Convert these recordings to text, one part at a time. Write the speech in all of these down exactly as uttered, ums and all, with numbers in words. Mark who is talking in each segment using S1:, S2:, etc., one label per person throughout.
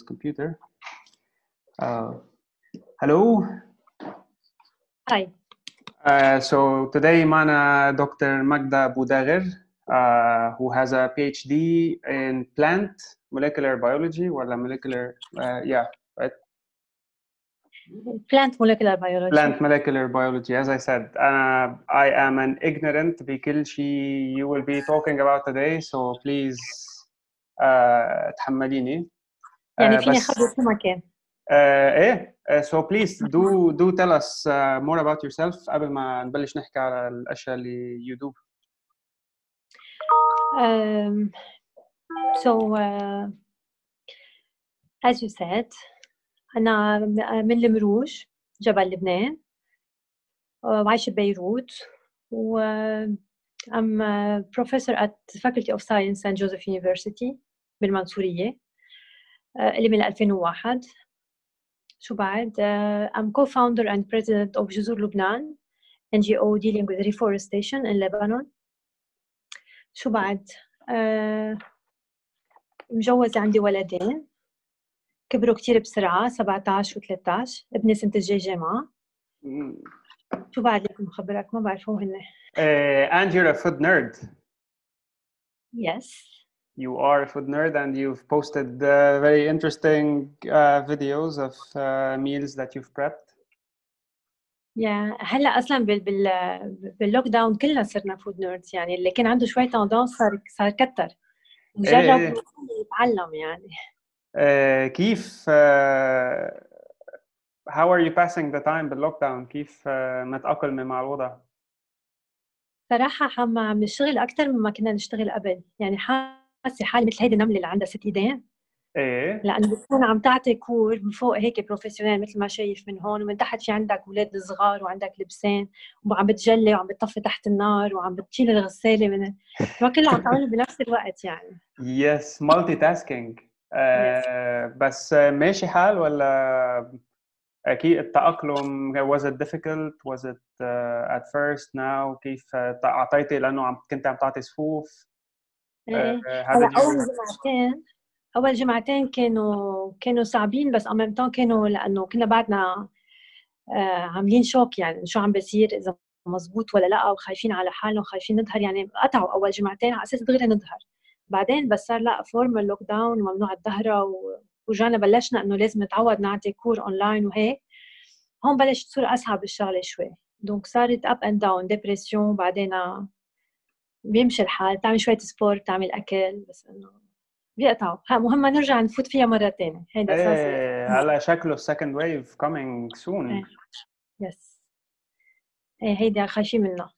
S1: this computer. Uh, hello.
S2: Hi.
S1: Uh, so today معنا Doctor Magda Boudaguer, uh, who has a PhD in plant molecular biology ولا molecular, uh, yeah, right?
S2: Plant molecular biology.
S1: Plant molecular biology. As I said, uh, I am an ignorant بكل شيء you will be talking about today, so please uh, تحمليني.
S2: يعني
S1: uh,
S2: فيني
S1: بس
S2: أخذ اسم مكان.
S1: uh, إيه uh, so please do do tell us uh, more about yourself قبل ما نبلش نحكي على الأشياء اللي you do.
S2: Um, so uh, as you said, أنا من المروج جبل لبنان وعايشة ببيروت و I'm a professor at the Faculty of Science Saint Joseph University بالمنصورية اللي من ألفين وواحد. شو بعد uh, I'm co-founder and president of جذور لبنان إن جي أو dealing with reforestation in Lebanon. شو بعد uh, مجوزة عندي ولدين كبروا كتير بسرعة سبعة عشر و ثلاثة عشر ابني سنة الجاي جامعة. شو بعد لكم خبرك ما بعرفوا هن.
S1: Uh, and you're a food nerd.
S2: Yes.
S1: You are a food nerd and you've posted uh, very interesting uh, videos of uh, meals that you've prepped.
S2: يا هلا اصلا بال بال باللوك داون كلنا صرنا فود نيردز، يعني اللي كان عنده شوي تندنس صار صار كتر وجرب يتعلم يعني.
S1: uh, كيف uh, how are you passing the time باللوك داون؟ كيف uh, متأقلمة مع الوضع؟
S2: صراحة عم عم نشتغل أكتر مما كنا نشتغل قبل، يعني حاسة حالي مثل هيدي النملة اللي عندها ست إيدين.
S1: ايه
S2: لأنه بتكون عم تعطي كور من فوق هيك بروفيشنال مثل ما شايف من هون، ومن تحت في عندك أولاد صغار وعندك لبسين وعم بتجلي وعم بتطفي تحت النار وعم بتشيل الغسالة من ما كله عم تعمله بنفس الوقت يعني.
S1: Yes, multitasking. uh,
S2: yes.
S1: بس ماشي حال ولا أكيد التأقلم was it difficult was it uh, at first now كيف أعطيتي لأنه عم كنت عم تعطي صفوف؟
S2: ايه
S1: uh,
S2: هلا أول جمعتين أول جمعتين كانوا كانوا صعبين، بس أمام تون كانوا لأنه كنا بعدنا آه عاملين شوك يعني شو عم بصير إذا مزبوط ولا لا، وخايفين على حالنا وخايفين نظهر، يعني قطعوا أول جمعتين على أساس دغري نظهر. بعدين بس صار لا فورمال لوك داون وممنوع الظهرة ورجعنا بلشنا إنه لازم نتعود نعطي كور أونلاين وهيك، هون بلشت تصير أصعب الشغلة شوي. دونك صارت أب أند داون ديبريسيون، بعدين بيمشي الحال، تعمل شوية سبورت تعمل أكل، بس إنه بيقطعوا. ها مهمة نرجع نفوت فيها مرة تانية. هيدا أساسي.
S1: ايه هلا شكله second wave coming soon.
S2: ايه يس ايه هيدا خايفين منها.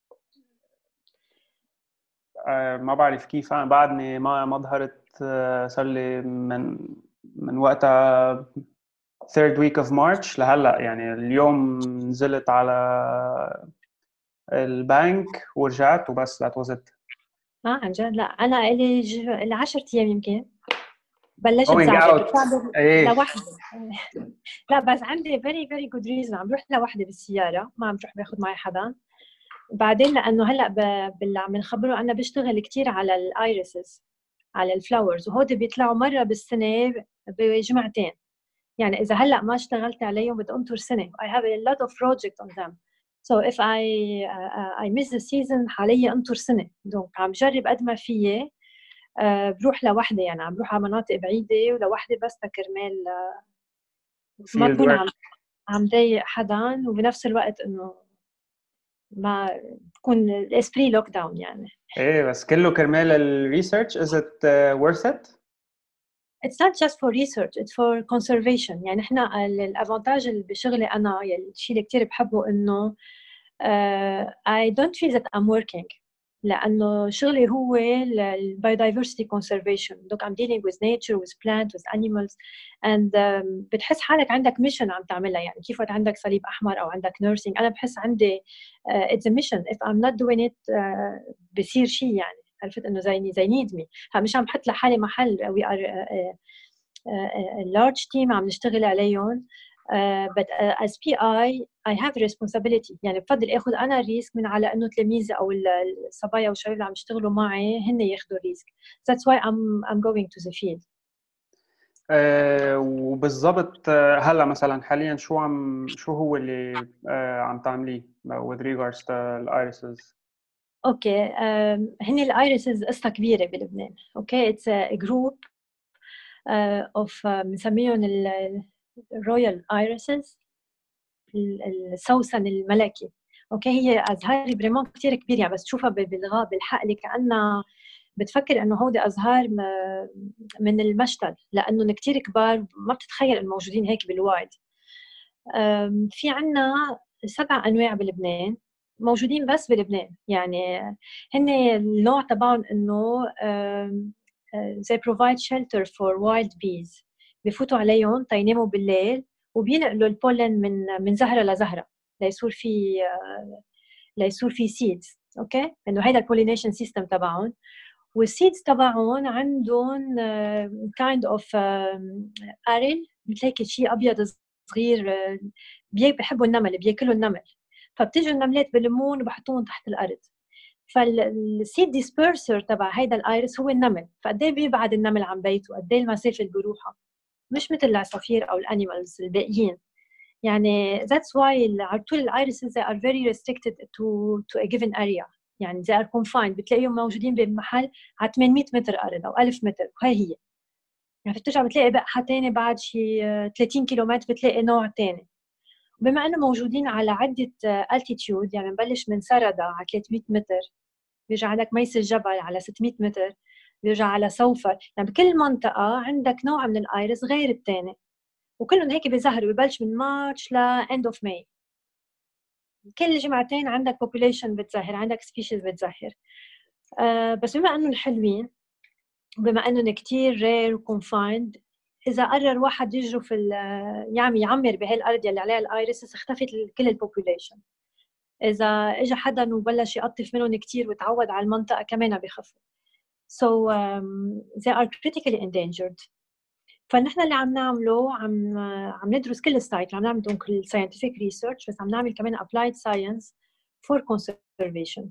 S1: آه ما بعرف كيف انا بعدني ما ما ظهرت. آه صار لي من من وقتها third week of March لهلا، يعني اليوم نزلت على البنك ورجعت وبس. that was it.
S2: اه عن جد؟ لا انا الي ج... العشرة ايام يمكن بلشت
S1: going
S2: زعبط
S1: out ايه
S2: لوحدي. لا بس عندي very very good reason، عم بروح لوحدي بالسيارة، ما عم بروح باخذ معي حدا. بعدين لانه هلا ب... باللي عم نخبره انا بشتغل كتير على الايريسز، على الفلاورز، وهودي بيطلعوا مرة بالسنة بجمعتين، يعني إذا هلأ ما اشتغلت عليهم بدي أنطر سنة. I have a lot of projects on them, so if I uh, I miss the season حاليا أنطر سنة. دونك عم جرب قد ما فيي uh, بروح لوحدي، يعني عم بروح على مناطق بعيدة ولوحدي بس تكرمال uh, ما أكون عم عم ضايق حدا، وبنفس الوقت إنه ما تكون الاسبري لوك داون يعني.
S1: ايه بس كله كرمال الريسيرش. is it uh, worth it؟
S2: It's not just for research, it's for conservation. يعني إحنا الأفانتاج اللي بشغلي أنا، يعني الشيء اللي كتير بحبه إنه uh, I don't feel that I'm working، لأنه شغلي هو ال biodiversity conservation. دوك I'm dealing with nature, with plants, with animals, and um, بتحس حالك عندك mission عم تعملها. يعني كيف وقت عندك صليب أحمر أو عندك nursing، أنا بحس عندي uh, it's a mission. If I'm not doing it uh, بصير شيء، يعني عرفت إنه زي زي need me. مش عم بحط لحالي محل. we are uh, uh, a large team عم نشتغل عليهم. Uh, but uh, as بي آي I have responsibility، يعني بفضل اخذ انا الريسك من على انه تلاميذي او الصبايا والشباب اللي عم يشتغلوا معي هن ياخذوا الريسك. That's why I'm I'm going to the field.
S1: آه، وبالضبط آه، هلا مثلا حاليا شو عم شو هو اللي آه، عم تعمليه with regards to الirises؟
S2: اوكي، آم، هن الايريسز قصه كبيره بلبنان. اوكي، اتس جروب اوف بنسميهم الرويال ايريسز، السوسن الملكي. اوكي، هي ازهار بريمون كثير كبيره، يعني بس تشوفها بالغاب بالحقل كانها بتفكر انه هودي ازهار من المشتل، لانه كثير كبار، ما بتتخيل انه موجودين هيك بالوايد. في عنا سبع انواع بلبنان موجودين بس بلبنان، يعني هن النوع تبعهم انه زي provide shelter for wild bees. بفوتوا عليهم تيناموا بالليل وبينقلوا البولن من من زهره لزهره ليصير في ليصير في سيدز. اوكي، انه هيدا البولينيشن سيستم تبعهم. والسيدز تبعهم عندهم كايند اوف اريل مثل هيك شيء ابيض صغير، بيحبوا النمل، بياكلوا النمل. فبتيجوا النملات بلمون وبحطوهم تحت الارض. فالسيد ديسبيرسر تبع هيدا الايرس هو النمل. فقد ايه بيبعد النمل عن بيته، قد ايه المسافه اللي بيروحها، مش مثل العصافير او الانيمالز الباقيين. يعني that's why على طول الايرسز they are very restricted to to a given area. يعني they are confined، بتلاقيهم موجودين بمحل على ثمانمية متر ارض او ألف متر، وهي هي. يعني بترجع بتلاقي بقى تاني بعد شي ثلاثين كيلومتر بتلاقي نوع تاني. بما انه موجودين على عده altitude، يعني نبلش من سردة على ثلاثمية متر، بيرجع عندك ميس الجبل على ستمية متر، بيرجع على سوفر. يعني بكل منطقه عندك نوع من الايرس غير الثاني، وكلهم هيك بيظهروا، ببلش من مارش ل end of May. كل جمعتين عندك population بتظهر، عندك species بتظهر. أه بس بما انه الحلوين، بما انهم كتير rare و confined، اذا قرر واحد يجرف يعمل يعمر بهالارض يلي عليها الايرس، اختفت كل البوبوليشن. اذا اجى حدا وبلش يقطف منهم كتير وتعود على المنطقه كمان بيخفوا. so um, they are critically endangered. فنحن اللي عم نعمله عم عم ندرس كل السايت، عم نعمل دونك الساينتفك ريسيرش، بس عم نعمل كمان applied science for conservation.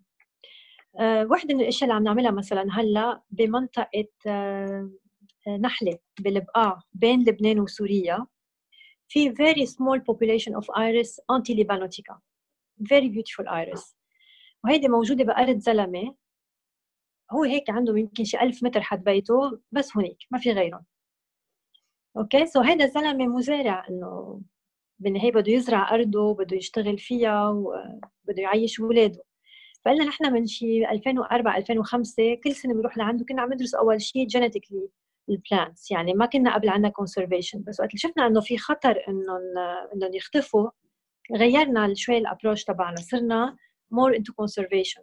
S2: أه وحده من الاشياء اللي عم نعملها مثلا هلا بمنطقه أه نحله بالبقاع بين لبنان وسوريا، في very small population of iris antilibanotica، very beautiful iris. وهيدي موجوده بارض زلمه، هو هيك عنده يمكن شي ألف متر حد بيته، بس هونيك ما في غيرهم. اوكي، سو هيدا الزلمه مزارع، انه بالنهايه بده يزرع ارضه، بده يشتغل فيها وبده يعيش اولاده. فقلنا نحن من شي ألفين وأربعة ألفين وخمسة كل سنه بنروح لعنده. كنا عم ندرس اول شيء جينيتيكلي البلانتس، يعني ما كنا قبل عندنا كونسرفيشن، بس وقت اللي شفنا انه في خطر انهم انهم يختفوا، غيرنا شوي الابروش تبعنا، صرنا مور انتو كونسرفيشن.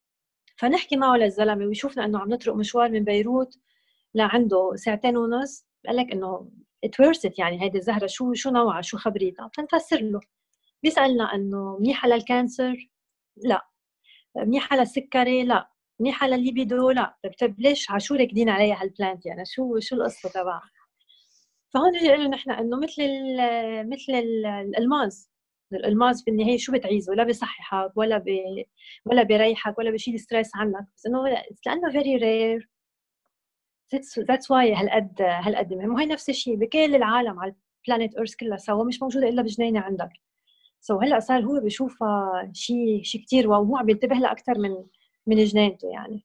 S2: فنحكي معه للزلمه ويشوفنا انه عم نطرق مشوار من بيروت لعنده ساعتين ونص، قال لك انه ات ورث ات، يعني هيدي الزهره شو شو نوعها، شو خبريتها. فنفسر له، بيسالنا انه منيحه للكانسر؟ لا. منيحه للسكري؟ لا. منيحه للليبيدو؟ لا. طيب طيب ليش على شو راكدين عليها هالبلانت؟ يعني شو شو القصه تبعها؟ فهون بيجي لنا نحن انه مثل ال مثل ال الالماس. الالماس بالنهايه شو بتعيزه؟ لا بيصححك ولا بي ولا بيريحك ولا بيشيل ستريس عنك، بس انه لانه فيري رير. that's that's why هالقد هالقد مهم. وهي نفس الشيء بكل العالم على البلانيت ايرث كلها سوا، مش موجوده الا بجنينه عندك. سو so هلا صار هو بيشوفها شيء شيء كثير واو، وهو عم ينتبه لها اكثر من من جنينته يعني.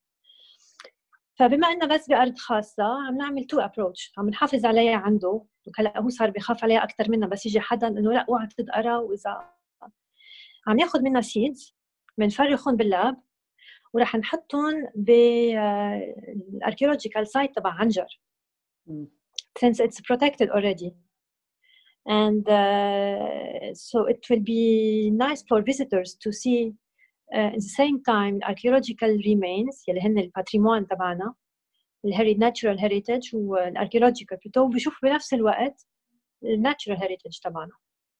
S2: فبما انه بس بارض خاصه، عم نعمل تو ابروتش، عم نحافظ عليها عنده. هلا هو صار بخاف عليها اكثر منا، بس يجي حدا انه لا اوعى تدقرها. واذا عم ياخذ منا سيدز بنفرخهم باللاب، وراح نحطهم بالاركيولوجيكال سايت تبع عنجر since it's protected already. And uh, so it will be nice for visitors to see uh, at the same time archaeological remains يلي هن الباتريمون تبعنا، الهيري natural heritage والاركيولوجيكال بتو، بيشوفوا بنفس الوقت الناتشرال هيريتج تبعنا.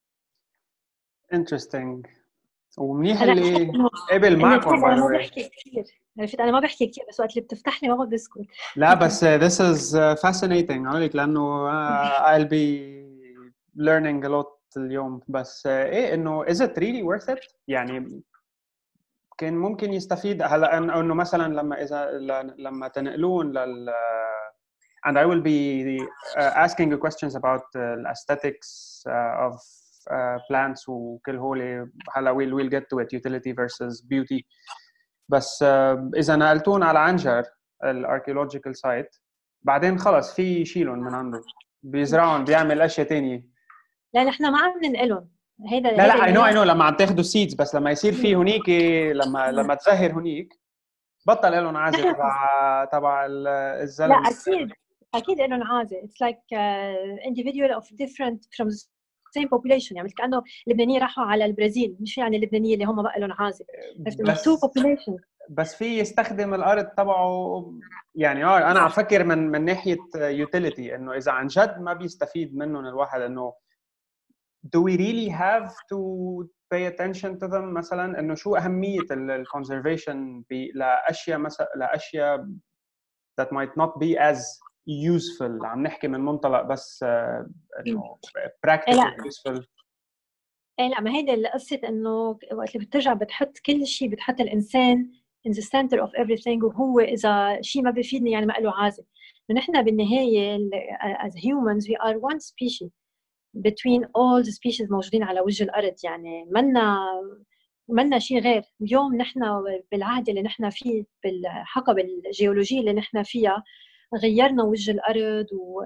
S1: interesting. ومنيح اللي قبل
S2: انا
S1: معكم
S2: انا ما
S1: باي
S2: بحكي كثير، عرفت انا ما بحكي كثير، بس وقت اللي بتفتح لي ما بسكت.
S1: لا بس this is fascinating عليك، لانه I'll be learning a lot اليوم. بس ايه انه is it really worth it؟ يعني كان ممكن يستفيد هلا انه مثلا لما اذا لما تنقلون لل and I will be uh, asking you questions about uh, the aesthetics uh, of uh, plants وكل هول هلا we'll we'll get to it, utility versus beauty. بس uh, إذا نقلتون على عنجر الاركيولوجيكال سايت بعدين خلص في يشيلون من عنده بيزرعون بيعمل اشياء تانية.
S2: لا نحن ما عم ننقلهم هيدا.
S1: لا لا اي نو اي نو لما عم تاخذوا سيدز بس لما يصير في هنيك لما لما تزهر هنيك بطل لهم عازه تبع تبع الزلمه.
S2: لا اكيد اكيد لهم عازه. It's like uh, individual of different from the same population. يعني كأنه اللبنانية راحوا على البرازيل مش يعني اللبنانية اللي هم بقى لهم عازه. بس two population.
S1: بس في يستخدم الارض تبعه يعني اه انا عم فكر من من ناحيه يوتيليتي انه اذا عن جد ما بيستفيد منهم الواحد انه do we really have to pay attention to them مثلا انه شو اهميه الكونزرفيشن لاشياء مثلا لاشياء that might not be as useful. عم نحكي من منطلق بس انه practical useful.
S2: ايه لا ما هيدا القصه انه وقت اللي بترجع بتحط كل شيء بتحط الانسان in the center of everything وهو اذا شيء ما بيفيدني يعني ما له عازه. نحن بالنهايه as humans we are one species between all the species موجودين على وجه الارض. يعني منا منا شيء غير. اليوم نحن بالعهد اللي نحن فيه بالحقب الجيولوجيه اللي نحن فيها غيرنا وجه الارض و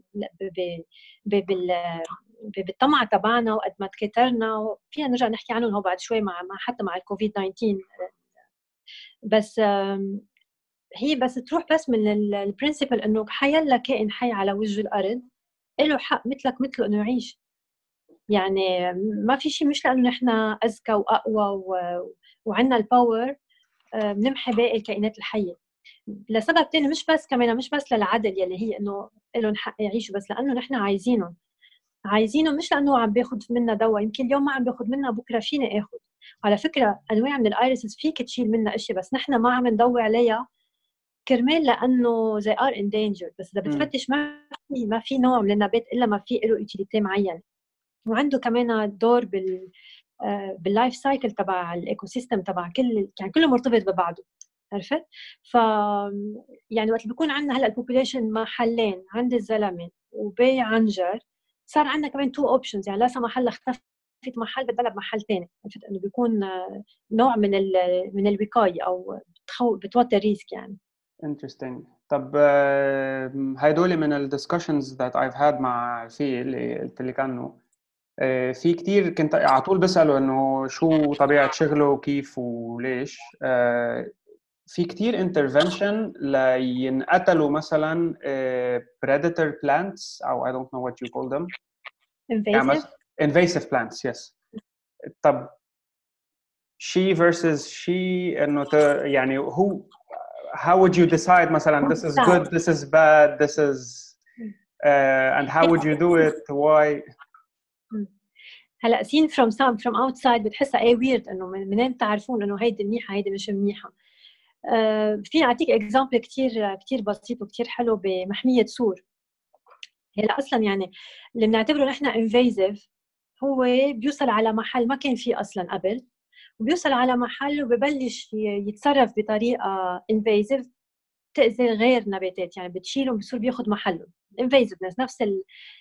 S2: بالطمع تبعنا وقد ما تكترنا فينا نرجع نحكي عنهم هو بعد شوي مع حتى مع الكوفيد تسعة عشر. بس هي بس تروح بس من البرنسبل انه حيلا كائن حي على وجه الارض له حق مثلك مثله انه يعيش. يعني ما في شيء مش لانه نحن اذكى واقوى وعندنا الباور بنمحي باقي الكائنات الحيه. لسبب تاني مش بس كمان مش بس للعدل يلي هي انه لهم حق يعيشوا بس لانه نحن عايزينهم عايزينه مش لانه عم باخذ منا دواء. يمكن اليوم ما عم باخذ منا بكره فيني اخذ. على فكره انواع من الايريسز فيك تشيل منا اشياء بس نحن ما عم ندور عليها كرمال لانه زي ار ان دينجر. بس اذا بتفتش ما في ما في نوع من النبات الا ما في له يوتيليتي معين وعنده كمان دور بال باللايف سايكل تبع الايكو سيستم تبع كل يعني كله مرتبط ببعضه. عرفت؟ ف يعني وقت بيكون عندنا هلا البوبوليشن محلين عند الزلمه وبي عنجر صار عندنا كمان تو اوبشنز. يعني لا سمح الله اختفت محل بتبلى بمحل ثاني. عرفت انه بيكون نوع من ال من الوقايه او بتخو بتوتر ريسك يعني.
S1: interesting. طب هيدول من الدسكشنز that I've had مع في اللي قلت لك عنه في كتير كنت على طول بسأله انه شو طبيعة شغله وكيف وليش. في كتير intervention لينقتلوا مثلا predator plants او I don't know what you call them.
S2: invasive
S1: invasive plants yes. طب she versus she انه يعني who how would you decide مثلا this is good this is bad this is uh, and how would you do it why.
S2: هلا seen from some from outside بتحسها ايه weird انه منين تعرفون انه هيدي منيحه هيدي مش منيحه. آه فيني اعطيك اكزامبل كثير كثير بسيط وكثير حلو بمحميه سور. هلا اصلا يعني اللي بنعتبره نحن انفيزيف هو بيوصل على محل ما كان فيه اصلا قبل وبيوصل على محل وببلش يتصرف بطريقه انفيزيف تاذي غير نباتات. يعني بتشيله بصير بياخذ محله انفيزيفنس نفس ال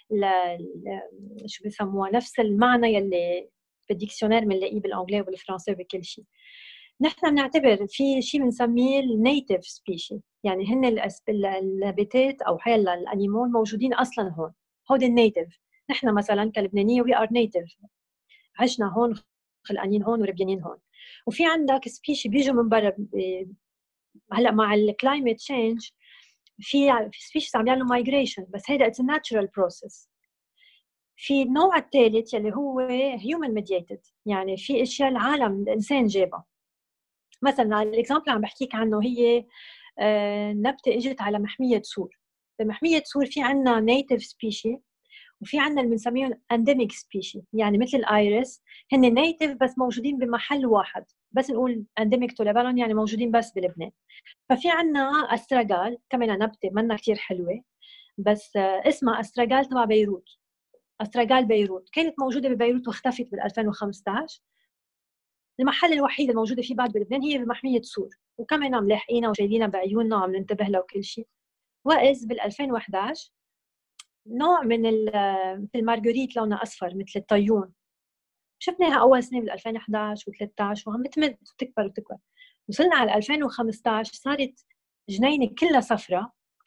S2: شو بيسموها نفس المعنى يلي بالديكسيونير بنلاقيه بالانجلي وبالفرنسي وبكل شيء. نحن بنعتبر في شيء بنسميه النيتيف سبيشي. يعني هن النباتات او حيلا الانيمال موجودين اصلا هون هودي النيتيف. نحن مثلا كلبنانيه وي ار نيتيف عشنا هون خلقانين هون وربيانين هون. وفي عندك سبيشي بيجوا من برا هلا مع الكلايمت تشينج في سبيشيز عم يعملوا مايجريشن بس هيدا اتس ناتشرال بروسيس. في النوع الثالث اللي هو هيومن ميدييتد. يعني في اشياء العالم الانسان جابها. مثلا الاكزامبل عم بحكيك عنه هي نبته اجت على محميه سور. بمحميه سور في عندنا نيتيف سبيشي وفي عندنا اللي بنسميهم انديميك سبيشي. يعني مثل الايريس هن نيتيف بس موجودين بمحل واحد. بس نقول انديميك تو لبنان يعني موجودين بس بلبنان. ففي عندنا استراغال كمان نبته منا كثير حلوه بس اسمها استراغال تبع بيروت. استراغال بيروت كانت موجوده ببيروت واختفت بال ألفين وخمسة عشر. المحل الوحيد الموجوده فيه بعد بلبنان هي بمحميه سور وكمان ملاحقينها وشايلينها بعيوننا وعم ننتبه لها وكل شيء. وإذ بال ألفين وإحدى عشر نوع من مثل المارغريت لونها أصفر مثل الطيون، شفناها أول سنة بال ألفين وإحدى عشر وثلاثة عشر وعم بتمد وتكبر وتكبر. وصلنا على ألفين وخمسة عشر صارت جنينة كلها صفرة،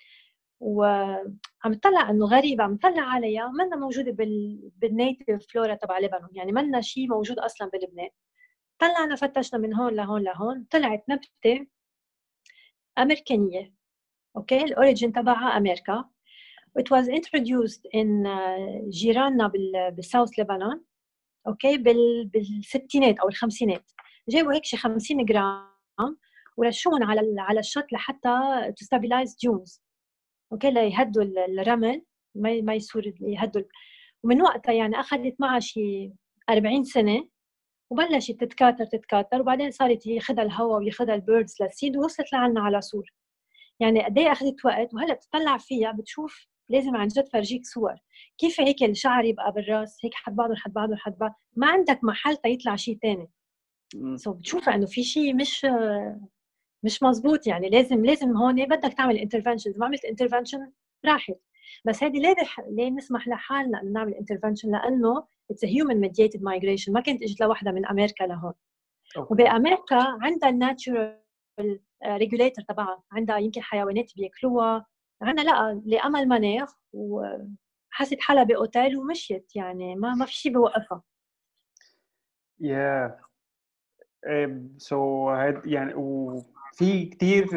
S2: وعم تطلع انه غريبه، عم تطلع عليها منا موجوده بال بالنيتيف فلورا تبع لبنان، يعني منا شيء موجود اصلا بلبنان. طلعنا فتشنا من هون لهون لهون، طلعت نبته امريكانيه. اوكي، الاوريجين تبعها امريكا. It was introduced in جيراننا بالساوث لبنان. اوكي، بال بالستينات او الخمسينات جابوا هيك شي خمسين جرام ورشون على على الشط لحتى to stabilize dunes. اوكي، ليهدوا الرمل، ما ما يصير يهدوا. ومن وقتها يعني اخذت معها شي أربعين سنه وبلشت تتكاثر تتكاثر، وبعدين صارت ياخذها الهواء وياخذها البيردز للسيد ووصلت لعنا على سور. يعني قد ايه اخذت وقت، وهلا بتطلع فيها بتشوف لازم عن جد فرجيك صور كيف هيك الشعر يبقى بالراس هيك حد بعضه حد بعضه حد بعض، ما عندك محل تيطلع شيء ثاني. سو so بتشوف انه في شيء مش مش مزبوط. يعني لازم لازم هون بدك تعمل انترفنشنز، ما عملت انترفنشن راحت. بس هذه ليه بح... ليه نسمح لحالنا انه نعمل انترفنشن؟ لانه اتس هيومن ميديتد مايجريشن، ما كانت اجت لوحدها من امريكا لهون. وبامريكا عندها الناتشورال ريجوليتر تبعها، عندها يمكن حيوانات بياكلوها، عندنا لا لأمل المناخ، وحست حالها باوتيل ومشيت، يعني ما ما في شيء بوقفها.
S1: yeah سو so يعني وفي كتير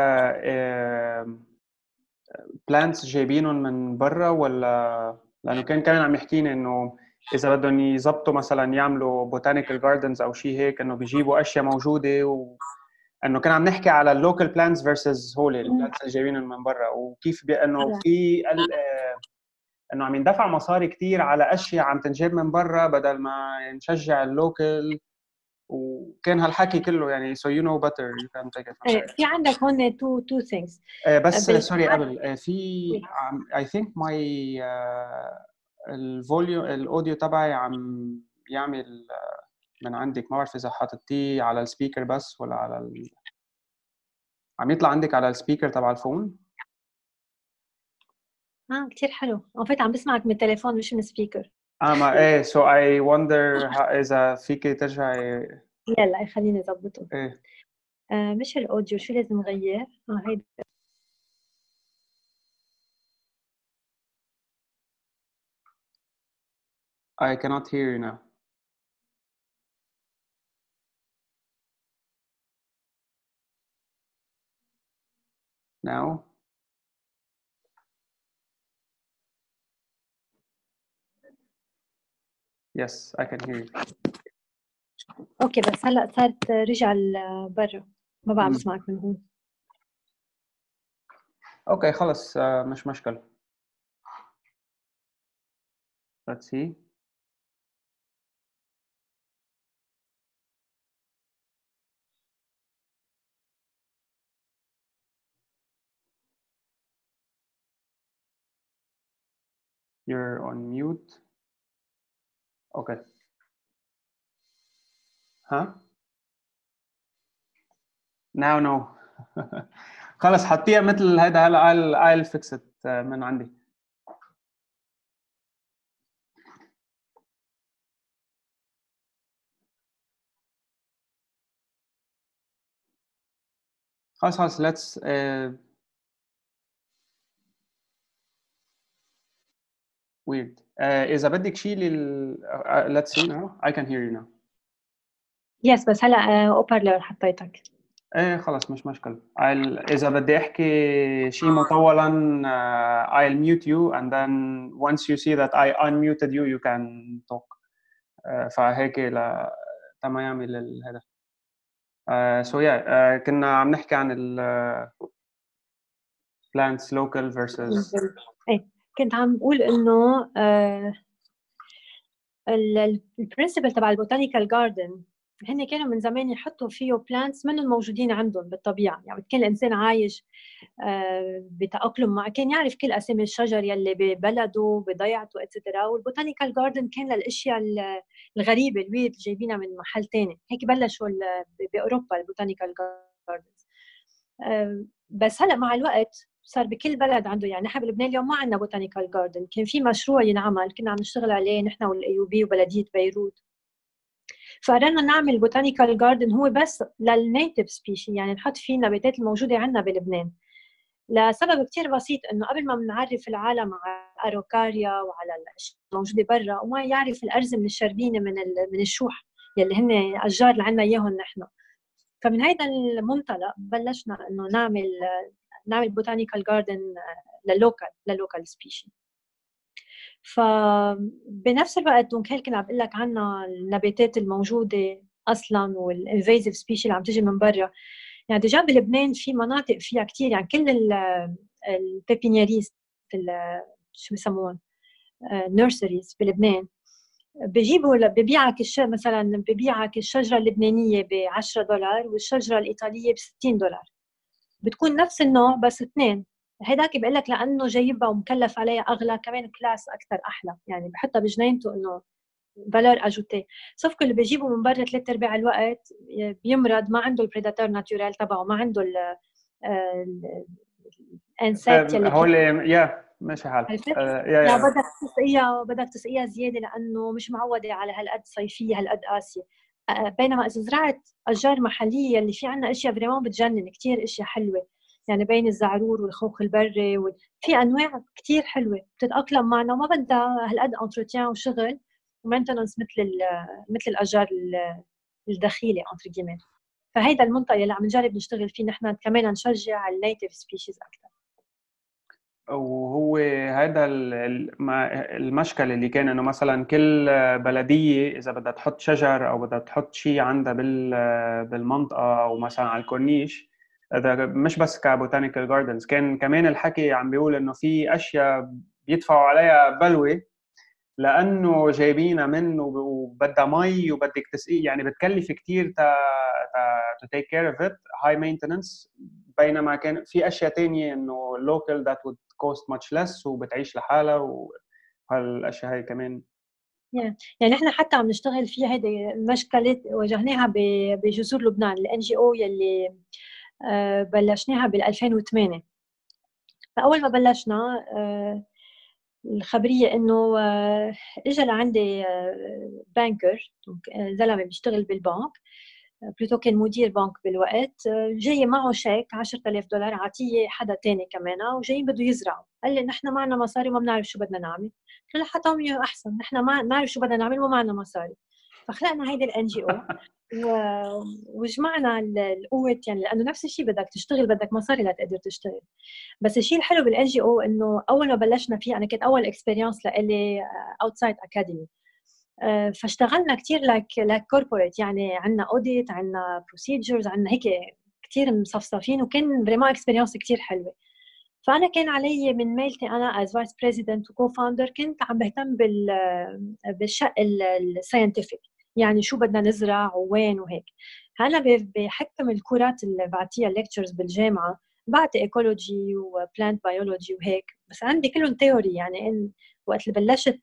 S1: بلانتس جايبينهم من برا، ولا لانه كان كمان عم يحكيني انه اذا بدهم يظبطوا مثلا يعملوا بوتانيكال جاردنز او شيء هيك انه بيجيبوا اشياء موجوده، وانه كان عم نحكي على اللوكال بلانتس فيرسز هول البلانتس اللي جايبينهم من برا، وكيف انه في انه عم يندفع مصاري كتير على اشياء عم تنجاب من برا بدل ما نشجع اللوكال. وكان هالحكي كله يعني so you know better you can take it.
S2: في عندك هون two two things.
S1: بس سوري قبل في I think my الفوليوم الاوديو تبعي عم يعمل من عندك، ما بعرف اذا حاططيه على السبيكر بس ولا على ال... عم يطلع عندك على السبيكر تبع الفون.
S2: اه كثير حلو، قفيت عم بسمعك من التليفون مش من السبيكر.
S1: اه ما ايه so I wonder اذا فيك ترجعي.
S2: يلا خليني اظبطه.
S1: ايه
S2: آه مش الاوديو، شو لازم نغير؟ اه هيدا
S1: I cannot hear you now. Now yes I can hear you.
S2: اوكي، بس هلا صارت رجع برا، ما بعرف اسمعك من هون.
S1: اوكي خلص مش مشكلة. Let's see. You're on mute. Okay. Huh? Now no. خلص حطيها مثل هذا. هلا I'll I'll fix it من عندي. خلص خلص let's uh, weird. uh, إذا بدك شيلي ال uh, let's see now I can hear you now.
S2: يس yes, بس هلا اوبرلر حطيتك.
S1: ايه خلص مش مشكلة. I'll إذا بدي أحكي شيء مطولا uh, I'll mute you and then once you see that I unmuted you you can talk. uh, فهيك ل تما يعمل هذا. uh, so yeah uh, كنا عم نحكي عن ال uh, plants local versus
S2: ايه كنت عم بقول انه آه البرنسبل تبع البوتانيكال جاردن هن كانوا من زمان يحطوا فيه بلانتس منهم موجودين عندهم بالطبيعه، يعني كان الانسان عايش آه بتاقلم مع، كان يعرف كل اسامي الشجر يلي ببلده بضيعته اتسترا. والبوتانيكال جاردن كان للاشياء الغريبه الويرد جايبينها من محل ثاني. هيك بلشوا باوروبا البوتانيكال جاردنز. آه بس هلا مع الوقت صار بكل بلد عنده. يعني نحن بلبنان اليوم ما عندنا بوتانيكال جاردن، كان في مشروع ينعمل كنا عم نشتغل عليه نحن والايوبي وبلديه بيروت، فقررنا نعمل بوتانيكال جاردن هو بس للنيتيف سبيشي، يعني نحط فيه النباتات الموجوده عندنا بلبنان، لسبب كتير بسيط انه قبل ما بنعرف العالم على الاروكاريا وعلى الاشياء الموجوده برا، وما يعرف الارز من الشربينه من من الشوح يلي هن اشجار اللي عندنا اياهم نحن. فمن هيدا المنطلق بلشنا انه نعمل نعمل بوتانيكال جاردن للوكال للوكال سبيشي. فبنفس الوقت دونك هيك كنا عم بقول لك عنا النباتات الموجوده اصلا والانفيزيف سبيشي اللي عم تجي من برا. يعني ديجا بلبنان في مناطق فيها كثير، يعني كل البيبينيريست شو بسموهم نيرسريز بلبنان بجيبوا ببيعك الش مثلا ببيعك الشجره اللبنانيه ب عشرة دولار والشجره الايطاليه ب ستين دولار، بتكون نفس النوع بس اثنين. هداك بقول لك لانه جايبها ومكلف عليها اغلى، كمان كلاس اكثر احلى، يعني بحطها بجنينته انه فالور اجوتي. صفكو اللي بيجيبوا من برا ثلاث ارباع الوقت بيمرض، ما عنده البريداتور ناتورال تبعه، ما عنده الانسكت اللي
S1: هو اللي يا ماشي حال
S2: آه
S1: يا
S2: يا
S1: يا
S2: بدك تسقيها بدك تسقيها زياده لانه مش معوده على هالقد صيفيه هالقد قاسيه. آه بينما اذا زرعت اشجار محليه اللي في عندنا اشياء فريمون بتجنن، كثير اشياء حلوه، يعني بين الزعرور والخوخ البري وفي انواع كثير حلوه بتتاقلم معنا وما بدها هالقد انتروتيان وشغل ومينتنس مثل مثل الاشجار الدخيله انتر جيمين. فهيدا المنطقه اللي عم نجرب نشتغل فيه نحن كمان، نشجع النيتيف سبيشيز اكثر.
S1: وهو هذا المشكل اللي كان انه مثلا كل بلديه اذا بدها تحط شجر او بدها تحط شيء عندها بالمنطقه او مثلا على الكورنيش، اذا مش بس كبوتانيكال جاردنز، كان كمان الحكي عم بيقول انه في اشياء بيدفعوا عليها بلوه لانه جايبينها منه وبدها مي وبدك تسقي، يعني بتكلف كثير تا تو تيك كير اوف ات، هاي مينتننس، بينما كان في اشياء ثانيه انه لوكال ذات وود كوست ماتش ليس وبتعيش لحالها، وهالاشياء هاي كمان
S2: يعني احنا حتى عم نشتغل فيها. هيدي المشكله واجهناها بجزر لبنان، الان جي او يلي بلشناها بال ألفين وثمانية. فاول ما بلشنا الخبريه انه اجى لعندي بانكر، زلمه بيشتغل بالبنك، بلوتو كان مدير بنك بالوقت، جاي معه شيك عشرة آلاف دولار عطيه حدا تاني كمان وجايين بده يزرعوا. قال لي نحن معنا مصاري وما بنعرف شو بدنا نعمل. قلت له حطهم اياه احسن، نحن ما نعرف شو بدنا نعمل وما معنا مصاري. فخلقنا هيدي الان جي او وجمعنا القوه، يعني لانه نفس الشيء بدك تشتغل بدك مصاري لتقدر تشتغل. بس الشيء الحلو بالان جي او انه اول ما بلشنا فيه انا كانت اول اكسبيرينس لإلي اوتسايد اكاديمي، فاشتغلنا كثير لايك لايك كوربوريت، يعني عندنا اوديت، عندنا بروسيجرز، عندنا هيك كثير مصفصفين، وكان فريمون اكسبيرينس كثير حلوه. فانا كان علي من ميلتي انا از فايس بريزيدنت وكو فاوندر كنت عم بهتم بال بالشق الساينتفك، يعني شو بدنا نزرع ووين وهيك. هلا بحكم الكورات اللي بعطيها ليكتشرز بالجامعه بعطي ايكولوجي وبلانت بيولوجي وهيك، بس عندي كلهم تيوري. يعني إن وقت اللي بلشت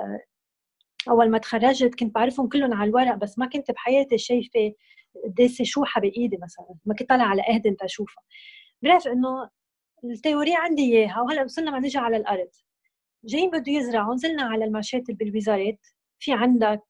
S2: اول ما تخرجت كنت بعرفهم كلهم على الورق، بس ما كنت بحياتي شايفه داسه شوحه بايدي مثلا، ما كنت طالعه على اهدن تشوفها. بعرف انه التيوري عندي اياها، وهلا وصلنا ما نجي على الارض جايين بده يزرعوا. نزلنا على المشاتل بالوزارات، في عندك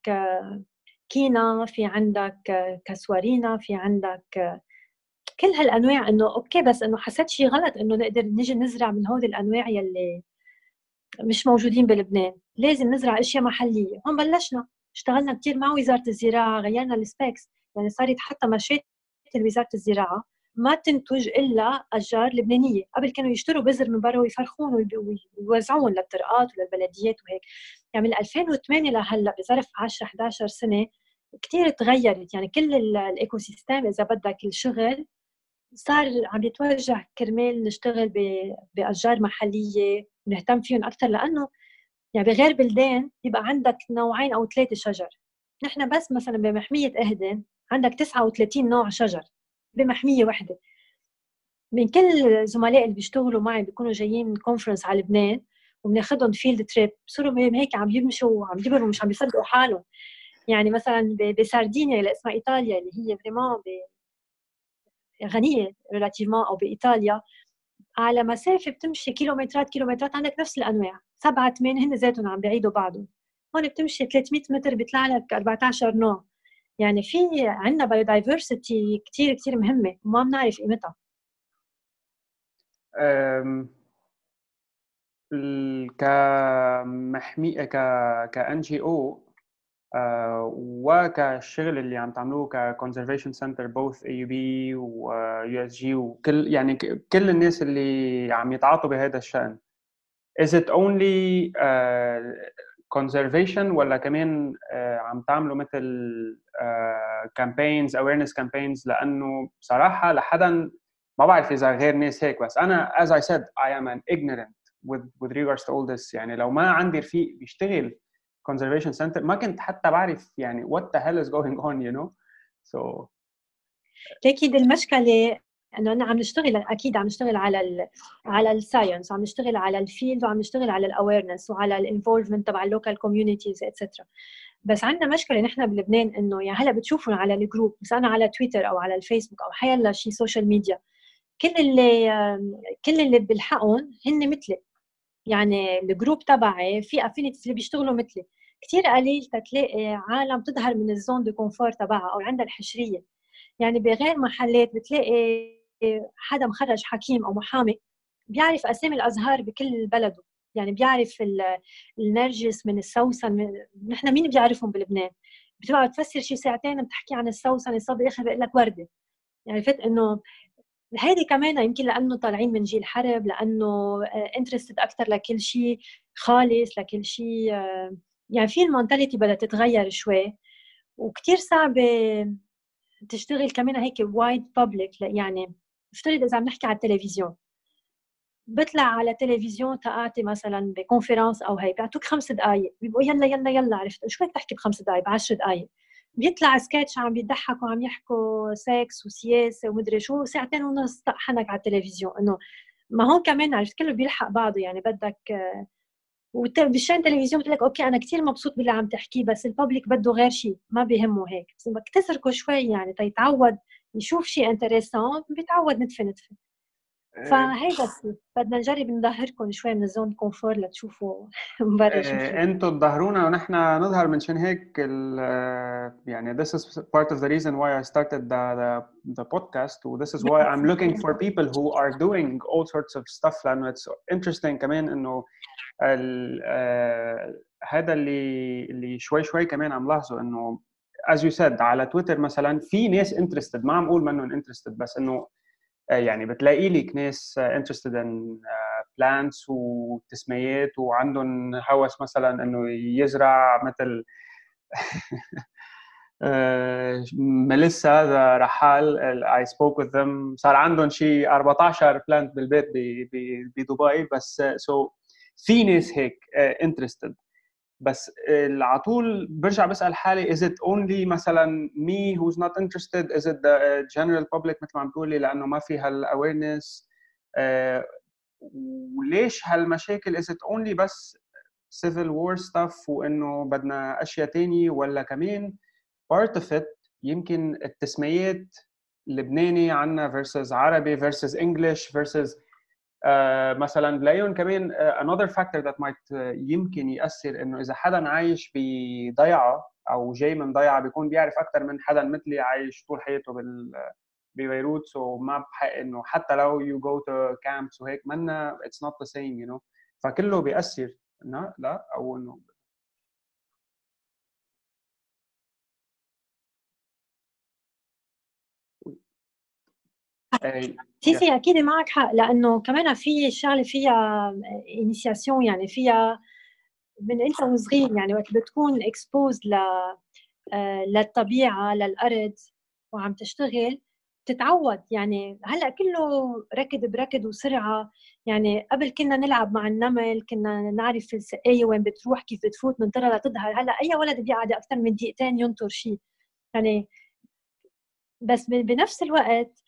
S2: كينا، في عندك كسوارينا، في عندك كل هالانواع. انه اوكي بس انه حسيت شيء غلط انه نقدر نجي نزرع من هول الانواع يلي مش موجودين بلبنان، لازم نزرع اشياء محليه. هون بلشنا اشتغلنا كثير مع وزاره الزراعه، غيرنا السبيكس، يعني صارت حتى مشاتل وزاره الزراعه ما تنتج الا اشجار لبنانيه. قبل كانوا يشتروا بذر من برا ويفرخون ويوزعون للطرقات وللبلديات وهيك. يعني من ألفين وثمانية لهلا بظرف عشرة إحدى عشر سنه كثير تغيرت، يعني كل الايكو سيستم اذا بدك الشغل صار عم يتوجه كرمال نشتغل باشجار محليه ونهتم فيهم اكثر، لانه يعني بغير بلدان يبقى عندك نوعين او ثلاثه شجر. نحن بس مثلا بمحميه اهدن عندك تسعة وثلاثين نوع شجر بمحميه واحده. من كل زملائي اللي بيشتغلوا معي بيكونوا جايين كونفرنس على لبنان وبناخذهم فيلد تريب، بصيروا هيك عم يمشوا وعم يبروا مش عم يصدقوا حالهم. يعني مثلا بساردينيا اللي اسمها ايطاليا اللي هي فريمون غنيه ريلاتيفمون، او بايطاليا على مسافة بتمشي كيلومترات كيلومترات عندك نفس الأنواع سبعة ثمان هن ذاتهم عم بيعيدوا بعضهم. هون بتمشي ثلاثمية متر بيطلع لك أربعة عشر نوع. يعني في عندنا بايودايفرسيتي كتير كتير مهمة وما بنعرف قيمتها.
S1: أم، ال- كمحمي ك كان جي او وكالشغل اللي عم تعملوه ككونزرفيشن سنتر بوث اي يو بي ويو اس جي وكل يعني ك- كل الناس اللي عم يتعاطوا بهذا الشأن. is it only uh, conservation ولا كمان uh, عم تعملوا مثل uh, campaigns awareness campaigns؟ لأنه بصراحة لحدا ما بعرف إذا غير ناس هيك، بس أنا as I said I am an ignorant with with regards to all this. يعني لو ما عندي رفيق بيشتغل conservation center ما كنت حتى بعرف يعني what the hell is going on you know so
S2: اكيد المشكله انه انا عم نشتغل اكيد عم نشتغل على ال على الساينس، عم نشتغل على الفيلد، وعم نشتغل على الاويرنس وعلى الانفولفمنت تبع اللوكال كوميونيتيز اتسترا. بس عندنا مشكله نحن بلبنان انه يعني هلا بتشوفوا على الجروب، بس انا على تويتر او على الفيسبوك او حيلا شيء سوشيال ميديا، كل اللي كل اللي بلحقهم هن مثلي. يعني الجروب تبعي في افينيتيز اللي بيشتغلوا مثلي. كثير قليل تلاقي عالم تظهر من الزون دو كونفور تبعها او عندها الحشريه. يعني بغير محلات بتلاقي حدا مخرج حكيم او محامي بيعرف اسامي الازهار بكل بلده. يعني بيعرف النرجس من السوسن من... نحن مين بيعرفهم بلبنان؟ بتبقى تفسر شي ساعتين بتحكي عن السوسن، الصبح بالاخر بيقول لك ورده. يعني فت انه هيدي كمان يمكن لانه طالعين من جيل حرب، لانه انترستد اكثر لكل شيء خالص، لكل شيء يعني في المنتاليتي بدها تتغير شوي. وكتير صعبه تشتغل كمان هيك وايد بابليك. يعني افترض اذا عم نحكي على التلفزيون، بطلع على التلفزيون تقاعتي مثلا بكونفرنس او هيك بيعطوك خمس دقائق بيقولوا يلا يلا يلا، عرفت شو بدك تحكي بخمس دقائق بعشر دقائق؟ بيطلع سكتش عم بيضحكوا عم يحكوا سكس وسياسه ومدري شو، ساعتين ونص طحنك على التلفزيون. انه ما هون كمان عرفت كله بيلحق بعضه. يعني بدك وبالشان التلفزيون بتقول لك اوكي انا كثير مبسوط باللي عم تحكيه، بس الببليك بده غير شيء ما بيهمه هيك. بس بدك تتركه شوي يعني تيتعود يشوف شيء انتريسون، بيتعود نتفه نتفه. فهيدا الشيء بدنا نجرب نظهركم شوي من الزون كونفور لتشوفوا من برا شو في.
S1: انتوا تظهرونا ونحن نظهر. منشان هيك يعني this is part of the reason why I started the, the the podcast و this is why I'm looking for people who are doing all sorts of stuff لأنه it's interesting كمان إنه هذا اللي اللي شوي شوي كمان عم لاحظه إنه as you said على تويتر مثلا في ناس interested، ما عم أقول منهم interested، بس إنه يعني بتلاقي لك ناس interested in plants وتسميات وعندهم هوس مثلا انه يزرع مثل ميليسا هذا رحال I spoke with them صار عندهم شيء أربعة عشر بلانت بالبيت بدبي. بس so في ناس هيك interested، بس على طول برجع بسأل حالي is it only مثلا me who's not interested، is it the general public مثل ما عم تقولي لأنه ما في هال-awareness؟ وليش هالمشاكل is it only بس civil war stuff وإنه بدنا أشياء تانية، ولا كمان part of it يمكن التسميات لبناني عنا versus عربي versus English versus uh, مثلا بلاقيهم كمان uh, another factor that might uh, يمكن يأثر إنه إذا حدا عايش بضيعة أو جاي من ضيعة بيكون بيعرف أكتر من حدا مثلي عايش طول حياته بال ببيروت. سو ما بحق انه حتى لو you go to camps وهيك منا it's not the same you know. فكله بيأثر. لا لا او انه
S2: سيسي اكيد معك حق، لانه كمان في شغله فيها انيسياسيون، يعني فيها من انت وصغير. يعني وقت بتكون اكسبوز ل للطبيعه للارض وعم تشتغل تتعود. يعني هلا كله ركض بركض وسرعه. يعني قبل كنا نلعب مع النمل، كنا نعرف السقايه وين بتروح كيف بتفوت من ترى لتظهر. هلا اي ولد بيقعد اكثر من دقيقتين ينطر شيء يعني. بس بنفس الوقت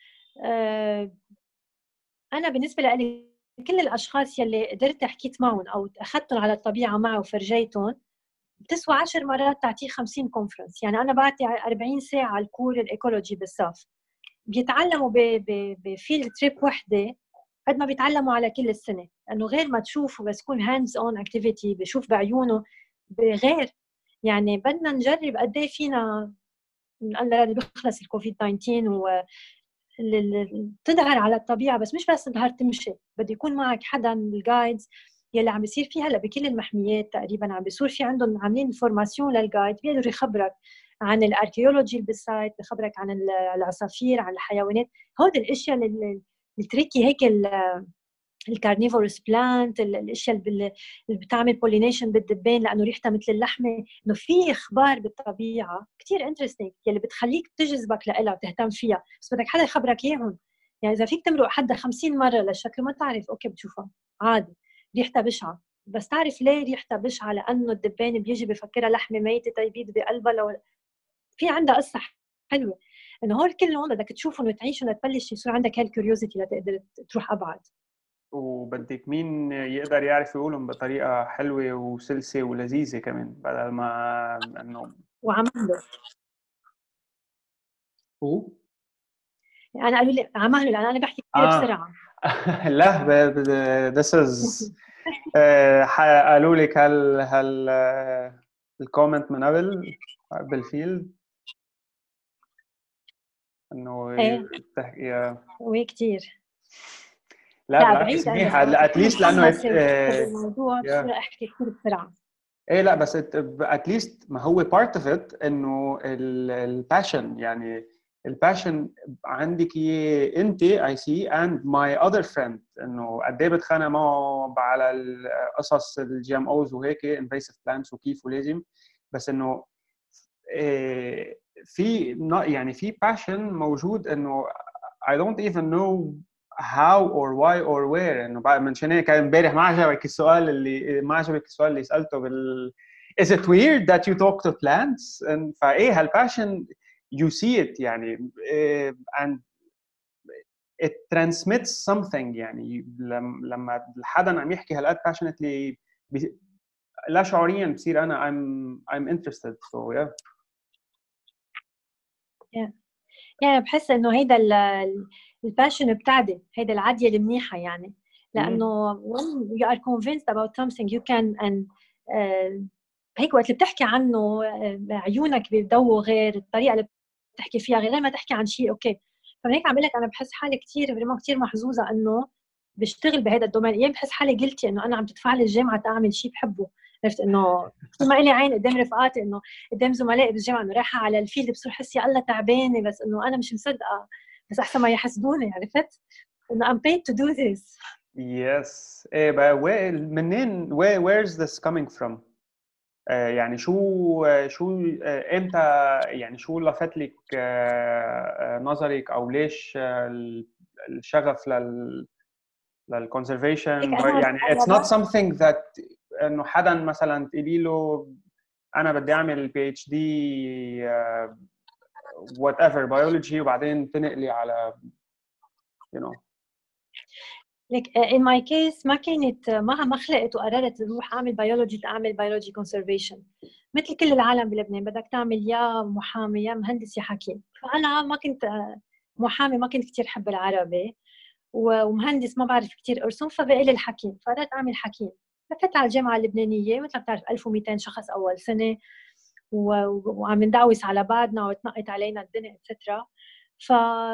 S2: انا بالنسبه لي كل الاشخاص يلي قدرت حكيت معهم او اخذتهم على الطبيعه معه وفرجيتهم بتسوى عشر مرات تعطيه خمسين كونفرنس. يعني انا بعطي أربعين ساعه الكور الايكولوجي بالصف، بيتعلموا بفيلد تريب وحده قد ما بيتعلموا على كل السنه، لانه غير ما تشوفه بس يكون هاندز اون اكتيفيتي بشوف بعيونه بغير. يعني بدنا نجرب قد ايه فينا الله اللي بيخلص الكوفيد تسعة عشر و تظهر على الطبيعه، بس مش بس تظهر تمشي، بده يكون معك حدا من الجايدز يلي عم بيصير فيها هلا بكل المحميات تقريبا، عم بيصير في عندهم عاملين فورماسيون للجايد بيقدروا يخبرك عن الاركيولوجي اللي بالسايت، بخبرك عن العصافير، عن الحيوانات، هود الاشياء التريكي هيك، الكارنيفورس بلانت، الاشياء اللي بتعمل بولينيشن بالدبان لانه ريحتها مثل اللحمه، انه في اخبار بالطبيعه كثير انترستينج يلي بتخليك تجذبك لها وتهتم فيها، بس بدك حدا يخبرك اياهم. يعني اذا فيك تمرق حدا خمسين مره للشكل ما تعرف، اوكي بتشوفها عادي ريحتها بشعه، بس تعرف ليه ريحتها بشعه؟ لانه الدبان بيجي بفكرها لحمه ميته تيبيد بقلبها، لو في عندها قصه حلوه. انه هول كلهم بدك تشوفهم وتعيشهم لتبلش يصير عندك هالكيوريوزيتي لتقدر تروح ابعد.
S1: وبدك مين يقدر يعرف يقولهم بطريقة حلوة وسلسة ولذيذة كمان، بدل ما انه
S2: وعمله
S1: هو
S2: يعني انا قالوا لي عمله لان انا بحكي كثير
S1: اه
S2: بسرعه.
S1: لا ب- ب- this is آه، ح- قالوا لك هل هل آه، الكومنت من قبل بالفيلد انه
S2: ايه
S1: تحكي.
S2: وكثير.
S1: لا
S2: لا
S1: بالعكس
S2: بعيد انا، بس
S1: منيحة،
S2: وقت
S1: لا
S2: اكون
S1: اتليست لانه ات-
S2: محمسه وبحب
S1: آه،
S2: الموضوع
S1: yeah.
S2: بصير احكي كثير بسرعه.
S1: ايه لا بس اتليست ما هو بارت اوف ات انه الباشن، يعني الباشن عندك ايه انت اي سي اند ماي اذر فريند، انه قد ايه بتخانق معه على القصص الجي ام اوز وهيك انفيسيف بلانتس وكيف ولازم، بس انه إيه في يعني في باشن موجود انه I don't even know how or why or where. انه بعد من شنو كان امبارح ما عجبك السؤال اللي ما عجبك السؤال اللي سالته بال Is it weird that you talk to plants؟ فايه هالباشن you see it يعني uh, and it transmits something. يعني لما حدا عم يحكي هالقد passionately لا شعوريا بصير انا I'm I'm interested so yeah.
S2: yeah. يعني بحس انه هيدا الباشن بتاعدي هيدا العاديه المنيحه، يعني لانه when you are convinced about something you can and uh, هيك وقت اللي بتحكي عنه عيونك بيضووا غير، الطريقه اللي بتحكي فيها غير ما تحكي عن شيء. اوكي فهيك عم بقول لك انا بحس حالي كثير بريمو كثير محظوظه انه بشتغل بهذا الدومين. ايام بحس حالي قلتي انه انا عم تدفع لي الجامعه تعمل شيء بحبه، عرفت انه ما لي عين قدام رفقاتي، انه قدام زملائي بالجامعه انه رايحه على الفيلد بصير احس يا الله تعبانه، بس انه انا مش مصدقه، بس احسن ما يحسدوني، عرفت انه I'm paid to do this.
S1: Yes. ايه بقى منين where where's this coming from؟ آه يعني شو شو آه امتى يعني شو لفت لك آه نظرك او ليش آه الشغف لل للconservation؟ يعني it's not something that انه حدا مثلا تقولي له انا بدي اعمل بي اتش دي whatever biology وبعدين تنقلي على you know.
S2: like in my case ما كانت ما ما خلقت وقررت اروح اعمل بيولوجي اعمل بيولوجي كونسرفيشن مثل كل العالم بلبنان، بدك تعمل يا محامي يا مهندس يا حكيم. فانا ما كنت محامي، ما كنت كثير حب العربي، ومهندس ما بعرف كثير ارسم، فبقي لي الحكيم، فقررت اعمل حكيم. لفت على الجامعه اللبنانيه مثل ما بتعرف ألف ومئتين شخص اول سنه، وعم ندعوس على بعضنا وتنقت علينا الدنيا اتسترا. ف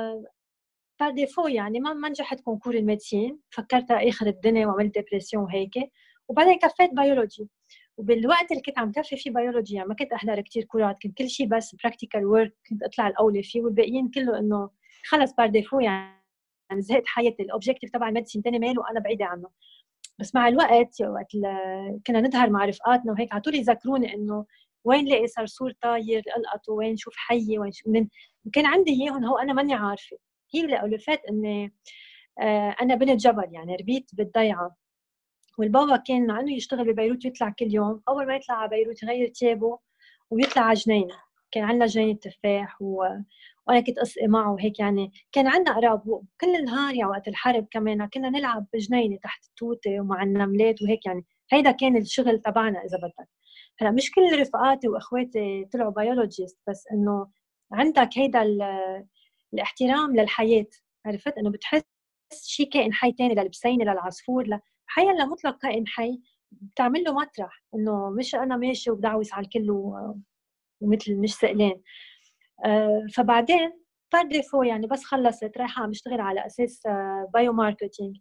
S2: بار ديفو يعني ما ما نجحت كونكور الميديسين، فكرت اخر الدنيا وعملت ديبرسيون وهيك، وبعدين كفيت بيولوجي. وبالوقت اللي كنت عم كفي فيه بيولوجي يعني ما كنت احضر كثير كورات، كنت كل شيء بس براكتيكال ورك كنت اطلع الاولى فيه، والباقيين كله انه خلص بار ديفو يعني زهقت حياتي، الاوبجيكتيف تبع الميديسين تاني ميل وانا بعيده عنه. بس مع الوقت وقت كنا نظهر مع رفقاتنا وهيك على طول يذكروني انه وين لاقي صرصور طاير القطه، وين شوف حيه، وين شوف من كان عندي اياهم، هو انا ماني عارفه. هي اللي ألفت اني آه انا بنت جبل يعني ربيت بالضيعه، والبابا كان مع انه يشتغل ببيروت ويطلع كل يوم، اول ما يطلع على بيروت يغير ثيابه ويطلع على جنينه. كان عندنا جنينه تفاح و... وانا كنت اسقي معه وهيك، يعني كان عندنا قراب كل النهار. يعني وقت الحرب كمان كنا نلعب بجنينه تحت التوته ومع النملات وهيك، يعني هيدا كان الشغل تبعنا اذا بدك. هلا مش كل رفقاتي واخواتي طلعوا بيولوجيست، بس انه عندك هيدا ال... الاحترام للحياه، عرفت انه بتحس شيء كائن حي تاني للبسينة للعصفور لا حيلا مطلق كائن حي بتعمل له مطرح انه مش انا ماشي وبدعوس على الكل ومثل مش سئلان. أه فبعدين بار ديفو يعني بس خلصت رايحه عم اشتغل على اساس بايو ماركتينج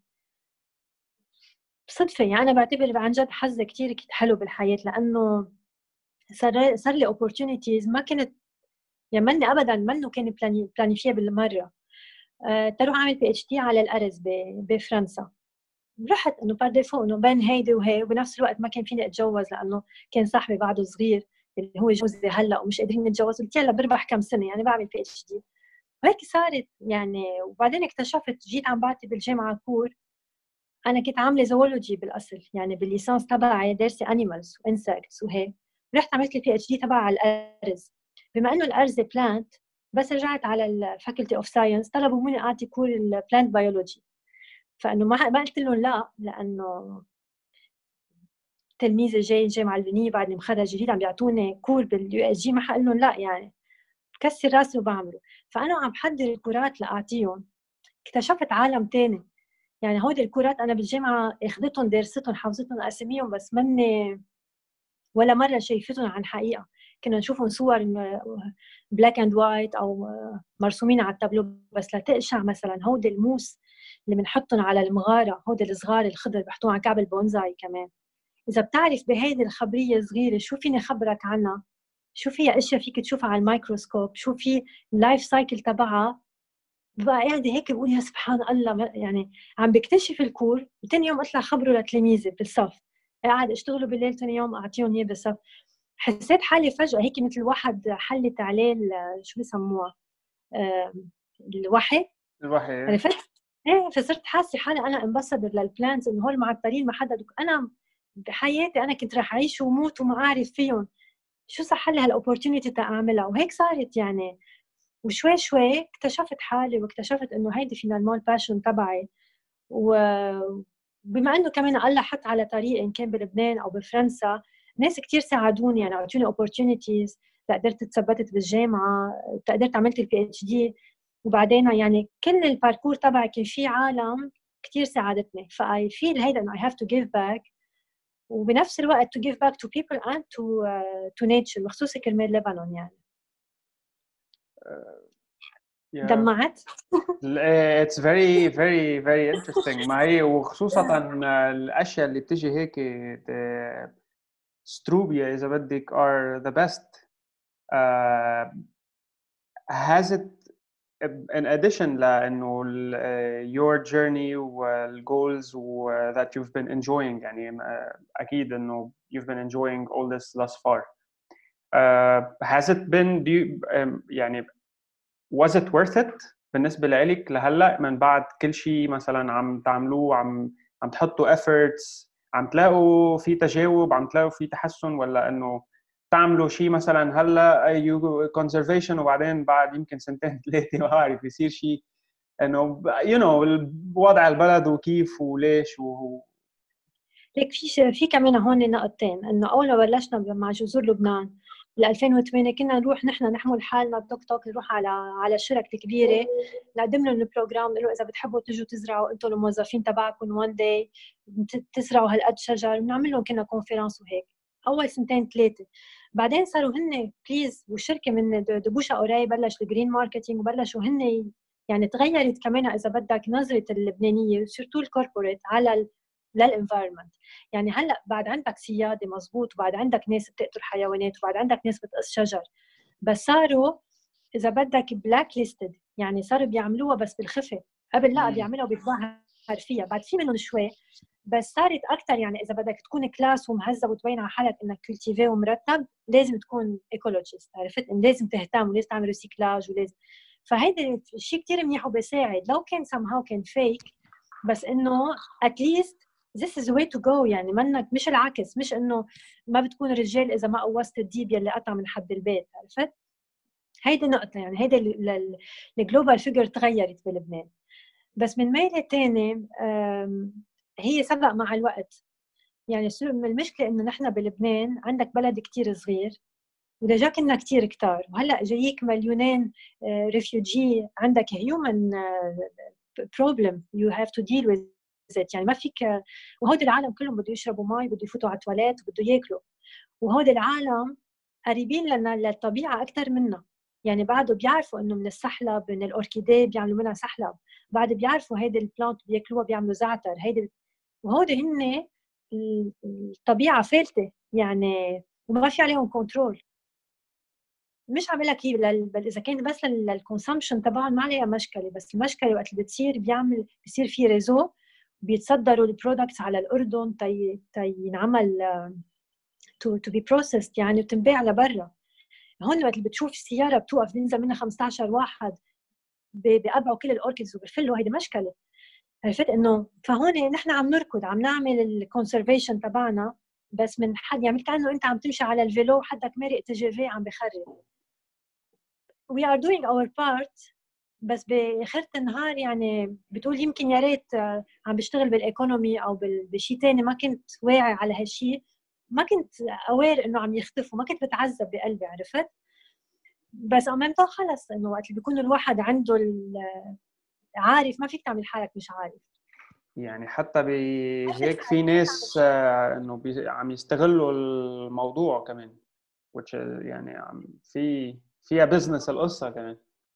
S2: بصدفه. يعني انا بعتبر عن جد حظ كتير حلو بالحياه لانه صار صار لي opportunities ما كنت يعني مني ابدا منه كان بلاني بلانيفيه بالمره. أه تروح اعمل بي اتش دي على الارز بفرنسا. رحت انه بار ديفو انه بين هيدي وهي وبنفس الوقت ما كان فيني اتجوز لانه كان صاحبي بعده صغير اللي هو جوزي هلا ومش قادرين نتجوز. قلت يلا بربح كم سنه يعني بعمل بي اتش دي وهيك صارت يعني. وبعدين اكتشفت جيت عم بعطي بالجامعه كور. انا كنت عامله زوولوجي بالاصل يعني بالليسانس تبعي دارسه انيمالز وانسكتس وهيك. رحت عملت البي اتش دي تبع على الارز بما انه الارز بلانت. بس رجعت على الفاكولتي اوف ساينس طلبوا مني اعطي كور البلانت بيولوجي. فانه ما ما قلت لهم لا لانه تلميذه جاي الجامعه اللبنانيه بعدني مخرج جديد عم بيعطوني كور باليو اس جي ما حقول لهم لا يعني بكسر راسي وبعمله. فانا عم بحضر الكورات لاعطيهم اكتشفت عالم تاني. يعني هودي الكورات انا بالجامعه اخذتهم درستهم حافظتهم اساميهم بس مني ولا مره شايفتهم عن حقيقه. كنا نشوفهم صور بلاك اند وايت او مرسومين على التابلو بس لا تقشع. مثلا هودي الموس اللي بنحطهم على المغاره هودي الصغار الخضر بحطوهم على كعب البونزاي كمان. إذا بتعرف بهيدي الخبرية صغيرة شو فيني خبرك عنها شو فيها أشياء فيك تشوفها على الميكروسكوب شو في اللايف سايكل تبعها. بقى قاعدة هيك بقول يا سبحان الله يعني عم بكتشف الكور. وتاني يوم أطلع خبره لتلاميذي بالصف قاعد أشتغلوا بالليل تاني يوم أعطيهم إياه بالصف. حسيت حالي فجأة هيك مثل واحد حلت عليه شو بسموها الوحي
S1: الوحي.
S2: عرفت؟ ايه فصرت حاسة حالي أنا امبسدر للبلانز إنه هول معطلين ما حدا أنا بحياتي انا كنت رح اعيش وموت وما اعرف فيهم شو صح لي هالاوبورتونيتي تعملها. وهيك صارت يعني. وشوي شوي اكتشفت حالي واكتشفت انه هيدي فينالمون الباشن تبعي. وبما انه كمان الله حط على طريق ان كان بلبنان او بفرنسا ناس كتير ساعدوني يعني اعطوني اوبورتونيتيز لقدرت تثبتت بالجامعه قدرت عملت البي اتش دي. وبعدين يعني كل الباركور تبعي كان في عالم كتير ساعدتني. فاي فيل هيدا انه I have to give back وبنفس الوقت to give back to people and to uh, to nature بخصوص كرمال لبنان يعني.
S1: yeah.
S2: دمعت.
S1: It's very very very interesting. ما هي وخصوصا الاشياء اللي بتجي هيك ستروبيا اذا بدك are the best. uh, has it in addition لانه your journey وال goals that you've been enjoying يعني اكيد انه you've been enjoying all this thus far. uh, has it been do you, um, يعني was it worth it بالنسبة لإلك لهلا من بعد كل شيء مثلا عم تعملوه عم عم تحطوا efforts عم تلاقوا في تجاوب عم تلاقوا في تحسن ولا إنه تعملوا شيء مثلا هلا you conservation وبعدين بعد يمكن سنتين ثلاثة ما بعرف يصير شيء إنه you know وضع البلد وكيف وليش و
S2: ليك في في كمان هون نقطتين انه اول ما بلشنا مع جذور لبنان بال ألفين وثمانية كنا نروح نحن نحمل حالنا توك توك نروح على على الشركه الكبيره نقدم لهم البروجرام انه اذا بتحبوا تجوا تزرعوا انتم الموظفين تبعكم وان داي تزرعوا هالقد شجر بنعمل لهم كنا كونفرنس وهيك اول سنتين ثلاثه. بعدين صاروا هن بليز والشركه من دبوشا اوراي بلش الجرين ماركتينج وبلشوا هن يعني تغيرت كمان اذا بدك نظره اللبنانيه سورتو الكوربوريت على للانفايرمنت. يعني هلا بعد عندك سياده مزبوط وبعد عندك ناس بتقتل حيوانات وبعد عندك ناس بتقص شجر بس صاروا اذا بدك بلاك ليستد يعني صاروا بيعملوها بس بالخفه. قبل لا بيعملوا وبيتظاهر فيها بعد في منهم شوي بس صارت اكثر. يعني اذا بدك تكون كلاس ومهذب وتبين على حالك انك كلتيفي ومرتب لازم تكون ايكولوجيست عرفت ان لازم تهتم ولازم تعمل ريسيكلاج ولازم. فهيدا شيء كثير منيح وبيساعد لو كان somehow كان فيك بس انه اتليست this is the way to go. يعني منك مش العكس مش انه ما بتكون رجال اذا ما قوصت الديب يلي قطع من حد البيت عرفت. هيدي نقطه يعني هيدا الجلوبال فيجر تغيرت بلبنان. بس من ميله ثاني هي سبق مع الوقت. يعني المشكله انه نحن بلبنان عندك بلد كتير صغير ودجا كنا كتير كتار وهلا جاييك مليونين ريفيوجي عندك هيومن problem you have to deal with it. يعني ما فيك. وهود العالم كلهم بده يشربوا مي، بده يفوتوا على التواليت، وبده ياكلوا، وهود العالم قريبين لنا للطبيعة أكثر منا. يعني بعده بيعرفوا إنه من السحلب، من الأوركيديه بيعملوا منها سحلب، بعد بيعرفوا هيدي البلانت بياكلوها بيعملوا زعتر. هيدي وهود هن الطبيعة فالتة يعني، وما في عليهم كنترول. مش عم لك هي اذا كان بس للكونسامشن تبعهم ما عليها مشكله، بس المشكله وقت اللي بتصير بيعمل بيصير في ريزو، بيتصدروا البرودكتس على الاردن تي تينعمل تو تو بي بروسيسد يعني وتنباع لبرا. هون وقت اللي بتشوف السياره بتوقف بينزل منها خمسة عشر واحد بيقبعوا كل الاوركيدز وبفلوا، هيدي مشكله. عرفت انه فهون نحن عم نركض عم نعمل الكونسرفيشن تبعنا، بس من حد يعني كانه انت عم تمشي على الفيلو وحدك مارق تجري عم بخرب. we are doing our part، بس باخر النهار يعني بتقول يمكن يا ريت عم بشتغل بالايكونومي او بشيء ثاني ما كنت واعي على هالشيء، ما كنت اوير انه عم يختفوا، ما كنت بتعذب بقلبي. عرفت؟ بس امامته خلص انه وقت اللي بيكون الواحد عنده عارف ما فيك تعمل حالك مش عارف.
S1: يعني حتى بهيك في ناس انه عم يستغلوا الموضوع كمان، which يعني عم في فيها بزنس القصه كمان.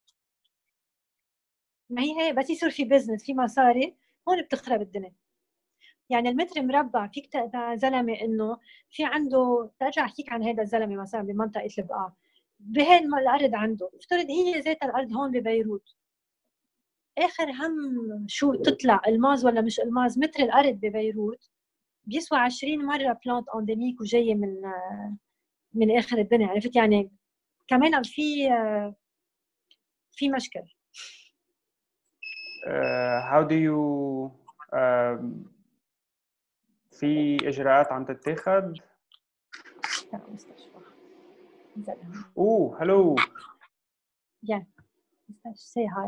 S2: ما هي هي بس يصير في بزنس في مصاري هون بتخرب الدنيا. يعني المتر مربع فيك تقطع زلمه انه في عنده، ترجع احكيك عن هذا الزلمه مثلا بمنطقه البقاع، بهي الارض عنده، افترض هي ذات الارض هون ببيروت، اخر هم شو تطلع الماز ولا مش الماز، متر الارض ببيروت بيسوى عشرين مره بلانت انديميك وجايه من من اخر الدنيا. عرفت؟ يعني كمان في في مشكل.
S1: uh, how do you uh, في اجراءات عم تتخذ؟ اوه هلو.
S2: yeah say hi.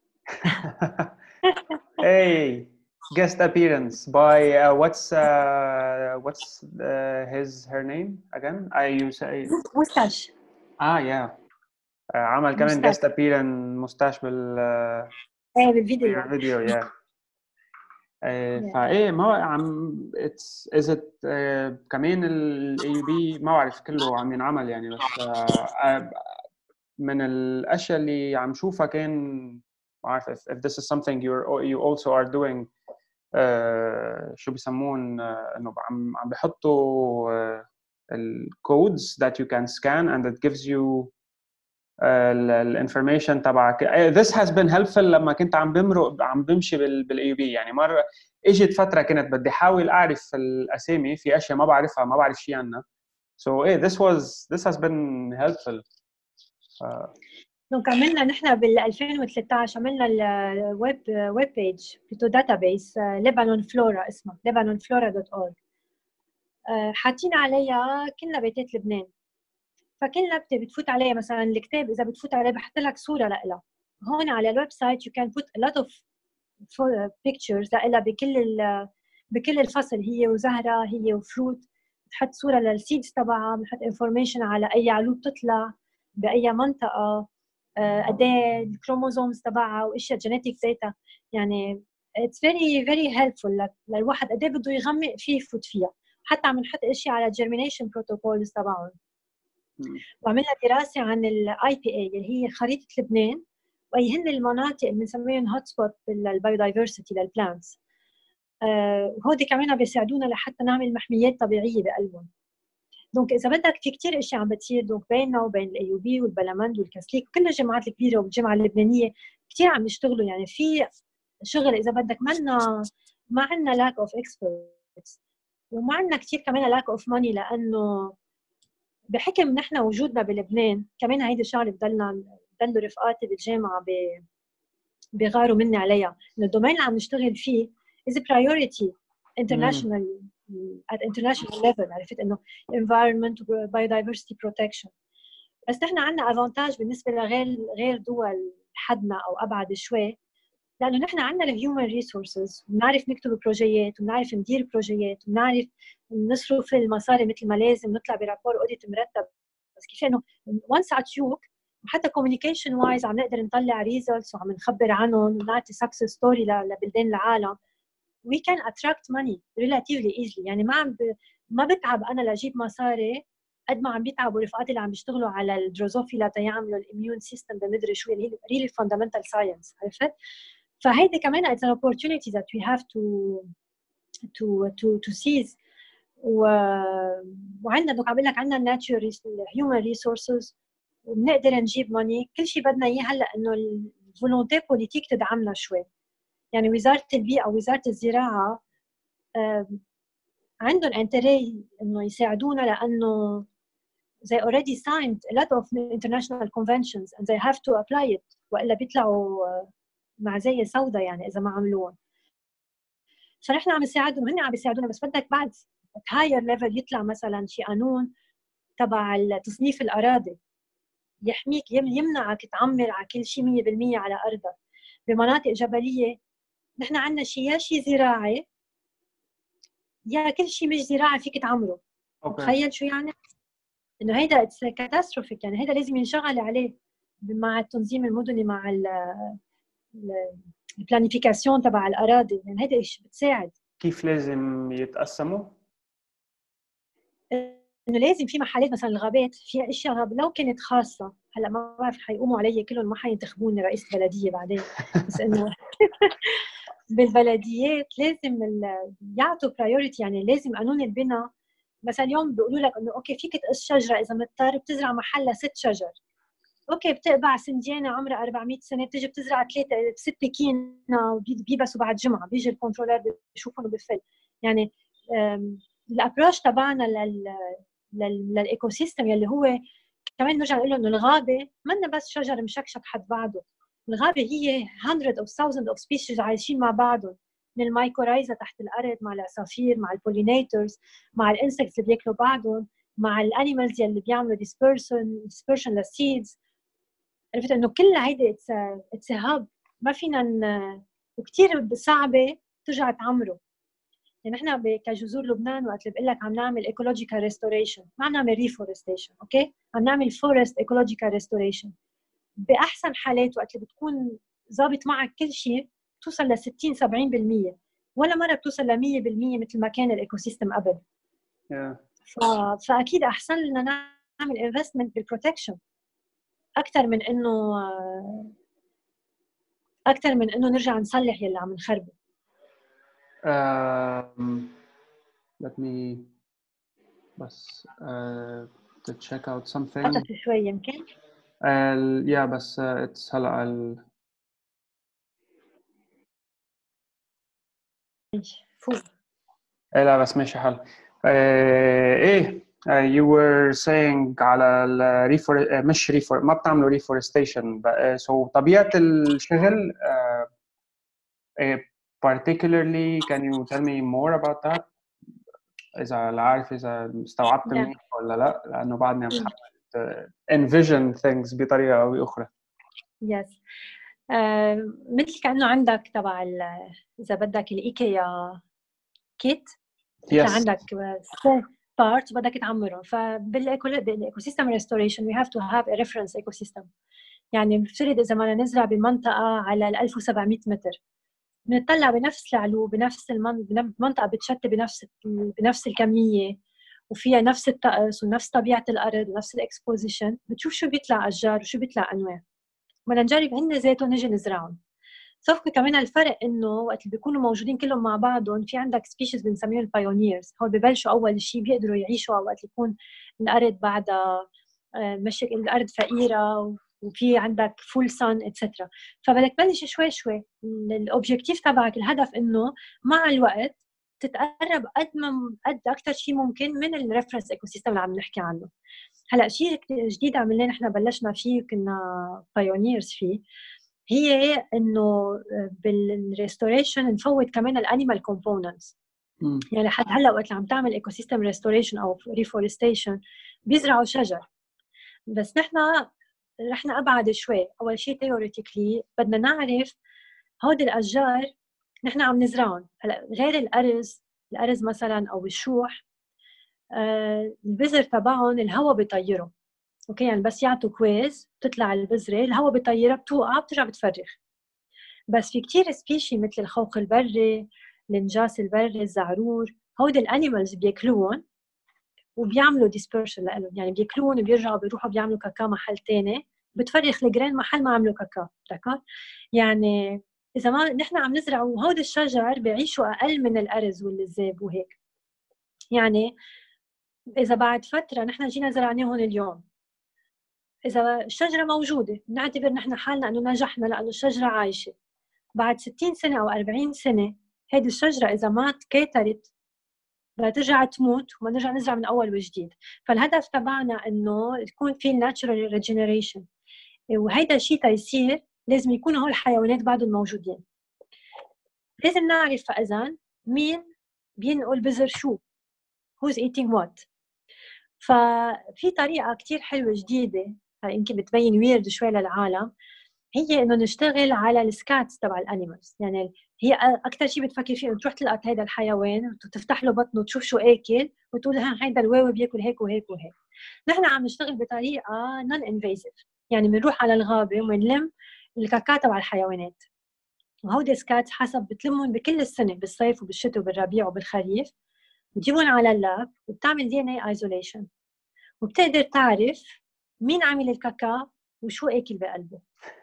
S1: Hey, guest appearance by uh, what's uh, what's uh, his her name again? I you say
S2: مستاش.
S1: اه يا yeah. uh, عمل كمان guest appearance مستاش بال
S2: ايه بالفيديو
S1: بالفيديو يا فايه ما عم اتس از ات كمان الاي يو بي ما بعرف كله عم ينعمل يعني، بس uh, من الاشياء اللي عم شوفها كان ما بعرف if, if this is something you you also are doing. uh, شو بيسمون uh, انه عم عم بيحطوا uh, الكودز that you can scan and it gives you الانفورميشن تبعك. this has been helpful لما كنت عم بمرق عم بمشي بالاي يو بي. يعني مره اجت فتره كنت بدي احاول اعرف الاسامي في اشياء ما بعرفها ما بعرف شيء عنها. so ايه this was this has been helpful.
S2: دونك عملنا نحن بال ألفين وثلاثة عشر عملنا الويب ويب بيج بتو داتابيس لبنان فلورا اسمها لبنان فلورا دوت أورج. حاطين عليها كلنا بيتات لبنان، فكل نبته بتفوت عليها مثلا الكتاب اذا بتفوت عليه بحط لك صوره لها. هون على الويب سايت يو كان بوت ا لوت اوف بيكتشرز لها بكل بكل الفصل، هي وزهره هي وفروت، بتحط صوره للسيدز تبعها، بتحط انفورميشن على اي علوب تطلع باي منطقه، قد ايه الكروموزومز تبعها واشياء جينيتيك داتا. يعني اتس فيري فيري هيلبفول للواحد قد ايه بده يغمق فيه يفوت فيها. حتى عم نحط اشياء على جيرمينيشن بروتوكولز تبعهم. وعملنا دراسه عن الاي بي اي اللي هي خريطه لبنان واي هن المناطق اللي بنسميهم هوت سبوت للبايودايفرسيتي للبلانتس. آه هودي كمان بيساعدونا لحتى نعمل محميات طبيعيه بقلبهم. دونك اذا بدك في كثير اشياء عم بتصير دونك بيننا وبين الاي يو بي والبلمند والكاسليك وكل الجامعات الكبيره والجامعه اللبنانيه كثير عم يشتغلوا. يعني في شغل اذا بدك منا ما عندنا لاك اوف اكسبرتس وما عندنا كثير كمان لاك اوف ماني، لانه بحكم نحن وجودنا بلبنان كمان هيدي الشغله بضلنا بضلوا رفقاتي بالجامعه بيغاروا مني عليها انه الدومين اللي عم نشتغل فيه is a priority international at international level. عرفت انه environment و biodiversity protection. بس نحن عندنا افانتاج بالنسبه لغير غير دول حدنا او ابعد شوي، لانه نحن عندنا الهيومن ريسورسز، بنعرف نكتب بروجيات وبنعرف ندير بروجيات وبنعرف نصرف المصاري مثل ما لازم، نطلع برابور اوديت مرتب. بس كيف انه وانس عطيوك وحتى communication wise عم نقدر نطلع results وعم نخبر عنهم ونعطي success story لبلدان العالم. we can attract money relatively easily. يعني ما عم ب... ما بتعب انا لاجيب مصاري قد ما عم بيتعبوا رفقاتي اللي عم بيشتغلوا على الدروزوفيلا تيعملوا الاميون سيستم بمدري شو اللي هي really fundamental science. عرفت؟ فهيدي كمان it's an opportunity that we have to to to to seize. و... وعندنا دوك عم بقول لك عندنا natural human resources وبنقدر نجيب ماني. كل شيء بدنا اياه هلا انه الفولونتي بوليتيك تدعمنا شوي. يعني وزاره البيئه ووزاره الزراعه عندهم انتري انه يساعدونا لانه they already signed a lot of international conventions and they have to apply it والا بيطلعوا مع زي سوداء يعني اذا ما عملوهم. فنحن عم نساعدهم هن عم بيساعدونا بس بدك بعد higher level يطلع مثلا شيء قانون تبع تصنيف الاراضي يحميك يمنعك تعمر على كل شيء مية بالمية على ارضك. بمناطق جبليه نحن عندنا شيء يا شيء زراعي يا كل شيء مش زراعي فيك تعمره. تخيل شو يعني؟ انه هيدا كاتاستروفيك. يعني هيدا لازم ينشغل عليه مع التنظيم المدني مع البلانيفيكاسيون تبع الاراضي. يعني هيدا ايش بتساعد.
S1: كيف لازم يتقسموا؟
S2: انه لازم في محلات مثلا الغابات فيها اشياء غاب لو كانت خاصه. هلا ما بعرف حيقوموا علي كلهم ما حينتخبوني رئيس بلديه بعدين بس انه بالبلديات لازم يعطوا برايورتي. يعني لازم قانون البناء مثلا اليوم بيقولوا لك انه اوكي فيك تقص شجره اذا مضطر بتزرع محلها ست شجر. اوكي بتقبع سنديانه عمرها أربعمية سنه بتيجي بتزرع ثلاثه ست كينا وبيبسوا بعد جمعه بيجي الكنترولر بيشوفهم وبفل. يعني الابروش تبعنا لل للايكو سيستم يلي هو كمان نرجع نقول له انه الغابه منا بس شجر مشكشك حد بعضه. الغابه هي hundred of thousands of species عايشين مع بعضهم من المايكورايزا تحت الارض مع العصافير مع البولينيتورز مع الانسكتس اللي بياكلوا بعضهم مع الانيمالز يلي بيعملوا dispersion dispersion للسيدز. عرفت انه كل هيدي اتس اتس هاب ما فينا ن... وكثير صعبه ترجع تعمره. يعني نحن كجذور لبنان وقت اللي بقول لك عم نعمل ايكولوجيكال ريستوريشن ما عم نعمل ريفورستيشن. اوكي عم نعمل فورست ايكولوجيكال ريستوريشن. باحسن حالات وقت اللي بتكون ظابط معك كل شيء توصل ل ستين سبعين بالمية ولا مره بتوصل ل مية بالمية مثل ما كان الايكو سيستم قبل.
S1: yeah.
S2: ف... فاكيد احسن لنا نعمل انفستمنت بالبروتكشن اكثر من انه اكثر من انه نرجع نصلح يلي عم نخربه.
S1: um, let me بس uh, to check out something.
S2: قطع شوي يمكن.
S1: uh, yeah بس uh, it's هلا ال
S2: فوق.
S1: إيه لا بس ماشي حل. uh, ايه uh, you were saying على ال refor uh, مش refor ما بتعملوا reforestation uh, so طبيعة الشغل uh, uh, particularly can you tell me more about that إذا لا عارف إذا استوعبت مني ولا لا لأنه بعدني عم بحاول envision things بطريقة أو بأخرى.
S2: Yes. uh, مثل كأنه عندك تبع إذا بدك الإيكيا كيت.
S1: Yes.
S2: عندك parts بدك تعمرهم. فبالإيكو سيستم ريستوريشن we have to have a reference ecosystem. يعني بفترض إذا بدنا نزرع بمنطقة على ال ألف وسبعمية متر بنطلع بنفس العلو بنفس المنطقة بتشتي بنفس بنفس الكمية وفيها نفس الطقس ونفس طبيعة الأرض ونفس الإكسبوزيشن. بتشوف شو بيطلع أشجار وشو بيطلع أنواع بدنا نجرب هن ذاتهم نجي نزرعهم. صفقة كمان الفرق إنه وقت اللي بيكونوا موجودين كلهم مع بعضهم في عندك سبيشيز بنسميهم البايونيرز. هول ببلشوا أول شيء بيقدروا يعيشوا وقت يكون الأرض بعدها مش الأرض فقيرة وفي عندك فول سان اتسترا. فبدك تبلش شوي شوي. الاوبجيكتيف تبعك الهدف انه مع الوقت تتقرب قد ما قد اكثر شيء ممكن من الريفرنس ايكو سيستم اللي عم نحكي عنه. هلا شيء جديد عملناه نحن بلشنا فيه كنا بايونيرز فيه هي انه بالريستوريشن نفوت كمان الانيمال كومبوننتس. يعني حد هلا وقت عم تعمل ايكو سيستم ريستوريشن او ريفورستيشن بيزرعوا شجر بس نحن رحنا أبعد شوي. أول شيء theoretically بدنا نعرف هودي الأشجار نحن عم نزرعهم. هلا غير الأرز الأرز مثلا أو الشوح آه البذر تبعهم الهواء بيطيره اوكي يعني بس يعطوا كويز بتطلع البذره الهواء بيطيرها بتوقع بترجع بتفرخ. بس في كتير سبيشي مثل الخوخ البري، النجاس البري، الزعرور، هود الانيمالز بياكلوهم وبيعملوا ديسبرشن لهم، يعني بياكلوهم وبيرجعوا بيروحوا بيعملوا كاكا محل تاني بتفرخ الجرين محل ما عملوا كاكا. دكا يعني اذا ما نحن عم نزرع وهود الشجر بيعيشوا اقل من الارز والذئب وهيك، يعني اذا بعد فتره نحن جينا زرعناهم اليوم، اذا الشجره موجوده بنعتبر نحن حالنا انه نجحنا لانه الشجره عايشه. بعد ستين سنه او أربعين سنه هيدي الشجره اذا ما تكاثرت بدها ترجع تموت وما نرجع نزرع من اول وجديد. فالهدف تبعنا انه يكون في الناتشورال ريجنريشن، وهيدا الشيء تيصير لازم يكونوا هول الحيوانات بعدهم موجودين. لازم نعرف فاذا مين بينقل بذر شو، who's eating what. ففي طريقه كتير حلوه جديده يمكن بتبين ويرد شوي للعالم، هي انه نشتغل على السكاتس تبع الانيمالز. يعني هي اكثر شيء بتفكر فيه انه تروح تلقط هذا الحيوان وتفتح له بطنه وتشوف شو اكل وتقول ها هيدا الواوي بياكل هيك وهيك وهيك. نحن عم نشتغل بطريقه نون انفيزيف، يعني بنروح على الغابه وبنلم الكاكا تبع الحيوانات، وهودي سكاتس حسب بتلمهم بكل السنه بالصيف وبالشتاء وبالربيع وبالخريف، بتجيبهم على اللاب وبتعمل دي ان اي ايزوليشن، وبتقدر تعرف مين عامل الكاكا وشو اكل بقلبه.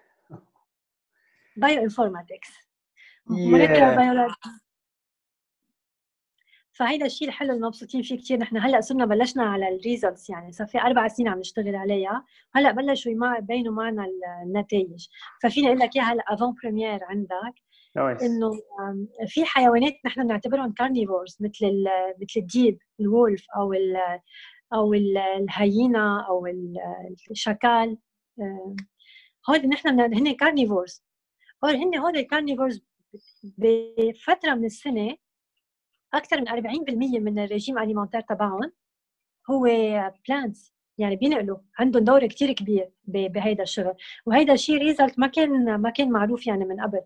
S2: بايو انفورماتكس موليكولار
S1: yeah.
S2: بيولوجي. فهيدا الشيء الحلو اللي مبسوطين فيه كثير. نحن هلا صرنا بلشنا على الريزلتس، يعني صار في اربع سنين عم نشتغل عليها، هلا بلشوا يبينوا معنا النتائج. ففينا اقول لك اياها هلا افون بريمير عندك
S1: nice.
S2: انه في حيوانات نحن بنعتبرهم كارنيفورز مثل مثل الديب، الولف او ال او الهيينا او الشاكال، هول نحن هن كارنيفورز. هول هن هول الكارنيفورز بفتره من السنه اكثر من أربعين بالمية من الرجيم اليمنتير تبعهم هو بلانتس، يعني بينقلوا عندهم دور كتير كبير بهيدا الشغل، وهيدا الشيء ريزلت ما كان ما كان معروف يعني من قبل.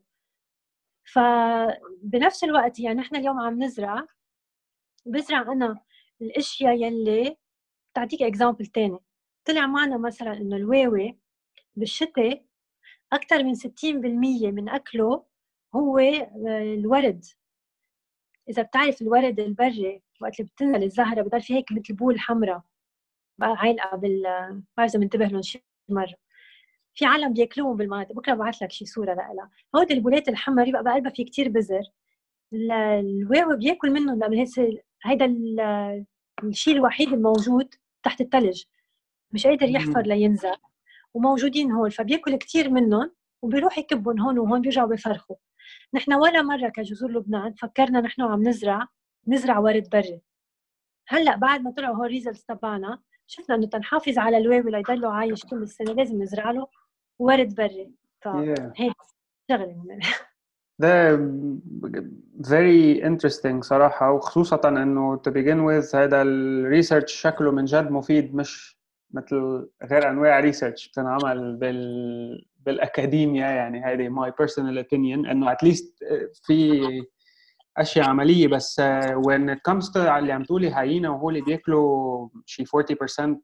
S2: فبنفس الوقت يعني نحن اليوم عم نزرع، بزرع انا الاشياء يلي بتعطيك اكزامبل تاني. طلع معنا مثلا انه الواوي بالشتاء اكثر من ستين بالمية من اكله هو الورد. اذا بتعرف الورد البري وقت اللي بتنزل الزهره بضل في هيك مثل بول حمراء بقى عالقه بال ما بعرف اذا منتبه لهم شي مره، في عالم بياكلوهم بالمناطق، بكره بعث لك شي صوره لها. هود البولات الحمر يبقى بقلبها في كتير بذر، الواوي بياكل منهم لانه هيدا الشيء الوحيد الموجود تحت الثلج، مش قادر يحفر لينزل، وموجودين هون فبياكل كتير منهم وبيروح يكبهم هون وهون بيرجعوا بيفرخوا. نحن ولا مره كجذور لبنان فكرنا نحن عم نزرع نزرع ورد بري. هلا بعد ما طلعوا هول الريزلتس تبعنا شفنا انه تنحافظ على الواوي ليضلوا عايش طول السنه لازم نزرع له ورد بري. فهيك شغله
S1: ده very interesting صراحة، وخصوصا انه to begin with هذا الريسيرش شكله من جد مفيد، مش مثل غير انواع ريسيرش بتنعمل بال بالاكاديميا. يعني هذه my personal opinion انه at least في اشياء عمليه. بس when it comes to اللي عم تقولي هاينا وهو اللي بياكلوا شي forty percent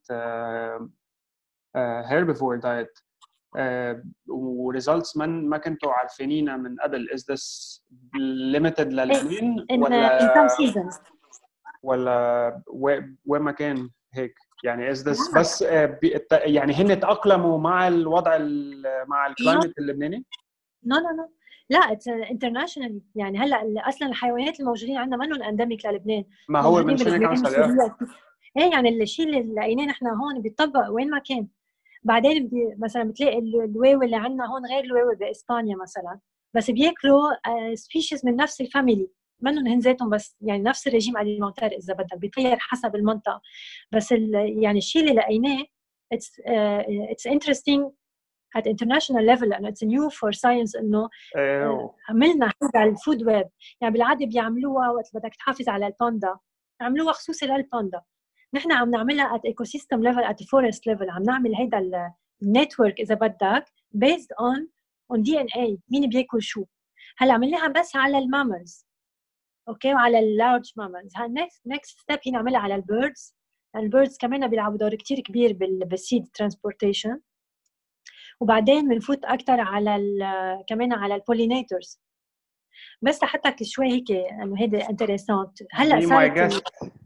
S1: herbivore diet وريزلتس من ما كنتوا عارفينينها من قبل، is this limited للبنان ولا
S2: in some seasons
S1: ولا وين ما كان هيك؟ يعني is this بس يعني هن تأقلموا مع الوضع مع الكلايمت اللبناني؟
S2: لا لا لا لا اتس انترناشونال. يعني هلا اصلا الحيوانات الموجودين عندنا منهم انديميك للبنان،
S1: ما هو من شنو كان سالها
S2: ايه يعني الشيء اللي لقيناه نحن هون بيطبق وين ما كان. بعدين مثلا بتلاقي الواوي اللي عندنا هون غير الواوي باسبانيا مثلا، بس بياكلوا سبيشيز من نفس الفاميلي منهم هن ذاتهم، بس يعني نفس الرجيم اليمنتير اذا بدك بيتغير حسب المنطقه. بس يعني الشيء اللي لقيناه اتس اتس انترستينج at international level لأنه it's new for science إنه عملنا هذا الفود ويب. يعني بالعادة بيعملوها وقت بدك تحافظ على الباندا، عملوها خصوصي للباندا. نحن عم نعملها at ecosystem level at forest level، عم نعمل هيدا النتورك إذا بدك based on on دي إن إيه مين بياكل شو. هلا عملناها بس على الماملز، أوكي، وعلى اللارج ماملز. ها next next step هي نعملها على البيردز البيردز كمان بيلعبوا دور كتير كبير بالسيد ترانسبورتيشن. وبعدين بنفوت اكثر على كمان على البولينيتورز. بس لحتى شوي هيك انه هيدا انتريسانت هلا صارت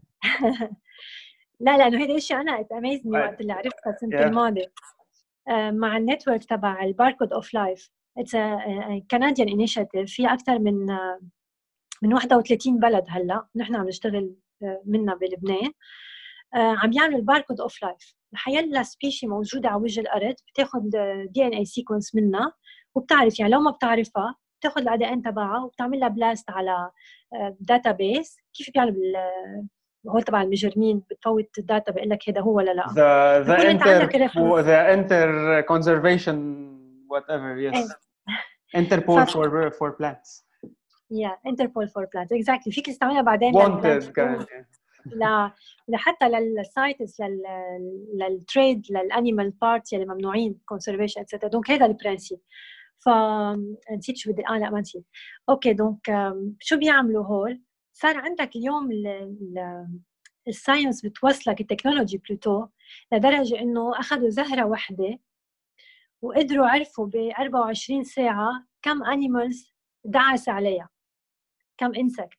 S2: لا لا انه هيدا الشيء انا اتاميزني وقت اللي عرفتها السنه الماضيه مع النتورك تبع الباركود اوف لايف. اتس كنديان انيشيتيف في اكثر من من واحد وثلاثين بلد هلا نحن عم نشتغل منها بلبنان. عم يعملوا الباركود اوف لايف. حيلا سبيشي موجوده على وجه الارض بتاخذ دي ان اي سيكونس منها وبتعرف، يعني لو ما بتعرفها بتاخذ الادي ان تبعها وبتعمل لها بلاست على داتا بيس. كيف بيعملوا هو تبع المجرمين، بتفوت الداتا بقول لك هذا هو ولا لا.
S1: the the inter the inter conservation whatever yes Interpol for for plants
S2: yeah Interpol for plants exactly. فيك تستعملها بعدين
S1: wanted كمان
S2: لا لحتى للسايتس لل للتريد للانيمال بارتس اللي ممنوعين conservation etc. دونك هذا البرنسيب. فنسيت شو بدي اه لا ما نسيت. اوكي دونك شو بيعملوا هول؟ صار عندك اليوم الساينس بتوصلك التكنولوجي بلوتو لدرجه انه اخذوا زهره واحده وقدروا عرفوا ب أربعة وعشرين ساعه كم انيمالز دعس عليها، كم انسكت.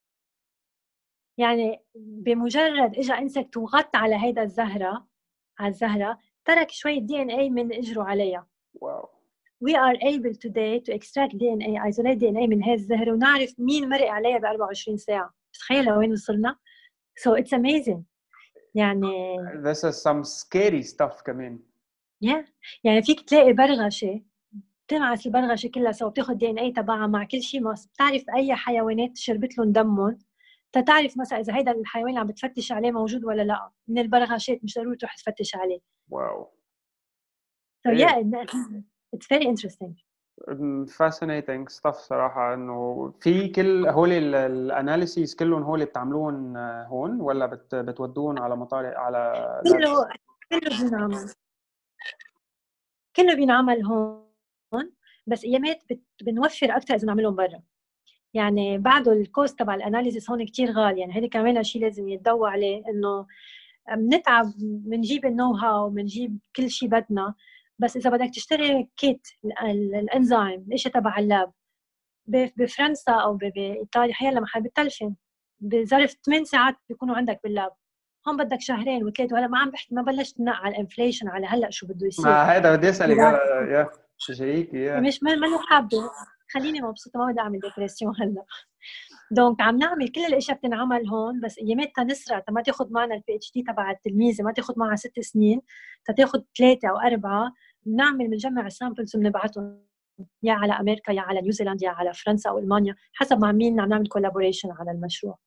S2: يعني بمجرد اجى انسكت وغط على هيدا الزهره على الزهره ترك شويه دي ان اي من اجروا عليها.
S1: واو.
S2: we are able today to extract دي إن إيه isolate دي إن إيه من هذه الزهرة ونعرف مين مرق عليها ب أربعة وعشرين ساعة. تخيل وين وصلنا. so it's amazing يعني.
S1: this is some scary stuff كمان.
S2: yeah يعني فيك تلاقي برغشة بتنعس البرغشة كلها سوا بتاخد دي إن إيه تبعها مع كل شيء، ما بتعرف أي حيوانات شربت لهم دمهم تتعرف مثلا إذا هيدا الحيوان اللي عم بتفتش عليه موجود ولا لا من البرغشات، مش ضروري تروح تفتش عليه.
S1: واو.
S2: so yeah it's very interesting
S1: fascinating stuff صراحة. إنه في كل هول الاناليسيز كلهم هول بتعملون هون ولا بت بتودون على مطارق على
S2: كله كله بينعمل كله بينعمل هون، بس ايامات بنوفر اكثر اذا نعملهم برا. يعني بعده الكوست تبع الاناليسيس هون كتير غالي، يعني هذا كمان شيء لازم يتضوى عليه. انه بنتعب بنجيب النو هاو بنجيب كل شيء بدنا، بس اذا بدك تشتري كيت الانزيم الاشي تبع اللاب بفرنسا او بايطاليا حيلا محل بالتلفن بظرف ثمان ساعات بيكونوا عندك باللاب. هون بدك شهرين وثلاثه، وهلا ما عم بحكي ما بلشت نق على الانفليشن على هلا شو بده يصير.
S1: ما هذا بدي اسالك يا شيك يا
S2: مش ما انا حابه خليني مبسوطه ما بدي اعمل ديبرسيون هلا. دونك عم نعمل كل الاشياء بتنعمل هون، بس ايامات نسرع ما تاخذ معنا البي اتش دي تبع التلميذه ما تاخذ معها ست سنين تاخذ ثلاثه او اربعه. بنعمل بنجمع السامبلز وبنبعثهم يا على امريكا يا على نيوزيلندا يا على فرنسا او المانيا حسب مع مين عم نعمل كولابوريشن على المشروع.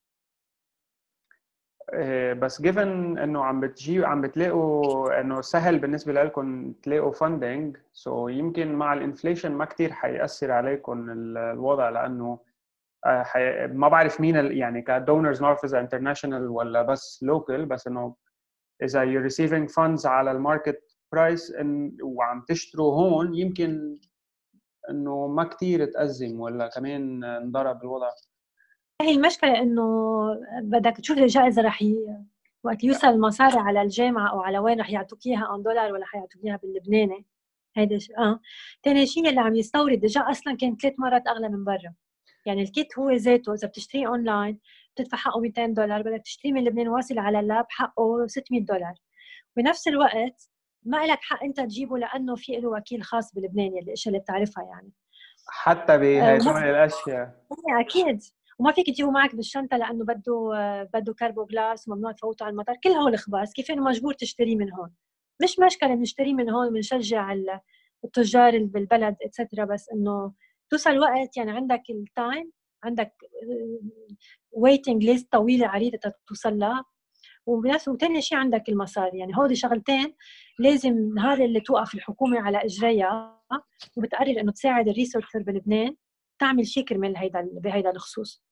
S1: بس given انه عم بتجي عم بتلاقوا انه سهل بالنسبه لكم تلاقوا فاندنج، سو so يمكن مع الانفليشن ما كتير حيأثر عليكم الوضع، لانه حي... ما بعرف مين ال... يعني كدونرز ما بعرف اذا انترناشونال ولا بس لوكال، بس انه اذا you're receiving funds على الماركت برايس إن... وعم تشتروا هون يمكن انه ما كتير تأزم ولا كمان انضرب الوضع.
S2: هي المشكله انه بدك تشوف الجائزه رح ي... وقت يوصل المصاري على الجامعه او على وين رح يعطوك اياها ان دولار ولا حيعطوك اياها باللبناني. هيدا ش... اه ثاني شيء اللي عم يستورد ديجا اصلا كان ثلاث مرات اغلى من برا. يعني الكيت هو ذاته اذا بتشتريه اونلاين بتدفع حقه مئتين دولار، بدك تشتريه من لبنان واصل على اللاب حقه ستمئة دولار. بنفس الوقت ما لك حق انت تجيبه لانه في له وكيل خاص بلبنان اللي الاشياء اللي بتعرفها يعني
S1: حتى بهدول الاشياء
S2: اكيد. وما فيك تجيبه معك بالشنطه لانه بده بده كاربو جلاس وممنوع تفوته على المطار. كل هول الخباص كيف انه مجبور تشتريه من هون. مش مشكله نشتري من هون ونشجع التجار بالبلد اتسترا، بس انه توصل وقت يعني عندك التايم عندك ويتنج ليست طويله عريضه توصل لها، وبنفس وثاني شيء عندك المصاري. يعني هودي شغلتين لازم نهار اللي توقف الحكومه على اجريها وبتقرر انه تساعد الريسيرشر بلبنان تعمل شيء كرمال هيدا بهيدا الخصوص.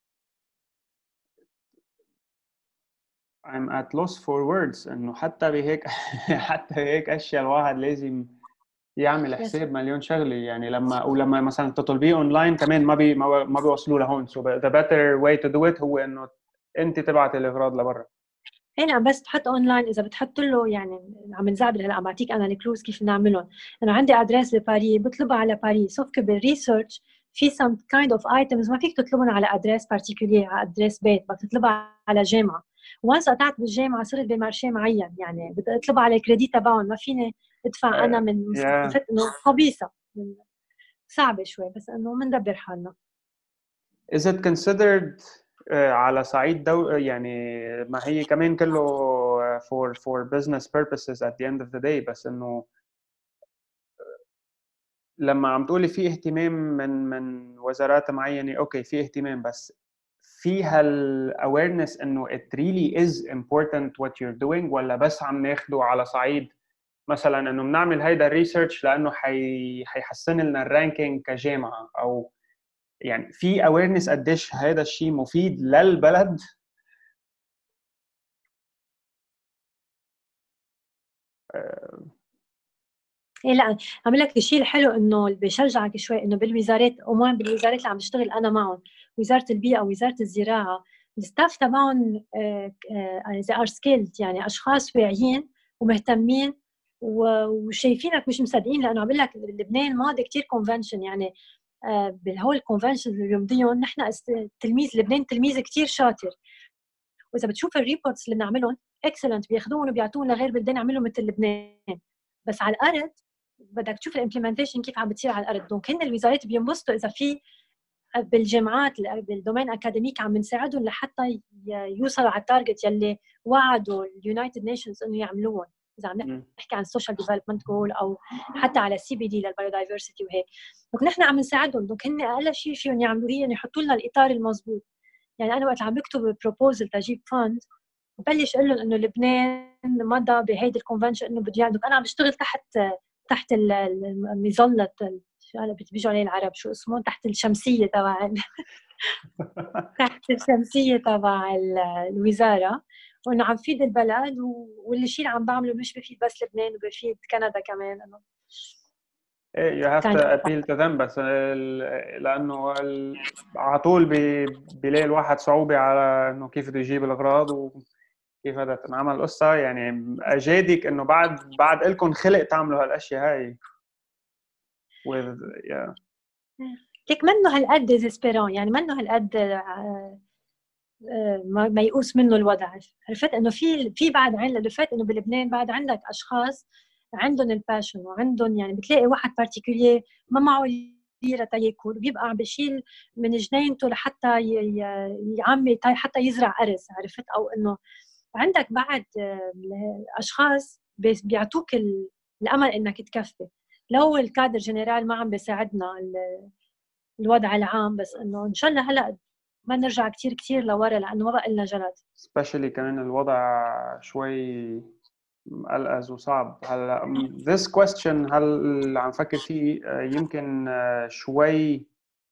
S1: I'm at loss for words انه حتى بهيك حتى بهيك اشياء الواحد لازم يعمل حساب مليون شغله. يعني لما ولما مثلا تطلبيه اونلاين كمان ما بي ما بيوصلوا لهون. so the better way to do it هو انه انت تبعت الاغراض لبرا.
S2: هنا بس تحط اونلاين، اذا بتحط له يعني عم نزعبل هلا عم بعطيك انا الكلوز كيف نعملهم. انا عندي ادريس بباريس بطلبها على باريس، سوف بالريسيرش في some kind of items ما فيك تطلبهم على ادريس بارتيكولير، على ادريس بيت، بدك تطلبها على جامعه. وانس قطعت بالجامعه صرت بمارشي معين، يعني بدي اطلبها على الكريديت تبعهم، ما فيني ادفع انا من
S1: yeah.
S2: عرفت انه خبيصه صعبه شوي، بس انه بندبر حالنا.
S1: Is it considered uh, على صعيد دو يعني ما هي كمان كله uh, for for business purposes at the end of the day، بس انه لما عم تقولي في اهتمام من من وزارات معينة، اوكي في اهتمام، بس في هال awareness انه it really is important what you're doing، ولا بس عم ناخده على صعيد مثلا انه بنعمل هيدا الريسيرش لانه حي حيحسن لنا الرانكينج كجامعة، او يعني في awareness قديش هذا الشيء مفيد للبلد؟
S2: ايه لا عم لك الشيء الحلو انه اللي بيشجعك شوي انه بالوزارات، عموما بالوزارات اللي عم بشتغل انا معهم، وزاره البيئه ووزاره الزراعه، الستاف تبعهم زي ار سكيلد، يعني اشخاص واعيين ومهتمين وشايفينك مش مصدقين. لانه عم بقول لك لبنان ماضي كثير كونفنشن، يعني بالهول كونفنشن اللي بيمضيهم نحن تلميذ لبنان تلميذ كثير شاطر، واذا بتشوف الريبورتس اللي بنعملهم اكسلنت بياخذوهم وبيعطوهم لغير بلدان يعملوا مثل لبنان، بس على الارض بدك تشوف الامبلمنتيشن كيف عم بتصير على الارض. دونك هن الوزارات بينبسطوا اذا في بالجامعات بالدومين اكاديميك عم نساعدهم لحتى يوصلوا على التارجت يلي وعدوا اليونايتد نيشنز انه يعملوهم، اذا عم نحكي عن السوشيال ديفلوبمنت جول او حتى على السي بي دي للبايودايفرسيتي وهيك. دونك نحن عم نساعدهم، دونك هن اقل شيء فيهم يعملوه هي انه يحطوا لنا الاطار المضبوط. يعني انا وقت عم بكتب بروبوزل تجيب فند ببلش اقول لهم انه لبنان مضى بهيدي الكونفنشن انه بده يعمل، انا عم بشتغل تحت تحت المظله شو هلا بيجوا عليه العرب شو اسمه، تحت الشمسيه تبع تحت الشمسيه تبع الوزاره، وانه عم فيد البلد، واللي شيء اللي عم بعمله مش بفيد بس لبنان وبفيد كندا كمان. انه
S1: you have to appeal to them، بس لانه على طول بيلاقي الواحد صعوبه على انه كيف بده يجيب الاغراض وكيف بدها تنعمل القصه. يعني اجادك انه بعد بعد لكم خلق تعملوا هالاشياء هاي with yeah.
S2: ليك منه هالقد ديسبيرون، يعني منه هالقد ما يقوس منه الوضع. عرفت انه في في بعد عين لفت انه بلبنان بعد عندك اشخاص عندهم الباشن وعندهم، يعني بتلاقي واحد بارتيكولير ما معه ليره تاكل بيبقى عم بشيل من جنينته لحتى يعمي حتى يزرع ارز، عرفت؟ او انه عندك بعد اشخاص بيعطوك الامل انك تكفي. لو الكادر جنرال ما عم بيساعدنا الوضع العام، بس انه ان شاء الله هلا ما نرجع كتير كتير لورا لانه ما بقى لنا جلد.
S1: especially كمان الوضع شوي مقلقز وصعب. هلا this question هل عم فكر فيه يمكن شوي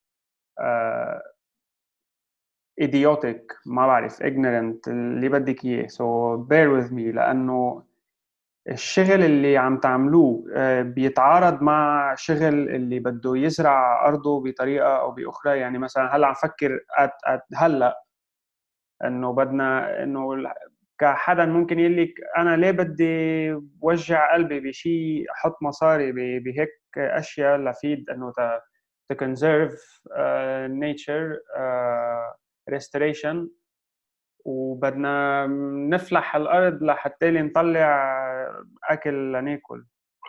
S1: idiotic، ما بعرف ignorant اللي بدك اياه، so bear with me، لانه الشغل اللي عم تعملوه بيتعارض مع شغل اللي بده يزرع أرضه بطريقة أو بأخرى. يعني مثلا هلا عم فكر هلا إنه بدنا إنه كحدا ممكن يقول لك أنا ليه بدي وجع قلبي بشيء أحط مصاري بهيك أشياء لفيد إنه to conserve uh, nature uh, restoration، وبدنا نفلح الأرض لحتى لي نطلع أكل لناكل.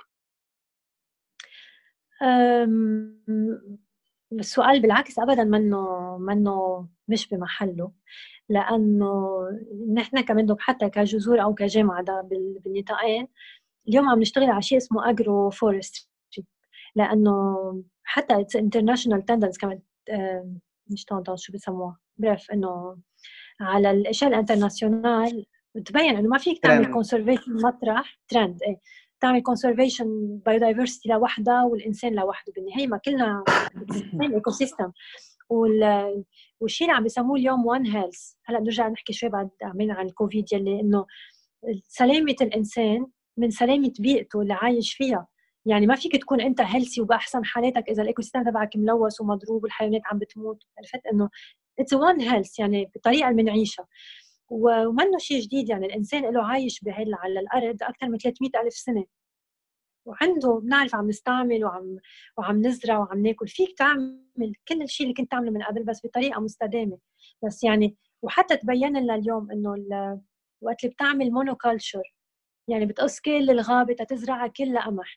S2: السؤال بالعكس أبداً منه منه مش بمحله، لأنه نحن كمان حتى كجذور أو كجامعة ده بالنطاقين اليوم عم نشتغل على شيء اسمه أجرو فورستري، لأنه حتى international tendencies كمان مش تندنس شو بيسموها بعرف إنه على الاشياء الانترناسيونال بتبين انه ما فيك تعمل كونسرفيشن مطرح ترند، ايه تعمل كونسرفيشن بايودايفرستي لوحدها والانسان لوحده، بالنهايه ما كلنا ايكو سيستم. والشيء اللي عم بيسموه اليوم وان هيلث، هلا بنرجع نحكي شوي بعد عملنا عن الكوفيد، يلي انه سلامه الانسان من سلامه بيئته اللي عايش فيها. يعني ما فيك تكون انت هيلثي وباحسن حالاتك اذا الايكو سيستم تبعك ملوث ومضروب والحيوانات عم بتموت. عرفت انه اتس وان هيلث، يعني بالطريقه اللي بنعيشها. ومنه شيء جديد. يعني الإنسان له عايش بهال على الأرض أكثر من ثلاثمئة ألف سنة، وعنده بنعرف عم نستعمل وعم وعم نزرع وعم ناكل. فيك تعمل كل الشيء اللي كنت تعمله من قبل بس بطريقة مستدامة. بس يعني وحتى تبين لنا اليوم إنه وقت اللي بتعمل مونوكالتشر، يعني بتقص كل الغابة تزرعها كلها قمح،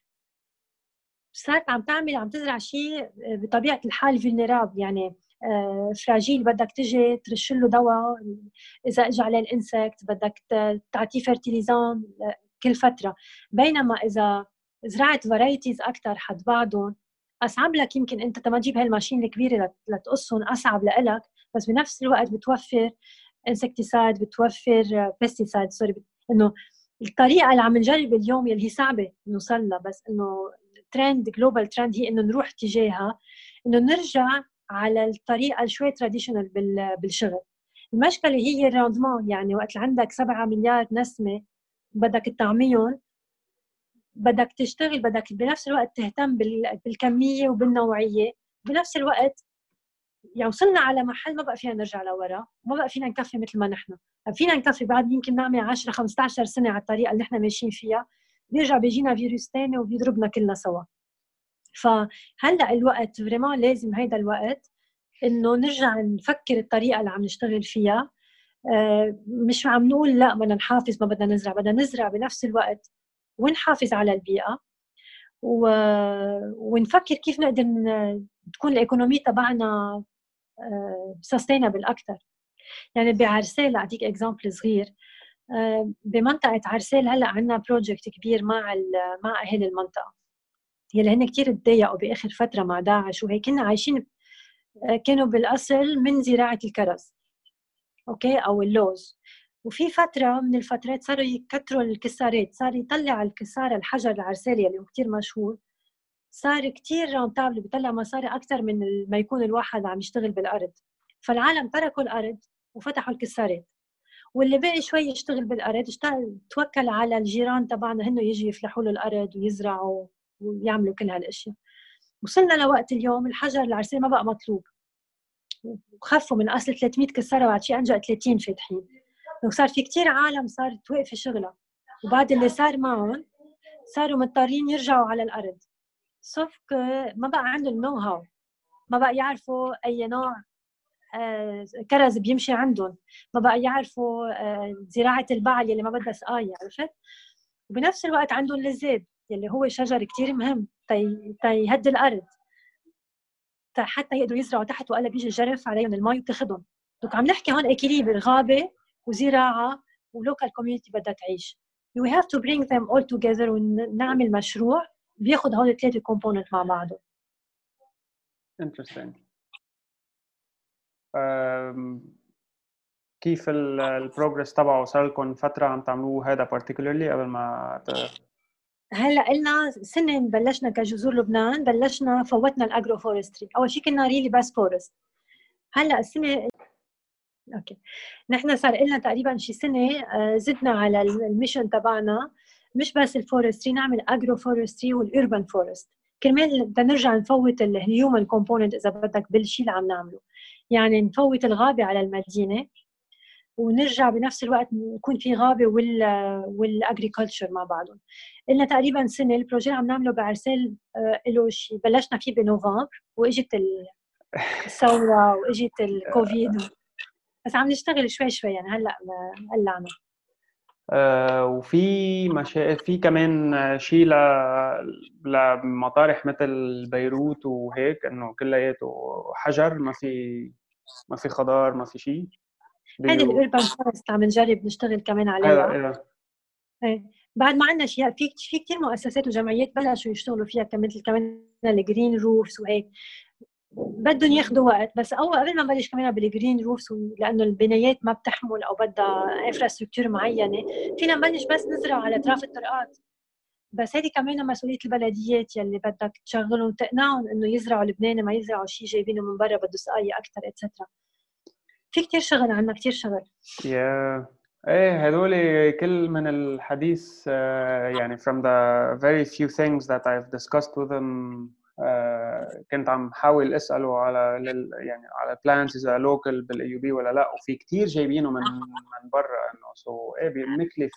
S2: صارت عم تعمل عم تزرع شيء بطبيعة الحال فيلنراب، يعني فراجيل، بدك تجي ترش له دواء إذا إجا عليه الإنسكت، بدك تعطيه فرتيليزان كل فترة. بينما إذا زرعت فرايتيز أكتر حد بعضهم، أصعب لك يمكن أنت تما تجيب هالماشين الكبيرة لتقصهم، أصعب لإلك، بس بنفس الوقت بتوفر انسكتيسايد، بتوفر بيستيسايد سوري. إنه الطريقة اللي عم نجرب اليوم يلي هي صعبة نوصل لها، بس إنه ترند جلوبال ترند هي إنه نروح تجاهها، إنه نرجع على الطريقة شوي تراديشنال بالشغل. المشكلة هي الراندمان، يعني وقت عندك سبعة مليار نسمة بدك تطعميهم، بدك تشتغل، بدك بنفس الوقت تهتم بالكمية وبالنوعية بنفس الوقت. يعني وصلنا على محل ما بقى فينا نرجع لورا، ما بقى فينا نكفي مثل ما نحن فينا نكفي. بعد يمكن نعمل عشرة خمسة عشر سنة على الطريقة اللي نحن ماشيين فيها، بيرجع بيجينا فيروس تاني وبيضربنا كلنا سوا. فهلأ الوقت فريمان لازم هيدا الوقت إنه نرجع نفكر الطريقة اللي عم نشتغل فيها. مش عم نقول لا بدنا نحافظ ما بدنا نزرع، بدنا نزرع بنفس الوقت ونحافظ على البيئة و... ونفكر كيف نقدر تكون الإيكونومية تبعنا سستينابل أكتر. يعني بعرسال أعطيك إكزامبل صغير، بمنطقة عرسال هلأ عنا بروجكت كبير مع مع أهل المنطقة يلي هن كتير تضايقوا بآخر فترة مع داعش وهيك. كنا عايشين كانوا بالأصل من زراعة الكرز أوكي أو اللوز، وفي فترة من الفترات صاروا يكتروا الكسارات، صار يطلع الكسارة الحجر العرسالي اللي هو كتير مشهور، صار كتير رانتابل، بيطلع مصاري أكتر من ما يكون الواحد عم يشتغل بالأرض. فالعالم تركوا الأرض وفتحوا الكسارات، واللي بقي شوي يشتغل بالأرض اشتغل توكل على الجيران تبعنا هنو يجي يفلحوا له الأرض ويزرعوا ويعملوا كل هالأشياء. وصلنا لوقت اليوم الحجر العرسالي ما بقى مطلوب، وخفوا من أصل ثلاثمئة كسارة وعد شي أنجا ثلاثين فاتحين. وصار في كتير عالم صارت توقف شغلها، وبعد اللي صار معهم صاروا مضطرين يرجعوا على الأرض. صفك ما بقى عندهم نو هاو، ما بقى يعرفوا أي نوع كرز بيمشي عندهم، ما بقى يعرفوا زراعة البعل يلي ما بدها سقاية، عرفت؟ وبنفس الوقت عندهم الزيب يلي هو شجر كتير مهم تي تيهدي الأرض حتى يقدروا يزرعوا تحت، وقال بيجي الجرف عليهم المي وتاخدهم. دوك عم نحكي هون اكيليبر، غابة وزراعة ولوكال كوميونيتي بدها تعيش. we have to bring them all together ونعمل مشروع بياخد هول الثلاثة كومبوننت مع بعضهم.
S1: interesting. um, كيف البروجرس تبعه صار لكم فترة عم تعملوه هذا particularly قبل ما ت...
S2: هلا قلنا سنة بلشنا كجذور لبنان، بلشنا فوتنا الاجرو فورستري. اول شيء كنا ريلي باس فورست، هلا السنة اوكي نحن صار لنا تقريبا شي سنة زدنا على الميشن تبعنا، مش بس الفورستري، نعمل اجرو فورستري والاربن فورست، كرمال بدنا نرجع نفوت الهيومن كومبوننت اذا بدك بالشيء اللي عم نعمله. يعني نفوت الغابة على المدينة ونرجع بنفس الوقت يكون في غابة وال والاجريكلتشر مع بعضهم. قلنا تقريبا سنة البروجي عم نعمله بعرسال له شيء بلشنا فيه بنوفمبر، واجت الثورة واجت الكوفيد، بس عم نشتغل شوي شوي يعني هلا قلعنا.
S1: آه وفي مشا... في كمان شيء ل... لمطارح مثل بيروت وهيك انه كلياته حجر، ما في ما في خضار ما في شيء.
S2: هذه الاربن فورست عم نجرب نشتغل كمان عليها. ايه بعد ما عندنا شيء، في في كثير مؤسسات وجمعيات بلشوا يشتغلوا فيها مثل كمان الجرين روفز وهيك، بدهم ياخذوا وقت. بس اول قبل ما نبلش كمان بالجرين روفز لانه البنايات ما بتحمل او بدها انفراستراكشر معينه، فينا نبلش بس نزرع على اطراف الطرقات. بس هذه كمان مسؤوليه البلديات يلي بدك تشغلهم تقنعهم انه يزرعوا لبنان، ما يزرعوا شيء جايبينه من برا بده سقايه اكثر اتسترا. في كثير شغل عندنا، كثير شغل.
S1: يا ايه هدول كل من الحديث uh, يعني from the very few things that I've discussed with them آه كنت عم حاول اساله على لل يعني على بلانز اذا لوكال بالاي يو بي ولا لا، وفي كتير جايبينه من من برا انه سو ايه مكلف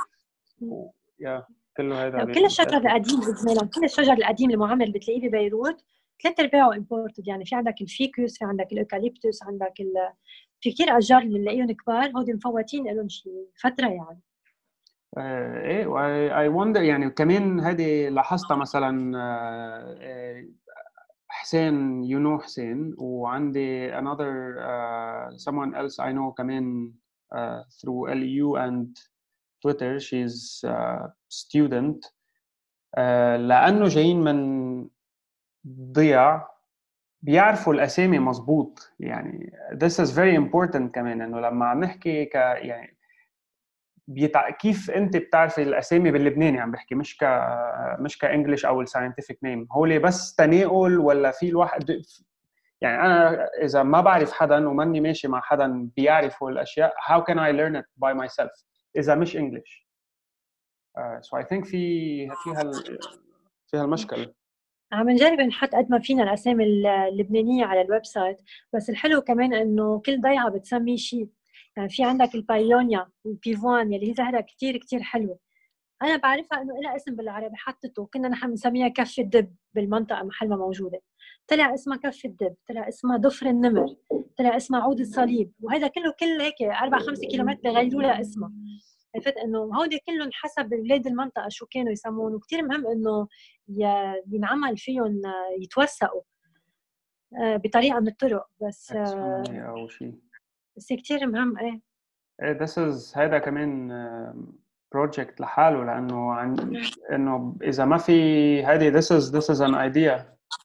S1: يا كله هذا
S2: كل الشجر
S1: بيتأثر.
S2: القديم زميلهم، كل الشجر القديم المعمر اللي بتلاقيه ببيروت ثلاث ارباعه امبورتد. يعني في عندك الفيكوس، في عندك الاوكاليبتوس، عندك ال... في كثير اشجار اللي نلاقيهم كبار هودي مفوتين لهم شي فتره يعني.
S1: آه ايه واي وندر يعني كمان هذه لاحظتها مثلا آه آه حسين يونو حسين، وعندي another uh, someone else I know كمان uh, through L U and Twitter. she's a student uh, لأنه جايين من ضياع بيعرفوا الأسامي مظبوط. يعني this is very important كمان إنه لما عم نحكي ك يعني بيتع... كيف انت بتعرفي الاسامي باللبناني، عم بحكي مش ك مش كانجلش او الساينتفك نيم، هو بس تناقل ولا في الواحد يعني انا اذا ما بعرف حدا وماني ماشي مع حدا بيعرفوا الاشياء how can I learn it by myself اذا مش انجلش. uh, so I think في في هال في هالمشكله.
S2: عم نجرب نحط قد ما فينا الاسامي اللبنانيه على الويب سايت، بس الحلو كمان انه كل ضيعه بتسمي شيء. يعني في عندك البايونيا والبيفوان يلي هي زهره كثير كثير حلوه، انا بعرفها انه لها اسم بالعربي حطته، كنا نحن بنسميها كف الدب بالمنطقه محل ما موجوده، طلع اسمها كف الدب، طلع اسمها ضفر النمر، طلع اسمها عود الصليب، وهذا كله كل هيك أربعة خمسة كيلومتر بغيروا لها اسمها. عرفت انه هودي كلهم حسب اولاد المنطقه شو كانوا يسمون، وكثير مهم انه ينعمل فيهم يتوثقوا بطريقه من الطرق، بس
S1: او شيء
S2: بس كثير مهم. ايه
S1: ايه this is هذا كمان بروجكت لحاله، لانه عن انه اذا ما في هذه this is this is an idea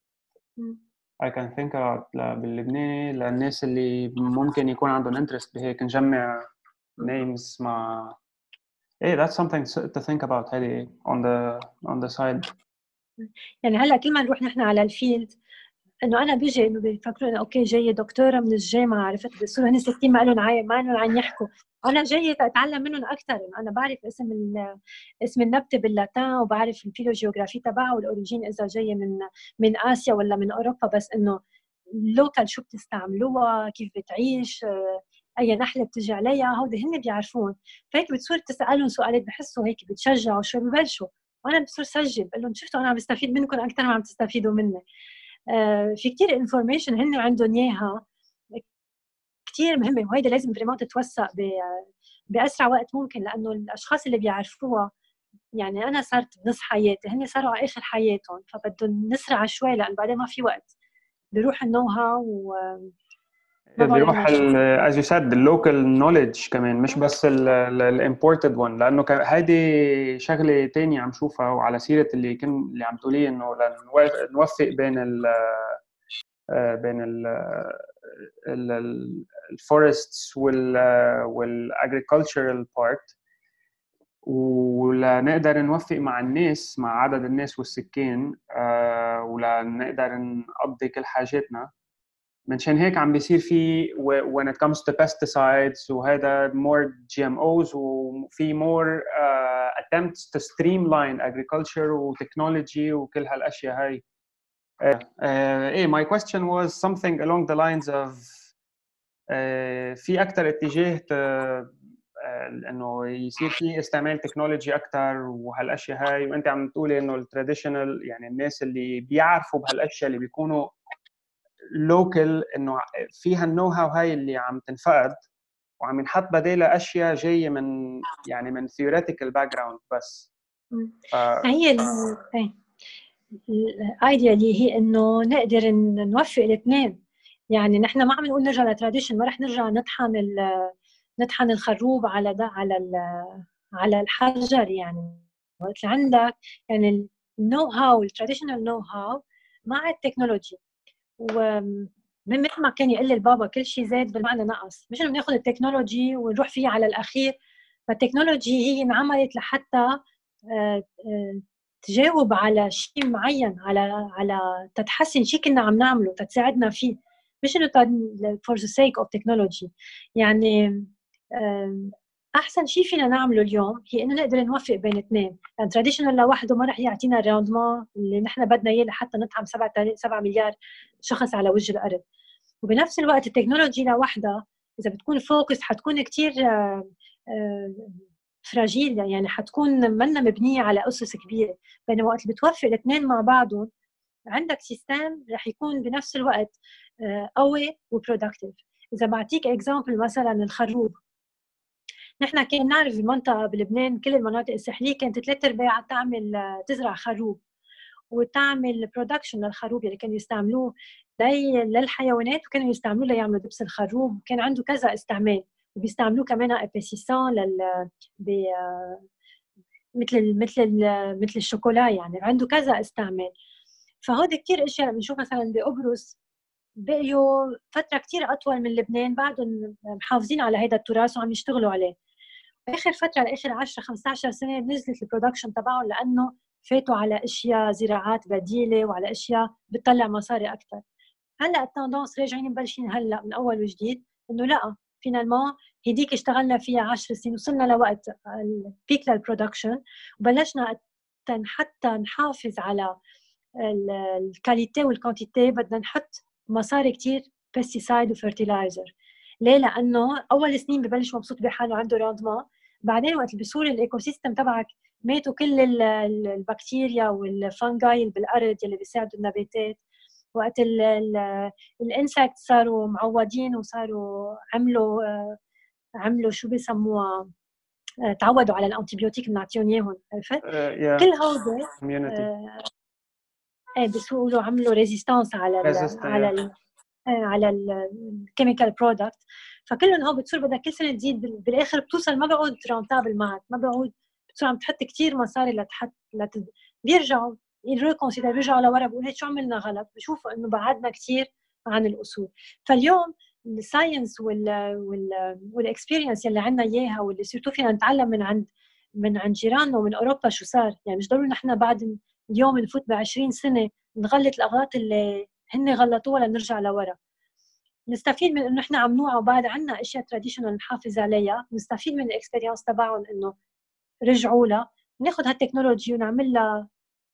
S1: I can think about باللبناني للناس اللي ممكن يكون عندهم interest بهيك نجمع names مع ايه that's something to think about هذه on the on the side.
S2: يعني هلا كل ما نروح نحن على الفيلد انه انا بيجي انه بيفكروا انه اوكي جايه دكتوره من الجامعه، عرفت بيصيروا هن ساكتين ما لهم عاي ما لهم عن يحكوا، انا جايه اتعلم منهم اكثر. انا بعرف اسم اسم النبته باللاتان وبعرف الفيلوجيوغرافي تبعها والاوريجين اذا جايه من من اسيا ولا من اوروبا، بس انه اللوكال شو بتستعملوها، كيف بتعيش، اي نحله بتجي عليها، هودي هن بيعرفون. فهيك بتصير تسالهم سؤالات بحسوا هيك بتشجعوا شو ببلشوا، وانا بصير سجل بقول لهم شفتوا انا عم بستفيد منكم اكثر ما عم تستفيدوا مني. آه في كتير انفورميشن هن عندهم اياها كتير مهمه، وهيدا لازم فريمون تتوثق باسرع وقت ممكن، لانه الاشخاص اللي بيعرفوها يعني انا صارت بنص حياتي، هن صاروا على اخر حياتهم، فبدهم نسرع شوي لان بعدين ما في وقت، بيروح النو هاو و
S1: بيروح ال as you said the local knowledge كمان مش بس ال imported one، لانه هيدي شغله تانية عم شوفها. وعلى سيره اللي كن اللي عم تقوليه انه نوفق بين ال بين ال الفورستس وال والاجريكلتشرال بارت، ولنقدر نوفق مع الناس مع عدد الناس والسكان، ولنقدر نقضي كل حاجاتنا. منشان هيك عم بيصير في when it comes to pesticides وهذا more G M Os وفي more uh, attempts to streamline agriculture وتكنولوجي وكل هالاشياء هاي. uh, uh, ايه my question was something along the lines of uh, في اكثر اتجاه uh, انه يصير في استعمال تكنولوجي اكثر وهالاشياء هاي، وانت عم تقولي انه التراديشنال يعني الناس اللي بيعرفوا بهالاشياء اللي بيكونوا لوكال انه فيها النو هاو هاي اللي عم تنفقد، وعم ينحط بدالها اشياء جايه من يعني من ثيوريتيكال باك جراوند بس.
S2: ف... هي الايديا اللي هي انه نقدر نوفق الاثنين. يعني نحن ما عم نقول نرجع للتراديشن، ما رح نرجع نطحن نطحن الخروب على ده على على الحجر. يعني وقت عندك يعني النو هاو التراديشنال نو هاو مع التكنولوجي، ومن مثل ما كان يقول البابا كل شيء زاد بالمعنى نقص، مش انه بناخذ التكنولوجي ونروح فيها على الاخير. فالتكنولوجي هي انعملت لحتى تجاوب على شيء معين، على على تتحسن شيء كنا عم نعمله تتساعدنا فيه، مش انه for the sake of technology. يعني احسن شيء فينا نعمله اليوم هي انه نقدر نوفق بين اثنين، لان تراديشنال لوحده ما رح يعطينا الراوندمان اللي نحن بدنا اياه لحتى نطعم سبعة مليار شخص على وجه الارض. وبنفس الوقت التكنولوجي لوحدها اذا بتكون فوكس حتكون كتير فراجيل، يعني حتكون منا مبنيه على اسس كبيره، بينما وقت بتوفق الاثنين مع بعضهم عندك سيستم رح يكون بنفس الوقت قوي وبرودكتيف. اذا بعطيك اكزامبل مثلا الخروب، نحن كنا نعرف بمنطقه بلبنان كل المناطق الساحليه كانت ثلاث ارباع تعمل تزرع خروب وتعمل برودكشن للخروب اللي كانوا يستعملوه للحيوانات، وكانوا يستعملوه ليعملوا دبس الخروب، وكان عنده كذا استعمال، وبيستعملوه كمان ابيسيسون لل ب... مثل مثل مثل الشوكولا، يعني عنده كذا استعمال. فهودي كثير اشياء بنشوف مثلا بقبرص بقيوا فتره كثير اطول من لبنان بعدهم محافظين على هذا التراث وعم يشتغلوا عليه. اخر فتره لاخر عشرة خمسة عشر سنه نزلت البرودكشن تبعهم لانه فاتوا على اشياء زراعات بديله وعلى اشياء بتطلع مصاري اكثر. هلا التندونس راجعين مبلشين هلا من اول وجديد انه لا فينالمون هديك اشتغلنا فيها عشر سنين وصلنا لوقت البيك للبرودكشن وبلشنا حتى نحافظ على الكاليتي والكونتيتي بدنا نحط مصاري كتير بيستيسايد وفيرتيلايزر. ليه؟ لانه اول سنين ببلش مبسوط بحاله عنده راندمان، بعدين وقت بصير الايكو سيستم تبعك ماتوا كل البكتيريا والفانجاي اللي بالارض اللي بيساعدوا النباتات، وقت الانسكت صاروا معودين وصاروا عملوا عملوا شو بيسموها تعودوا على الانتيبيوتيك اللي بنعطيهم اياهم، عرفت؟ uh, yeah. كل هودي ايه بيقولوا عملوا ريزيستانس على ال على ال على الكيميكال برودكت، فكلهم هو بتصير بدك كل سنه تزيد بالاخر بتوصل ما بيعود رونتابل معك، ما بيعود بتصير عم تحط كثير مصاري لتحط لت... بيرجعوا يريكونسيدر بيرجعوا لورا بيقولوا هيك شو عملنا غلط، بشوفوا انه بعدنا كثير عن الاصول. فاليوم الساينس وال وال والاكسبيرينس اللي عندنا اياها واللي سيرتو فينا نتعلم من عند من عند جيراننا ومن اوروبا شو صار، يعني مش ضروري نحن بعد اليوم نفوت ب عشرين سنه نغلط الاغلاط اللي هن غلطوها لنرجع لورا. نستفيد من انه احنا عم نوعى وبعد عنا اشياء تراديشنال نحافظ عليها، نستفيد من الاكسبيرينس تبعهم انه رجعوا لها، ناخذ هالتكنولوجي ونعمل لها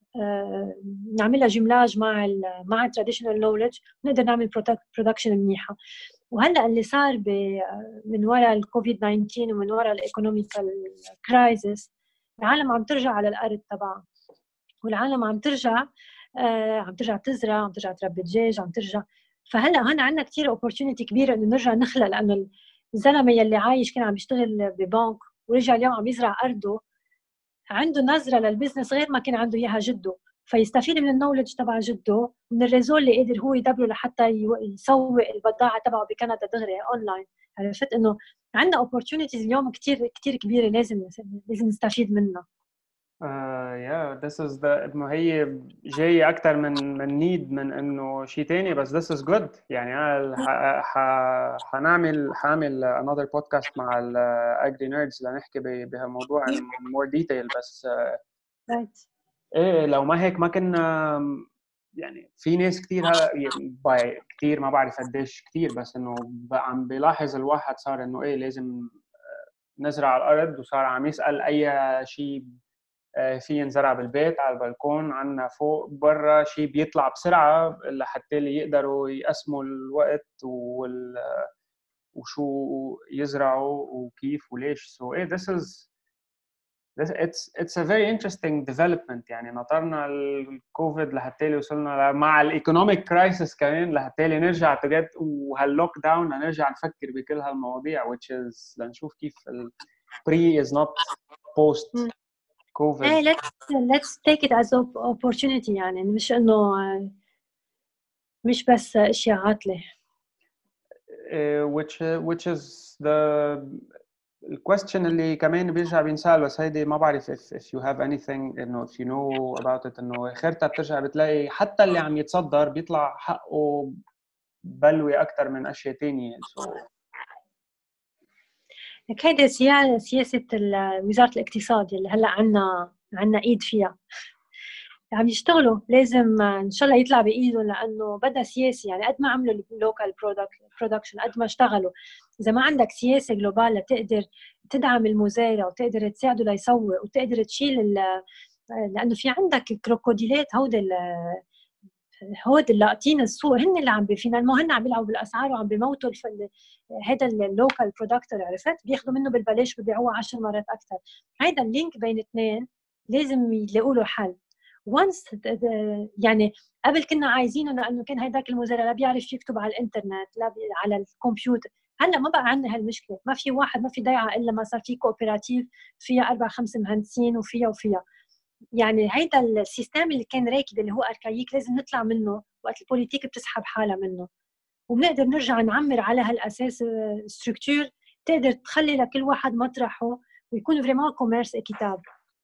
S2: آه نعمل لها جملاج مع ال مع التراديشنال نوليدج، نقدر نعمل برودكشن منيحه. وهلا اللي صار من وراء الكوفيد تسعة عشر ومن وراء الايكونوميكال كرايسيس، العالم عم ترجع على الارض تبعها، والعالم عم ترجع آه عم ترجع تزرع، عم ترجع تربي دجاج، عم ترجع. فهلا هون عندنا كثير اوبورتونيتي كبيره انه نرجع نخلق، لانه الزلمه يلي عايش كان عم يشتغل ببنك ورجع اليوم عم يزرع ارضه، عنده نظره للبزنس غير ما كان عنده اياها جده، فيستفيد من النولج تبع جده ومن الريزو اللي قدر هو يدبره لحتى يسوق البضاعه تبعه بكندا دغري اونلاين. عرفت انه عندنا اوبورتونيتيز اليوم كثير كثير كبيره لازم لازم نستفيد منها.
S1: Uh, yeah, this is the إنه هي جاي أكتر من من نيد من إنه شيء تاني، بس this is good. يعني أنا ح ح حنعمل حعمل another podcast مع ال Agri Nerds لنحكي بهالموضوع in more detail. بس
S2: right.
S1: إيه لو ما هيك ما كنا يعني في ناس كتير باي كتير ما بعرف قديش كتير، بس إنه عم بيلاحظ الواحد صار إنه إيه لازم نزرع على الأرض، وصار عم يسأل أي شيء في ينزرع بالبيت على البلكون عنا فوق برا شيء بيطلع بسرعة لحتى اللي يقدروا يقسموا الوقت وال وشو يزرعوا وكيف وليش. so hey, this is this it's it's a very interesting development. يعني نطرنا الكوفيد لحتى اللي وصلنا مع الايكونوميك كرايسيس كمان لحتى اللي نرجع تجد وهاللوك داون نرجع نفكر بكل هالمواضيع which is لنشوف كيف ال pre is not post COVID.
S2: Hey, let's let's take it as an opportunity. يعني مش إنه مش بس أشياء عاطلة.
S1: Uh, which which is the question اللي كمان بيرجع بينسال، بس هيدي ما بعرف if if you have anything إنه if you know about it إنه خيرتها بترجع بتلاقي حتى اللي عم يتصدر بيطلع حقه بلوي أكتر من أشياء تانية. so
S2: هيدا سياسة وزارة الاقتصاد اللي هلا عنا عنا ايد فيها، عم يشتغلوا لازم ان شاء الله يطلع بايدهم، لانه بدا سياسي. يعني قد ما عملوا اللوكال برودكشن قد ما اشتغلوا، اذا ما عندك سياسه جلوبال لتقدر تدعم المزارع وتقدر تساعده ليسوق وتقدر تشيل ال- لانه في عندك كروكوديلات، هود ال- هود اللي لاقطين السوق، هن اللي عم فينا مو هن عم بيلعبوا بالاسعار وعم بيموتوا الف... هذا اللوكال برودكتور، عرفت؟ بياخذوا منه بالبلاش وبيبيعوه عشر مرات اكثر. هيدا اللينك بين اثنين لازم يلاقوا له حل. وانس يعني قبل كنا عايزينه لانه كان هيداك المزارع لا بيعرف يكتب على الانترنت لا بي... على الكمبيوتر. هلا ما بقى عندنا هالمشكله، ما في واحد ما في ضيعه الا ما صار في كوبراتيف فيها اربع خمس مهندسين وفيها وفيها. يعني هيدا السيستم اللي كان راكد اللي هو اركايك لازم نطلع منه وقت البوليتيك بتسحب حالها منه، وبنقدر نرجع نعمر على هالاساس ستركتور تقدر تخلي لكل واحد مطرحه ويكون فريمون كوميرس اكيتاب.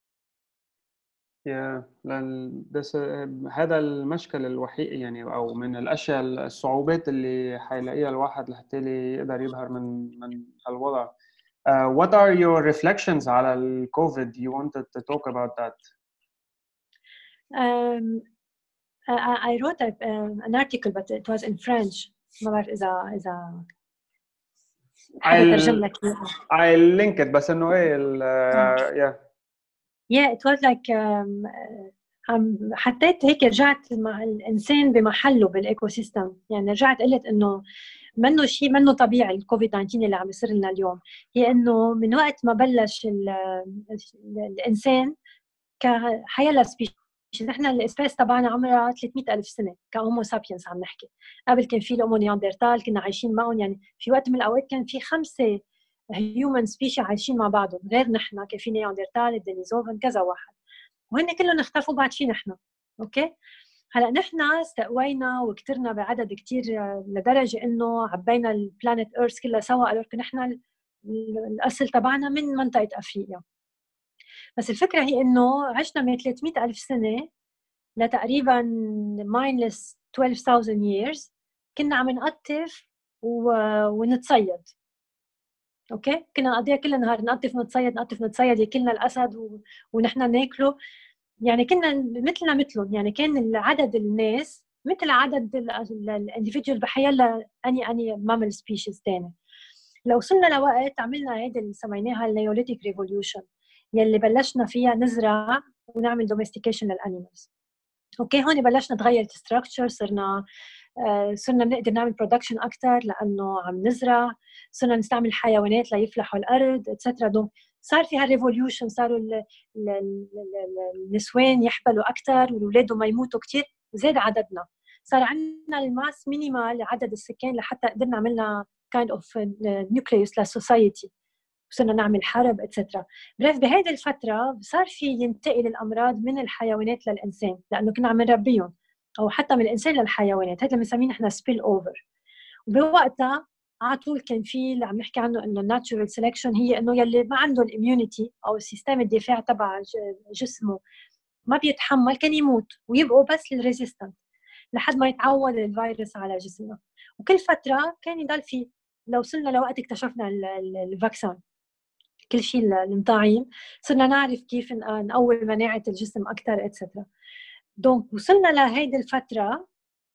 S1: يا لأن بس هذا المشكل الوحيد يعني، أو من الأشياء الصعوبات اللي حيلاقيها الواحد لحتى يقدر يظهر من من هالوضع. Uh, what are your reflections على ال COVID? You wanted to talk about that.
S2: Um, I, I wrote a, um, an article but it was in French. ما بعرف إذا إذا حدا ترجم لك إياها.
S1: I'll link it بس إنه إيه ال uh, yeah.
S2: Yeah, it was like um, عم حطيت هيك رجعت مع الإنسان بمحله بالإيكو سيستم. يعني رجعت قلت إنه منه شيء منه طبيعي الكوفيد تسعة عشر اللي عم يصير لنا اليوم. هي إنه من وقت ما بلش ال ال الإنسان كحيلا سبيشيز، نحن الاسبيس تبعنا عمرها ثلاثمية ألف سنه كهومو سابينس عم نحكي. قبل كان في الهومو نياندرتال كنا عايشين معهم، يعني في وقت من الاوقات كان في خمسه هيومن سبيشي عايشين مع بعضهم غير نحن. كان في نياندرتال، الدينيزوفن، كذا واحد، وهن كلهم اختفوا بعد في نحن. اوكي هلا نحن استقوينا وكترنا بعدد كتير لدرجه انه عبينا البلانيت ايرث كلها سوا. قالوا لكم نحن الاصل تبعنا من منطقه افريقيا، بس الفكرة هي إنه عشنا من ثلاثمية ألف سنة لتقريباً mindless twelve thousand years كنا عم نقطف و... ونتصيد. أوكي كنا نقضيها كل النهار نقطف ونتصيد نقطف ونتصيد، ياكلنا الأسد و... ونحن ناكله. يعني كنا مثلنا مثلهم، يعني كان عدد الناس مثل عدد الانديفيديوال بحيلا أني أني مامل سبيشيز تاني. لو وصلنا لوقت عملنا هيدا اللي سميناها النيوليتيك ريفوليوشن، يلي بلشنا فيها نزرع ونعمل دوميستيكيشن للانيمالز. اوكي هون بلشنا نتغير الستراكشر، صرنا آه صرنا بنقدر نعمل برودكشن اكثر لانه عم نزرع، صرنا نستعمل حيوانات ليفلحوا الارض اتسترا. دونك صار في هالريفوليوشن، صاروا ال ال ال النسوان يحبلوا اكثر والاولاد ما يموتوا كثير، زاد عددنا، صار عندنا الماس مينيمال لعدد السكان لحتى قدرنا عملنا كايند اوف نيوكليوس للسوسايتي، وصرنا نعمل حرب اتسترا. بس بهيدي الفتره صار في ينتقل الامراض من الحيوانات للانسان لانه كنا عم نربيهم، او حتى من الانسان للحيوانات، هذا بنسميه نحن سبيل اوفر. وبوقتها على طول كان في اللي عم نحكي عنه انه الناتشورال سيلكشن، هي انه يلي ما عنده الاميونيتي او السيستم الدفاع تبع جسمه ما بيتحمل كان يموت، ويبقوا بس الريزيستنت لحد ما يتعود الفيروس على جسمنا. وكل فتره كان يضل في، لو وصلنا لوقت اكتشفنا الفاكسين كل شيء المطاعيم، صرنا نعرف كيف نقوي مناعة الجسم أكثر اتسترا. دونك وصلنا لهيدي الفترة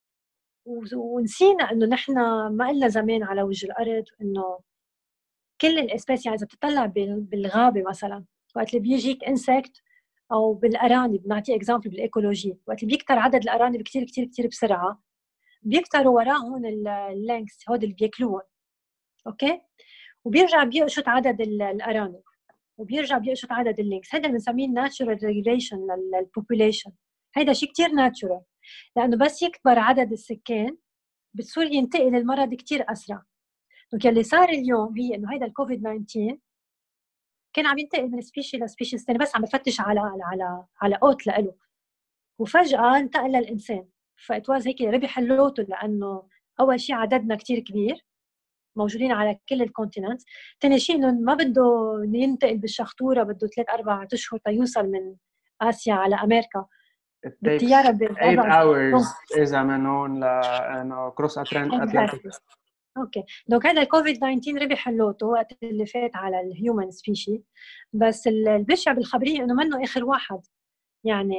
S2: ونسينا إنه نحن ما إلنا زمان على وجه الأرض، إنه كل الإسبيس. يعني إذا بتطلع بالغابة مثلا وقت اللي بيجيك إنسكت أو بالأرانب، بنعطي إكزامبل بالإيكولوجي، وقت اللي بيكتر عدد الأرانب كتير كتير كتير بسرعة بيكتروا وراهم اللينكس هود اللي بياكلوهم. أوكي وبيرجع بيقشط عدد الأرانب وبيرجع بيقشط عدد اللينكس. هذا بنسميه ناتشورال ريجوليشن للبوبوليشن. هذا شيء كتير ناتشورال لانه بس يكبر عدد السكان بتصير ينتقل المرض كتير اسرع. دونك اللي صار اليوم هي انه هذا الكوفيد تسعة عشر كان عم ينتقل من سبيشي لسبيشي ثاني، بس عم بفتش على على على على قوت له، وفجاه انتقل للانسان. فاتواز هيك ربح اللوتو، لانه اول شيء عددنا كتير كبير موجودين على كل الكونتيننت، ثاني شيء انه ما بده ينتقل بالشخطوره، بده ثلاث اربع اشهر تيوصل من اسيا على امريكا بالطياره
S1: eight hours اذا من هون لانه كروس اتلانتيك.
S2: اوكي دونك هذا الكوفيد تسعة عشر ربح اللوتو وقت اللي فات على الهيومن سبيشي. بس البشع بالخبريه انه منه اخر واحد، يعني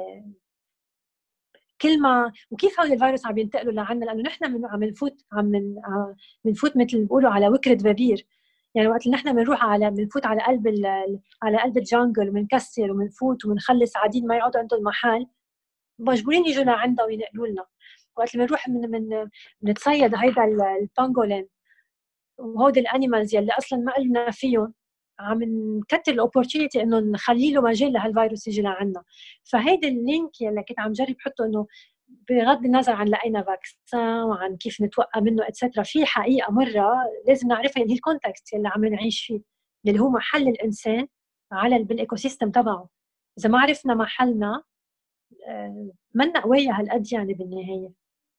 S2: كل ما وكيف هول الفيروس عم ينتقلوا لعنا، لانه نحن من عم نفوت عم من بنفوت مثل بيقولوا على وكره بابير. يعني وقت اللي نحن بنروح على بنفوت على قلب على قلب الجانجل وبنكسر وبنفوت وبنخلي سعادين ما يقعدوا عند المحل، مجبورين يجوا لعندها وينقلوا لنا. وقت اللي بنروح من من بنتصيد هيدا البانجولين وهود الانيمالز يلي اصلا ما قلنا فيهم، عم نكتر الاوبورتونيتي انه نخلي له مجال لهالفيروس يجي لعنا. فهيدا اللينك يلي كنت عم جرب حطه، انه بغض النظر عن لقينا فاكسان وعن كيف نتوقع منه اتسترا، في حقيقه مره لازم نعرفها اللي هي الكونتكست اللي عم نعيش فيه، اللي هو محل الانسان على بالايكو سيستم تبعه. اذا ما عرفنا محلنا منا قويه هالقد يعني بالنهايه.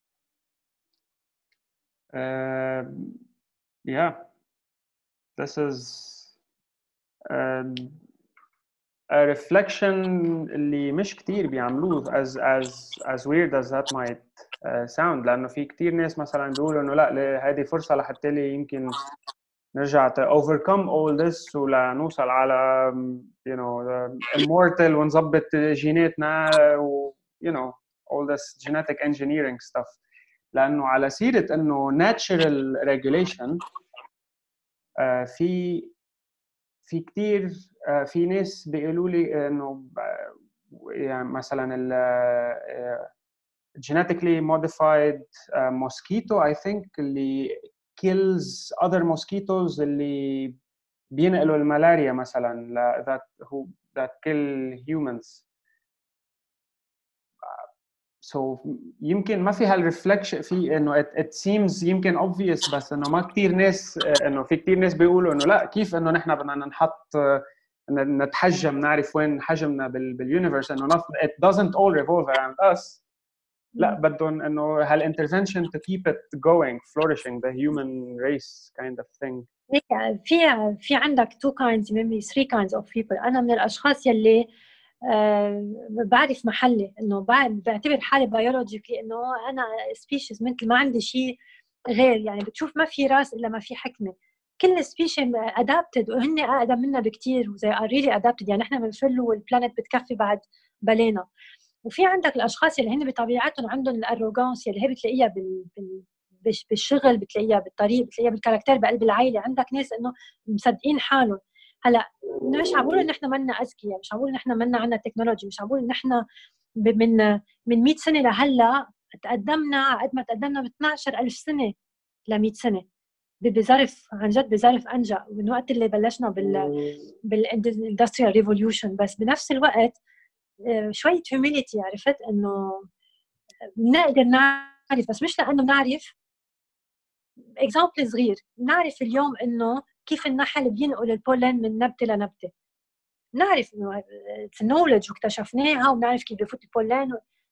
S1: uh, yeah this is uh, a reflection اللي مش كتير بيعملوه as as as weird as that might uh, sound. لأنه في كتير ناس مثلا بيقولوا إنه لا هذه فرصة لحتى لي يمكن نرجع to overcome all this ولنوصل على you know immortal ونظبط جيناتنا و you know all this genetic engineering stuff. لأنه على سيرة إنه natural regulation uh, في في كتير uh, في ناس بيقولوا لي إنه يعني مثلا ال genetically modified uh, mosquito I think اللي kills other mosquitoes اللي بينقلوا الملاريا مثلا that who that kill humans. so يمكن ما في هالرفلكشن في انه it, it seems يمكن obvious بس انه ما كثير ناس انه في كثير ناس بيقولوا انه لا كيف انه نحن بدنا نحط نتحجم نعرف وين حجمنا باليونيفرس انه it doesn't all revolve around us. لا بدهم انه هالintervention to keep it going flourishing the human race kind of thing.
S2: في في عندك two kinds maybe three kinds of people. انا من الاشخاص يلي أه بعرف محلي، انه بعتبر حالي بيولوجيكلي انه انا سبيشيز مثل ما عندي شيء غير، يعني بتشوف ما في راس الا ما في حكمه. كل سبيشيز ادابتد وهن اقدم منا بكثير وزي ريلي ادابتد، يعني احنا بنفل والبلانيت بتكفي بعد بلينا. وفي عندك الاشخاص اللي هن بطبيعتهم عندهم الارروغانس اللي هي بتلاقيها بال... بال... بالشغل، بتلاقيها بالطريق، بتلاقيها بالكاركتير بقلب العائله. عندك ناس انه مصدقين حالهم. هلا مش عم بقول ان احنا منا اذكياء، مش عم بقول ان احنا منا عندنا تكنولوجي، مش عم بقول ان احنا من من مئة سنه لهلا تقدمنا قد ما تقدمنا ب اثنعش ألف سنه ل مئة سنه بظرف عن جد بظرف انجا من وقت اللي بلشنا بال بالاندستريال ريفوليوشن. بس بنفس الوقت شويه هيوميليتي، عرفت انه بنقدر نعرف، بس مش لانه بنعرف. اكزامبل صغير، بنعرف اليوم انه كيف النحل بينقل البولن من نبته لنبته. نعرف انه النولج واكتشفناها وبنعرف كيف بفوت البولن.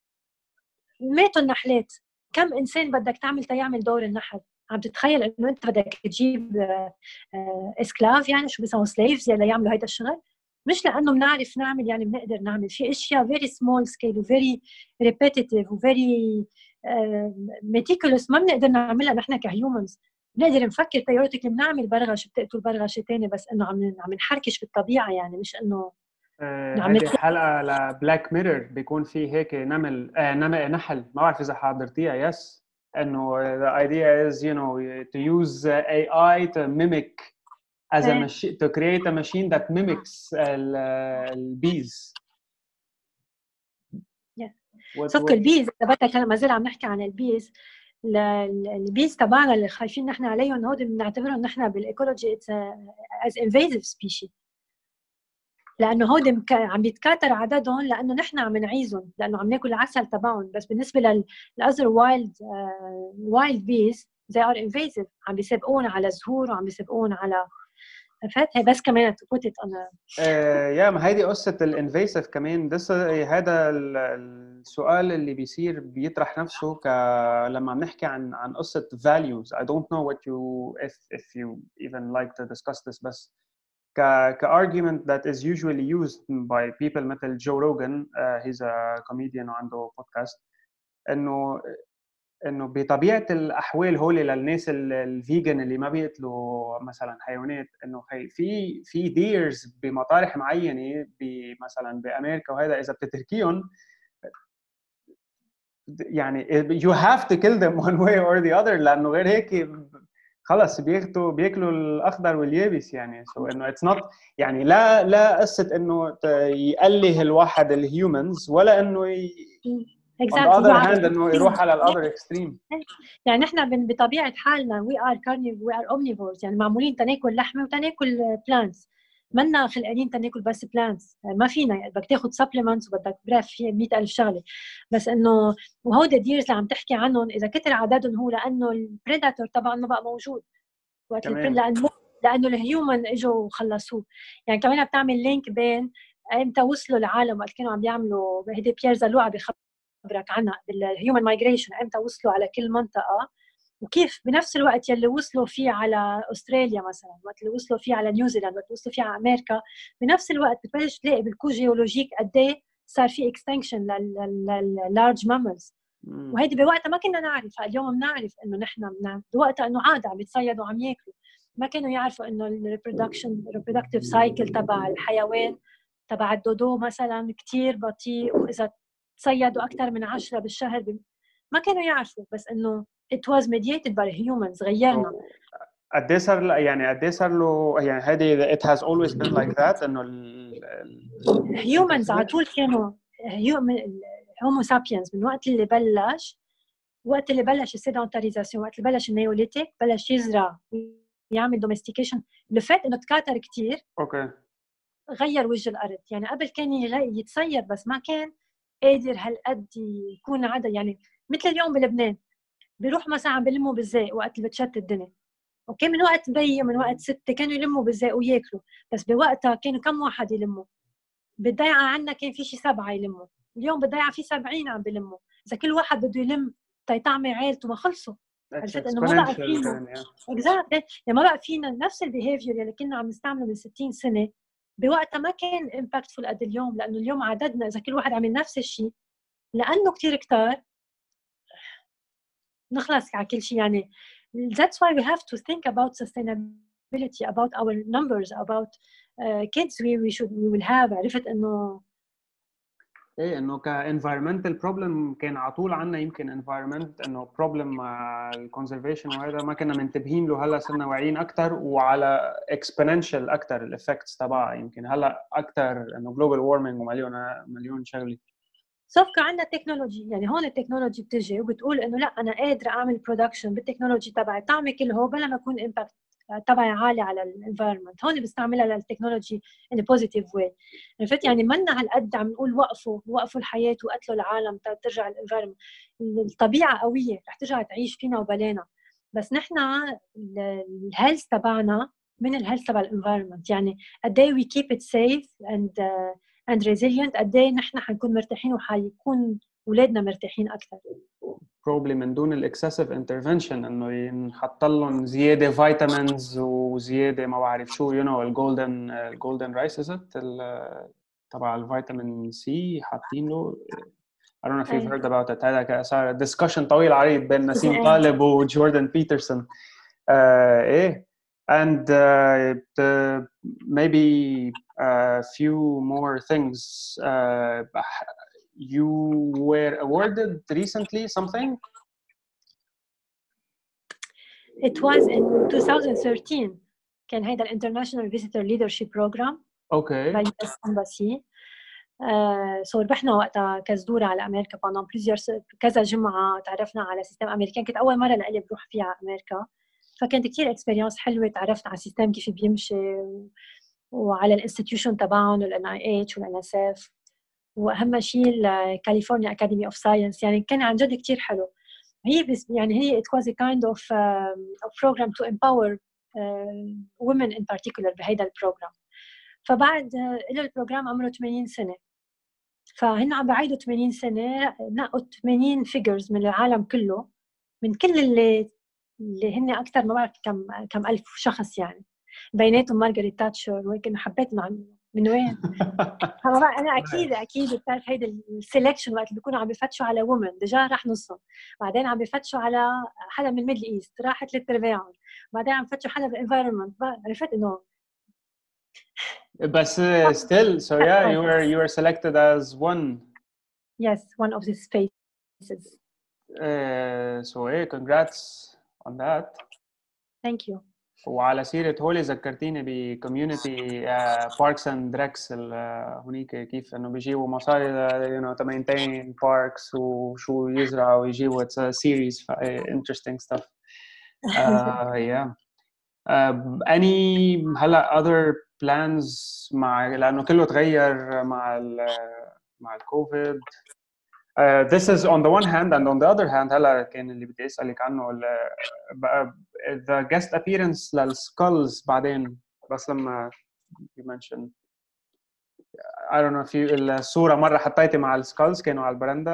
S2: ماتوا النحلات، كم انسان بدك تعمل تيعمل دور النحل؟ عم تتخيل انه انت بدك تجيب اسكلاف، يعني شو بيسموه سليفز يلا يعملوا هيدا الشغل؟ مش لانه بنعرف نعمل يعني بنقدر نعمل في اشياء فيري سمول سكيل وفيري ريبيتيتيف وفيري ميتيكولوس ما بنقدر نعملها نحن كهيومنز. بنقدر نفكر ثيوريتيكلي بنعمل برغشه بتقتل برغشه ثانيه، بس انه عم عم نحركش بالطبيعه، يعني مش انه
S1: هذه حلقه لبلاك ميرور بيكون في هيك نمل آه نمل نحل، ما بعرف اذا حضرتيها. يس انه the idea is you know to use A I to mimic as a machine to create a machine that mimics ال bees.
S2: صدق البيز تبعتك انا ما زال عم نحكي عن البيز. البيز تبعنا اللي خايفين نحن عليهم هود بنعتبرهم نحن بالايكولوجي as invasive species، لانه هود عم بيتكاثر عددهم لانه نحن عم نعيزهم، لانه عم ناكل العسل تبعهم. بس بالنسبه للاذر وايلد وايلد بيز they are invasive، عم بيسبقون على زهور وعم بيسبقون على فات. هي بس كمان تقولت انا
S1: آه يا ما هيدي قصه الانفيسيف كمان. ده هذا السؤال اللي بيصير بيطرح نفسه ك لما بنحكي عن عن قصه values. I don't know what you if if you even like to discuss this، بس ك ك argument that is usually used by people مثل جو روجن uh, he's a comedian وعنده podcast، انه انه بطبيعه الاحوال هول للناس الفيجن اللي ما بيقتلوا مثلا حيوانات، انه في في ديرز بمطارح معينه مثلا بامريكا وهذا اذا بتتركيهم يعني you have to kill them one way or the other، لانه غير هيك خلص بياخدوا بياكلوا الاخضر واليابس يعني. سو انه اتس نوت يعني لا لا قصه انه يقله الواحد الهيومنز ولا انه ي... on the other hand انه يروح على الاذر اكستريم.
S2: يعني نحن بطبيعه حالنا وي ار كارنيف وي ار اومنيفورز، يعني معمولين تناكل لحمه وتناكل بلانتس، منا خلقانين تناكل بس بلانتس. ما فينا يعني بدك تاخذ سبلمنتس وبدك بريف في مئة ألف شغله. بس انه وهودي الديرز اللي عم تحكي عنهم اذا كتر عددهم هو لانه البريداتور طبعا ما بقى موجود وقت لانه لانه الهيومن اجوا وخلصوه. يعني كمان بتعمل لينك بين امتى وصلوا العالم وقت كانوا عم بيعملوا هيدي بيير زالوعه بخبرك عنها بالهيومن مايجريشن، امتى وصلوا على كل منطقه وكيف بنفس الوقت يلي وصلوا فيه على استراليا مثلا، وقت اللي وصلوا فيه على نيوزيلاند، وقت وصلوا فيه على امريكا، بنفس الوقت بتبلش تلاقي بالكو جيولوجيك قد ايه صار في اكستنكشن لللارج ماملز. وهيدي بوقتها ما كنا نعرف، اليوم بنعرف انه نحن بوقتها انه عادي عم يتصيدوا وعم ياكلوا. ما كانوا يعرفوا انه الريبرودكشن الريبرودكتيف سايكل تبع الحيوان تبع الدودو مثلا كتير بطيء، واذا تصيدوا اكثر من عشرة بالشهر ب... ما كانوا يعرفوا. بس انه it was mediated by humans غيرنا.
S1: قد ايه صار يعني قد ايه صار له يعني هذه it has always been like that انه
S2: الهيومنز على طول كانوا هومو سابينز من وقت اللي بلش وقت اللي بلش السيدونتاريزاسيون، وقت اللي بلش النيوليتيك بلش يزرع يعمل دوميستيكيشن. اللي فات انه تكاثر كتير
S1: اوكي
S2: غير وجه الارض. يعني قبل كان يتصيد بس ما كان قادر هالقد يكون عدد، يعني مثل اليوم بلبنان بيروح مثلا عم بيلموا بالزاق وقت اللي بتشت الدنيا. اوكي من وقت بي من وقت ستة كانوا يلموا بالزاق وياكلوا، بس بوقتها كانوا كم واحد يلموا؟ بالضيعه عندنا كان في شي سبعه يلموا، اليوم بالضيعه في سبعين عم بيلموا. اذا كل واحد بده يلم تيطعمي عيلته ما خلصوا. عرفت انه ما بقى فينا اكزاكتلي يعني ما بقى فينا نفس البيهيفير اللي كنا عم نستعمله من ستين سنه. بوقتها ما كان امباكتفول قد اليوم، لانه اليوم عددنا اذا كل واحد عمل نفس الشيء لانه كثير كتار نخلص على كل شيء. يعني that's why we have to think about sustainability, about our numbers, about uh, kids we we should we will have. عرفت انه
S1: ايه انه كانفايرمنتال بروبلم كان على طول عندنا يمكن انفايرمنت انه بروبلم مع الكونزرفيشن، وهذا ما كنا منتبهين له. هلا صرنا واعيين اكثر وعلى اكسبوننشال اكثر الافكتس تبعها. يمكن هلا اكثر انه جلوبال وارمينج ومليون مليون شغله.
S2: صفقة عندنا تكنولوجي، يعني هون التكنولوجي بتجي وبتقول انه لا انا قادره اعمل برودكشن بالتكنولوجي تبعي تعمل كل هو بلا ما يكون امباكت تبعي عالي على الانفايرمنت. هون بستعملها للتكنولوجي ان بوزيتيف واي. عرفت يعني منا هالقد عم نقول وقفوا وقفوا الحياه وقتلوا العالم ترجع الانفايرمنت. الطبيعه قويه رح ترجع تعيش فينا وبلانا، بس نحن الهيلث تبعنا من الهيلث تبع الانفايرمنت. يعني قد ايه وي كيب ات سيف اند and resilient قد ايه نحن حنكون مرتاحين وحيكون اولادنا مرتاحين اكثر.
S1: probably من دون الاكسسيف انترفنشن انه ينحط لهم زياده فيتامينز وزياده ما بعرف شو يو نو الجولدن الجولدن رايس ازت تبع الفيتامين سي حاطين له. I don't know if you've heard about it. هذا صار discussion طويل عريض بين نسيم طالب وجوردن بيترسون. ايه and uh, the, maybe a few more things. Uh, you were awarded recently something?
S2: It was in twenty thirteen. كان هيدا الانترناشونال فيزيتور ليدرشيب بروجرام
S1: اوكي
S2: باي اس امباسي. سو ربحنا وقتها كزدوره على امريكا بانون بليزيور كذا جمعه. تعرفنا على سيستم امريكان، كانت اول مره لإلي بروح فيها على امريكا، فكانت كثير اكسبيرينس حلوه. تعرفت على السيستم كيف بيمشي و... وعلى الانستتيوشن تبعهم الان اي اتش والان اس اف، واهم شيء الكاليفورنيا اكاديمي اوف ساينس. يعني كان عن جد كثير حلو. هي بس يعني هي it was a kind of uh, program to empower uh, women in particular بهيدا البروجرام. فبعد له البروجرام عمره ثمانين سنه، فهن عم بعيدوا ثمانين سنه نقوا ثمانين فيجرز من العالم كله، من كل اللي اللي هن اكثر ما بعرف كم كم الف شخص يعني، بيناتهم مارغريت تاتشر. وهيك انه حبيت انه من وين انا اكيد اكيد بتعرف هيدا السelection وقت اللي بيكونوا عم بفتشوا على وومن ديجا راح نصهم، بعدين عم بفتشوا على حدا من الميدل ايست راحت للتربيعهم، بعدين عم بفتشوا حدا بالانفايرمنت. عرفت انه
S1: بس still so yeah you were you were selected as one.
S2: yes, one of these spaces.
S1: Uh, so hey, congrats on that.
S2: ثانك يو.
S1: وعلى سيرة هولي ذكرتيني بكوميونتي باركس اند ريكس هونيك، كيف انه بيجيبوا مصاري you know to maintain parks وشو يزرعوا ويجيبوا it's a series of interesting stuff. uh, yeah. uh, any هلا other plans مع لأنه كله تغير مع ال مع الكوفيد. Uh, this is on the one hand, and on the other hand هلا كان اللي بدي اسالك عنه بقى the guest appearance للسكولز بعدين، بس لما you mentioned I don't know if you الصوره مره حطيتي مع السكولز كانوا على البرندا.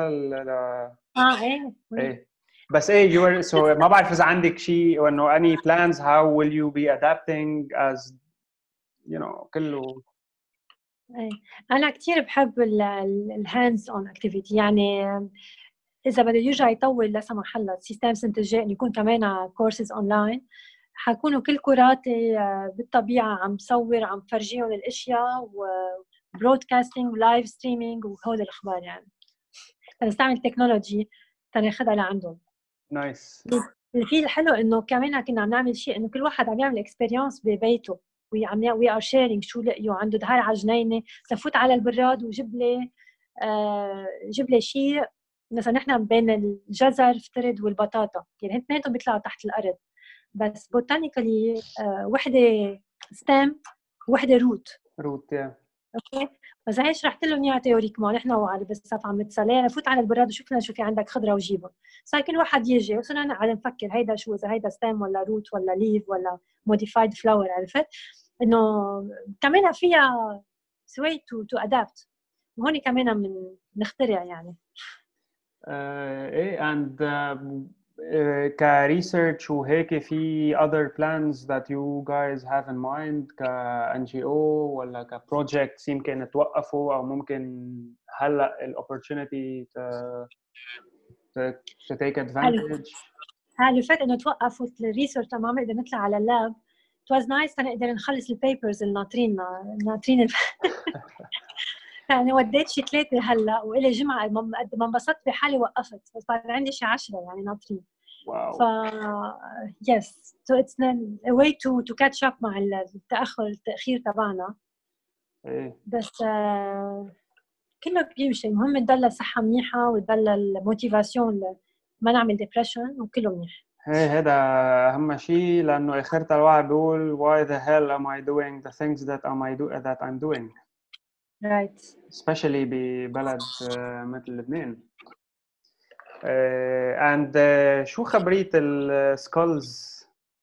S2: اه ايه
S1: ايه بس ايه you were so ما بعرف اذا عندك شيء انه any plans how will you be adapting as you know كله.
S2: ايه انا كثير بحب الهاندز اون اكتيفيتي، يعني اذا بده يرجع يطول لا سمح الله السيستم سنه الجاي انه يكون كمان كورسز اونلاين، حكونوا كل كراتي بالطبيعه عم بصور عم فرجيهم الاشياء وبرودكاستنج ولايف ستريمينج وهول الاخبار، يعني نستعمل التكنولوجي تناخذها لعندهم.
S1: نايس.
S2: اللي فيه الحلو انه كمان كنا عم نعمل شيء انه كل واحد عم يعمل اكسبيرينس ببيته وعم وي ار شيرينج شو لقيوا عنده دهار على جنينه، سفوت على البراد وجيب لي آه جيب لي شيء مثلا نحن بين الجزر افترض والبطاطا، يعني هن اثنينهم بيطلعوا تحت الارض بس بوتانيكالي آه وحده ستام وحده روت
S1: روت يا
S2: اوكي. بس هي شرحت لهم اياها تيوريكمون نحن وعلى بالصف عم نتسلى نفوت على البراد وشوف لنا شو في عندك خضره وجيبها، صار كل واحد يجي وصرنا قاعد نفكر هيدا شو، اذا هيدا ستام ولا روت ولا ليف ولا موديفايد فلاور، عرفت انه كمان فيها سوي تو تو ادابت، وهون كمان من نخترع يعني.
S1: آه، ايه and uh, كريسيرش وهيك في other plans that you guys have in mind ك إن جي أو ولا ك projects يمكن توقفوا او ممكن هلا ال opportunity to, to, to take advantage.
S2: هلا فات انه توقفوا الريسيرش تمام نقدر نطلع على اللاب. it was nice نقدر نخلص البيبرز الناطرين ناطرين يعني وديت شي ثلاثة هلا وإلي جمعة قد ما انبسطت بحالي وقفت، بس بعد عندي شي عشرة يعني ناطرين.
S1: واو.
S2: ف yes so it's a way to to catch up مع التأخر التأخير تبعنا.
S1: ايه
S2: بس uh, كله بيمشي، المهم تضل صحة منيحة وتضل الموتيفاسيون ما نعمل ديبريشن وكله منيح.
S1: ايه هذا اهم شيء، لانه اخرتها الواحد بيقول why the hell am I doing the things that am I do that I'm doing
S2: right
S1: especially ببلد مثل لبنان. uh, and uh, شو خبرية السكولز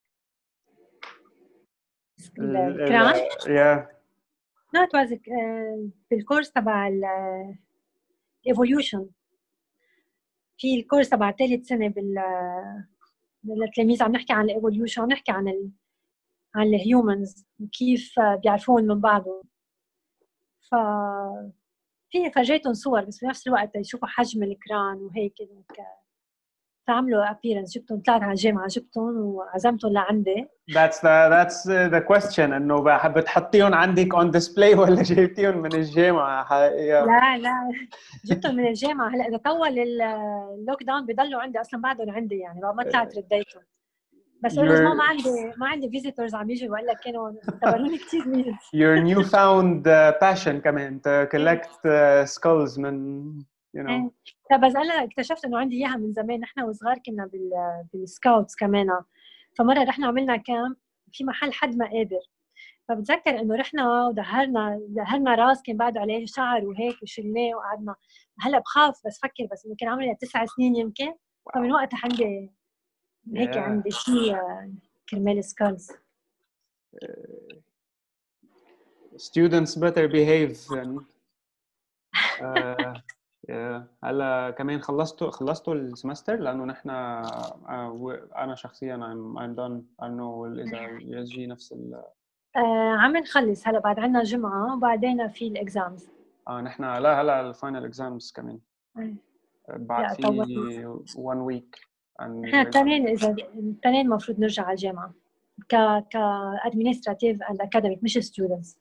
S2: الكران؟
S1: yeah
S2: no it was uh, بالكورس تبع الايفوليوشن، في الكورس تبع ثالث سنة بال للتلاميذ عم نحكي عن الايفوليوشن، عم نحكي عن ال عن الهيومنز وكيف بيعرفون من بعضهم. ف في فرجيتهم صور بس بنفس الوقت يشوفوا حجم الكران وهيك فعملوا appearance، جبتهم طلعت على الجامعة جبتهم وعزمتهم لعندي.
S1: That's the that's the question انه بتحطيهم عندك on display ولا جايبتيهم من الجامعة؟
S2: لا لا جبتهم من الجامعة. هلا إذا طول اللوك داون بضلوا عندي أصلا بعدهم عندي يعني ما طلعت رديتهم، بس أنا ما عندي ما عندي فيزيتورز عم يجوا وإلا كانوا اعتبروني كثير ميز.
S1: Your newfound uh, passion كمان to collect uh, skulls من you know.
S2: بس أنا اكتشفت إنه عندي إياها من زمان، نحن وصغار كنا بال بالسكاوتس كمان، فمرة رحنا عملنا كامب في محل حد ما قادر، فبتذكر إنه رحنا ودهرنا دهرنا راس كان بعد عليه شعر وهيك وشلناه وقعدنا. هلا بخاف بس فكر بس إنه كان عمري تسع سنين يمكن، فمن وقتها عندي هيك yeah. عندي شيء كرمال سكالز.
S1: Students better behave then. uh, yeah. هلا كمان خلصتوا خلصتوا السمستر لأنه نحن أنا شخصياً I'm I'm done. I don't know إذا يجي نفس ال
S2: آه عم نخلص هلا بعد عنا جمعة وبعدين في الإكزامز.
S1: آه نحن لا هلا الفاينل إكزامز كمان. بعد في one week.
S2: نحن التنين إذا التنين المفروض نرجع على الجامعة ك ك administrative and academic مش students.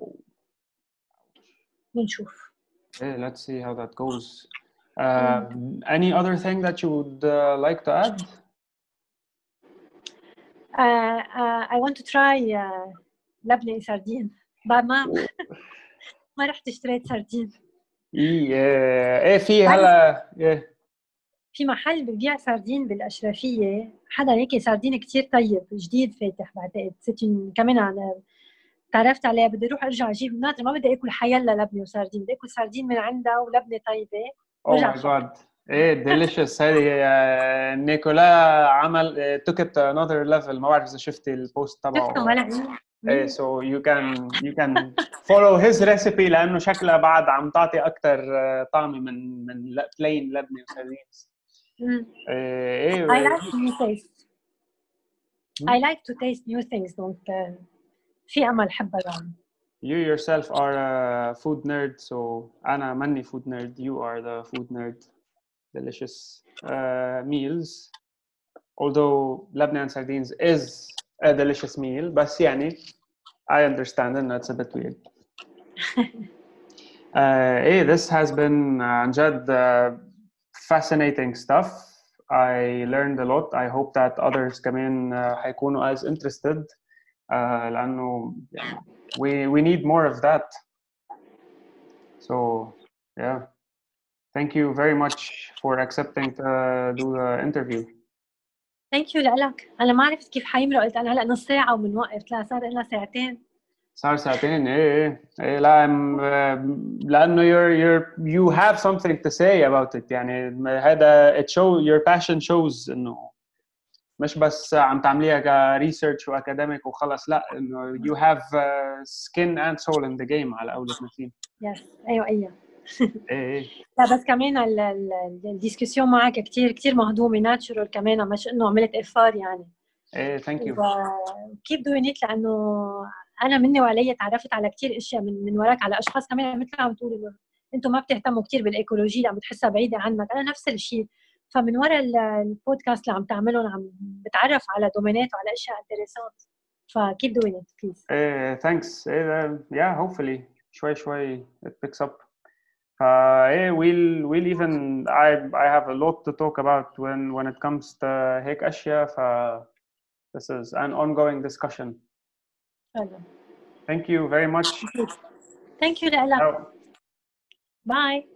S2: بنشوف.
S1: Okay, let's see how that goes. Uh, any other thing that you would uh, like to add?
S2: uh, uh, I want to try uh, لبنة سردين بعد ما ما رحت اشتريت سردين.
S1: ايه ايه في هلا ايه
S2: في محل ببيع سردين بالأشرفية، حدا هيك سردين كتير طيب جديد فاتح بعتقد ستين كمان. أنا تعرفت عليه، بدي أروح أرجع أجيب ناطر، ما بدي أكل حيلا لبنة وسردين، بدي أكل سردين من عندها ولبنة طيبة.
S1: Oh my god ايه delicious. هذه نيكولا عمل took it to another level. ما بعرف إذا شفتي البوست تبعه. ايه so you can you can follow his recipe لأنه شكلها بعد عم تعطي أكتر طعمة من من plain لبنة وسردين. ايه
S2: I like new taste. I like to taste new things. Donc في أمل حبة يعني.
S1: You yourself are a food nerd, so أنا ماني food nerd. You are the food nerd. Delicious uh, meals. Although Lebanon and sardines is a delicious meal, but يعني I understand and it's a bit weird. uh, hey, this has been عن جد uh, fascinating stuff. I learned a lot. I hope that others كمان uh, حيكونوا as interested. Uh, لأنه يعني we we need more of that. So yeah, thank you very much for accepting to do the interview.
S2: Thank you لك. أنا ما عرفت كيف حيمرق، قلت أنا هلا نص ساعة وبنوقف، طلع صار لنا ساعتين.
S1: صار ساعتين. إيه إيه إيه لا لأنه you're you're you have something to say about it. يعني هذا it show your passion shows إنه مش بس عم تعمليها كريسيرش واكاديميك وخلص، لا انه you have uh, skin and soul in the game على قولة نسيم.
S2: يس ايوه ايوه.
S1: ايه
S2: لا بس كمان الديسكسيون معك كتير كتير مهضومه ناتشورال كمان، مش انه عملت افار يعني.
S1: ايه ثانك يو.
S2: كيف دوين ات لانه انا مني وعلي تعرفت على كتير اشياء من من وراك، على اشخاص كمان مثل عم تقول انه انتم ما بتهتموا كتير بالايكولوجيا، عم بتحسها بعيده عنك. انا نفس الشيء، فمن وراء البودكاست اللي عم تعملهم عم بتعرف على دومينات وعلى اشياء انتريسانت. فكيف دوين ات بليز.
S1: ايه ثانكس. ايه yeah hopefully شوي شوي it picks up. فايه we'll we'll even I I have a lot to talk about when when it comes to هيك اشياء. ف this is an ongoing discussion. Thank you very much.
S2: Thank you لك.
S1: Oh.
S2: Bye.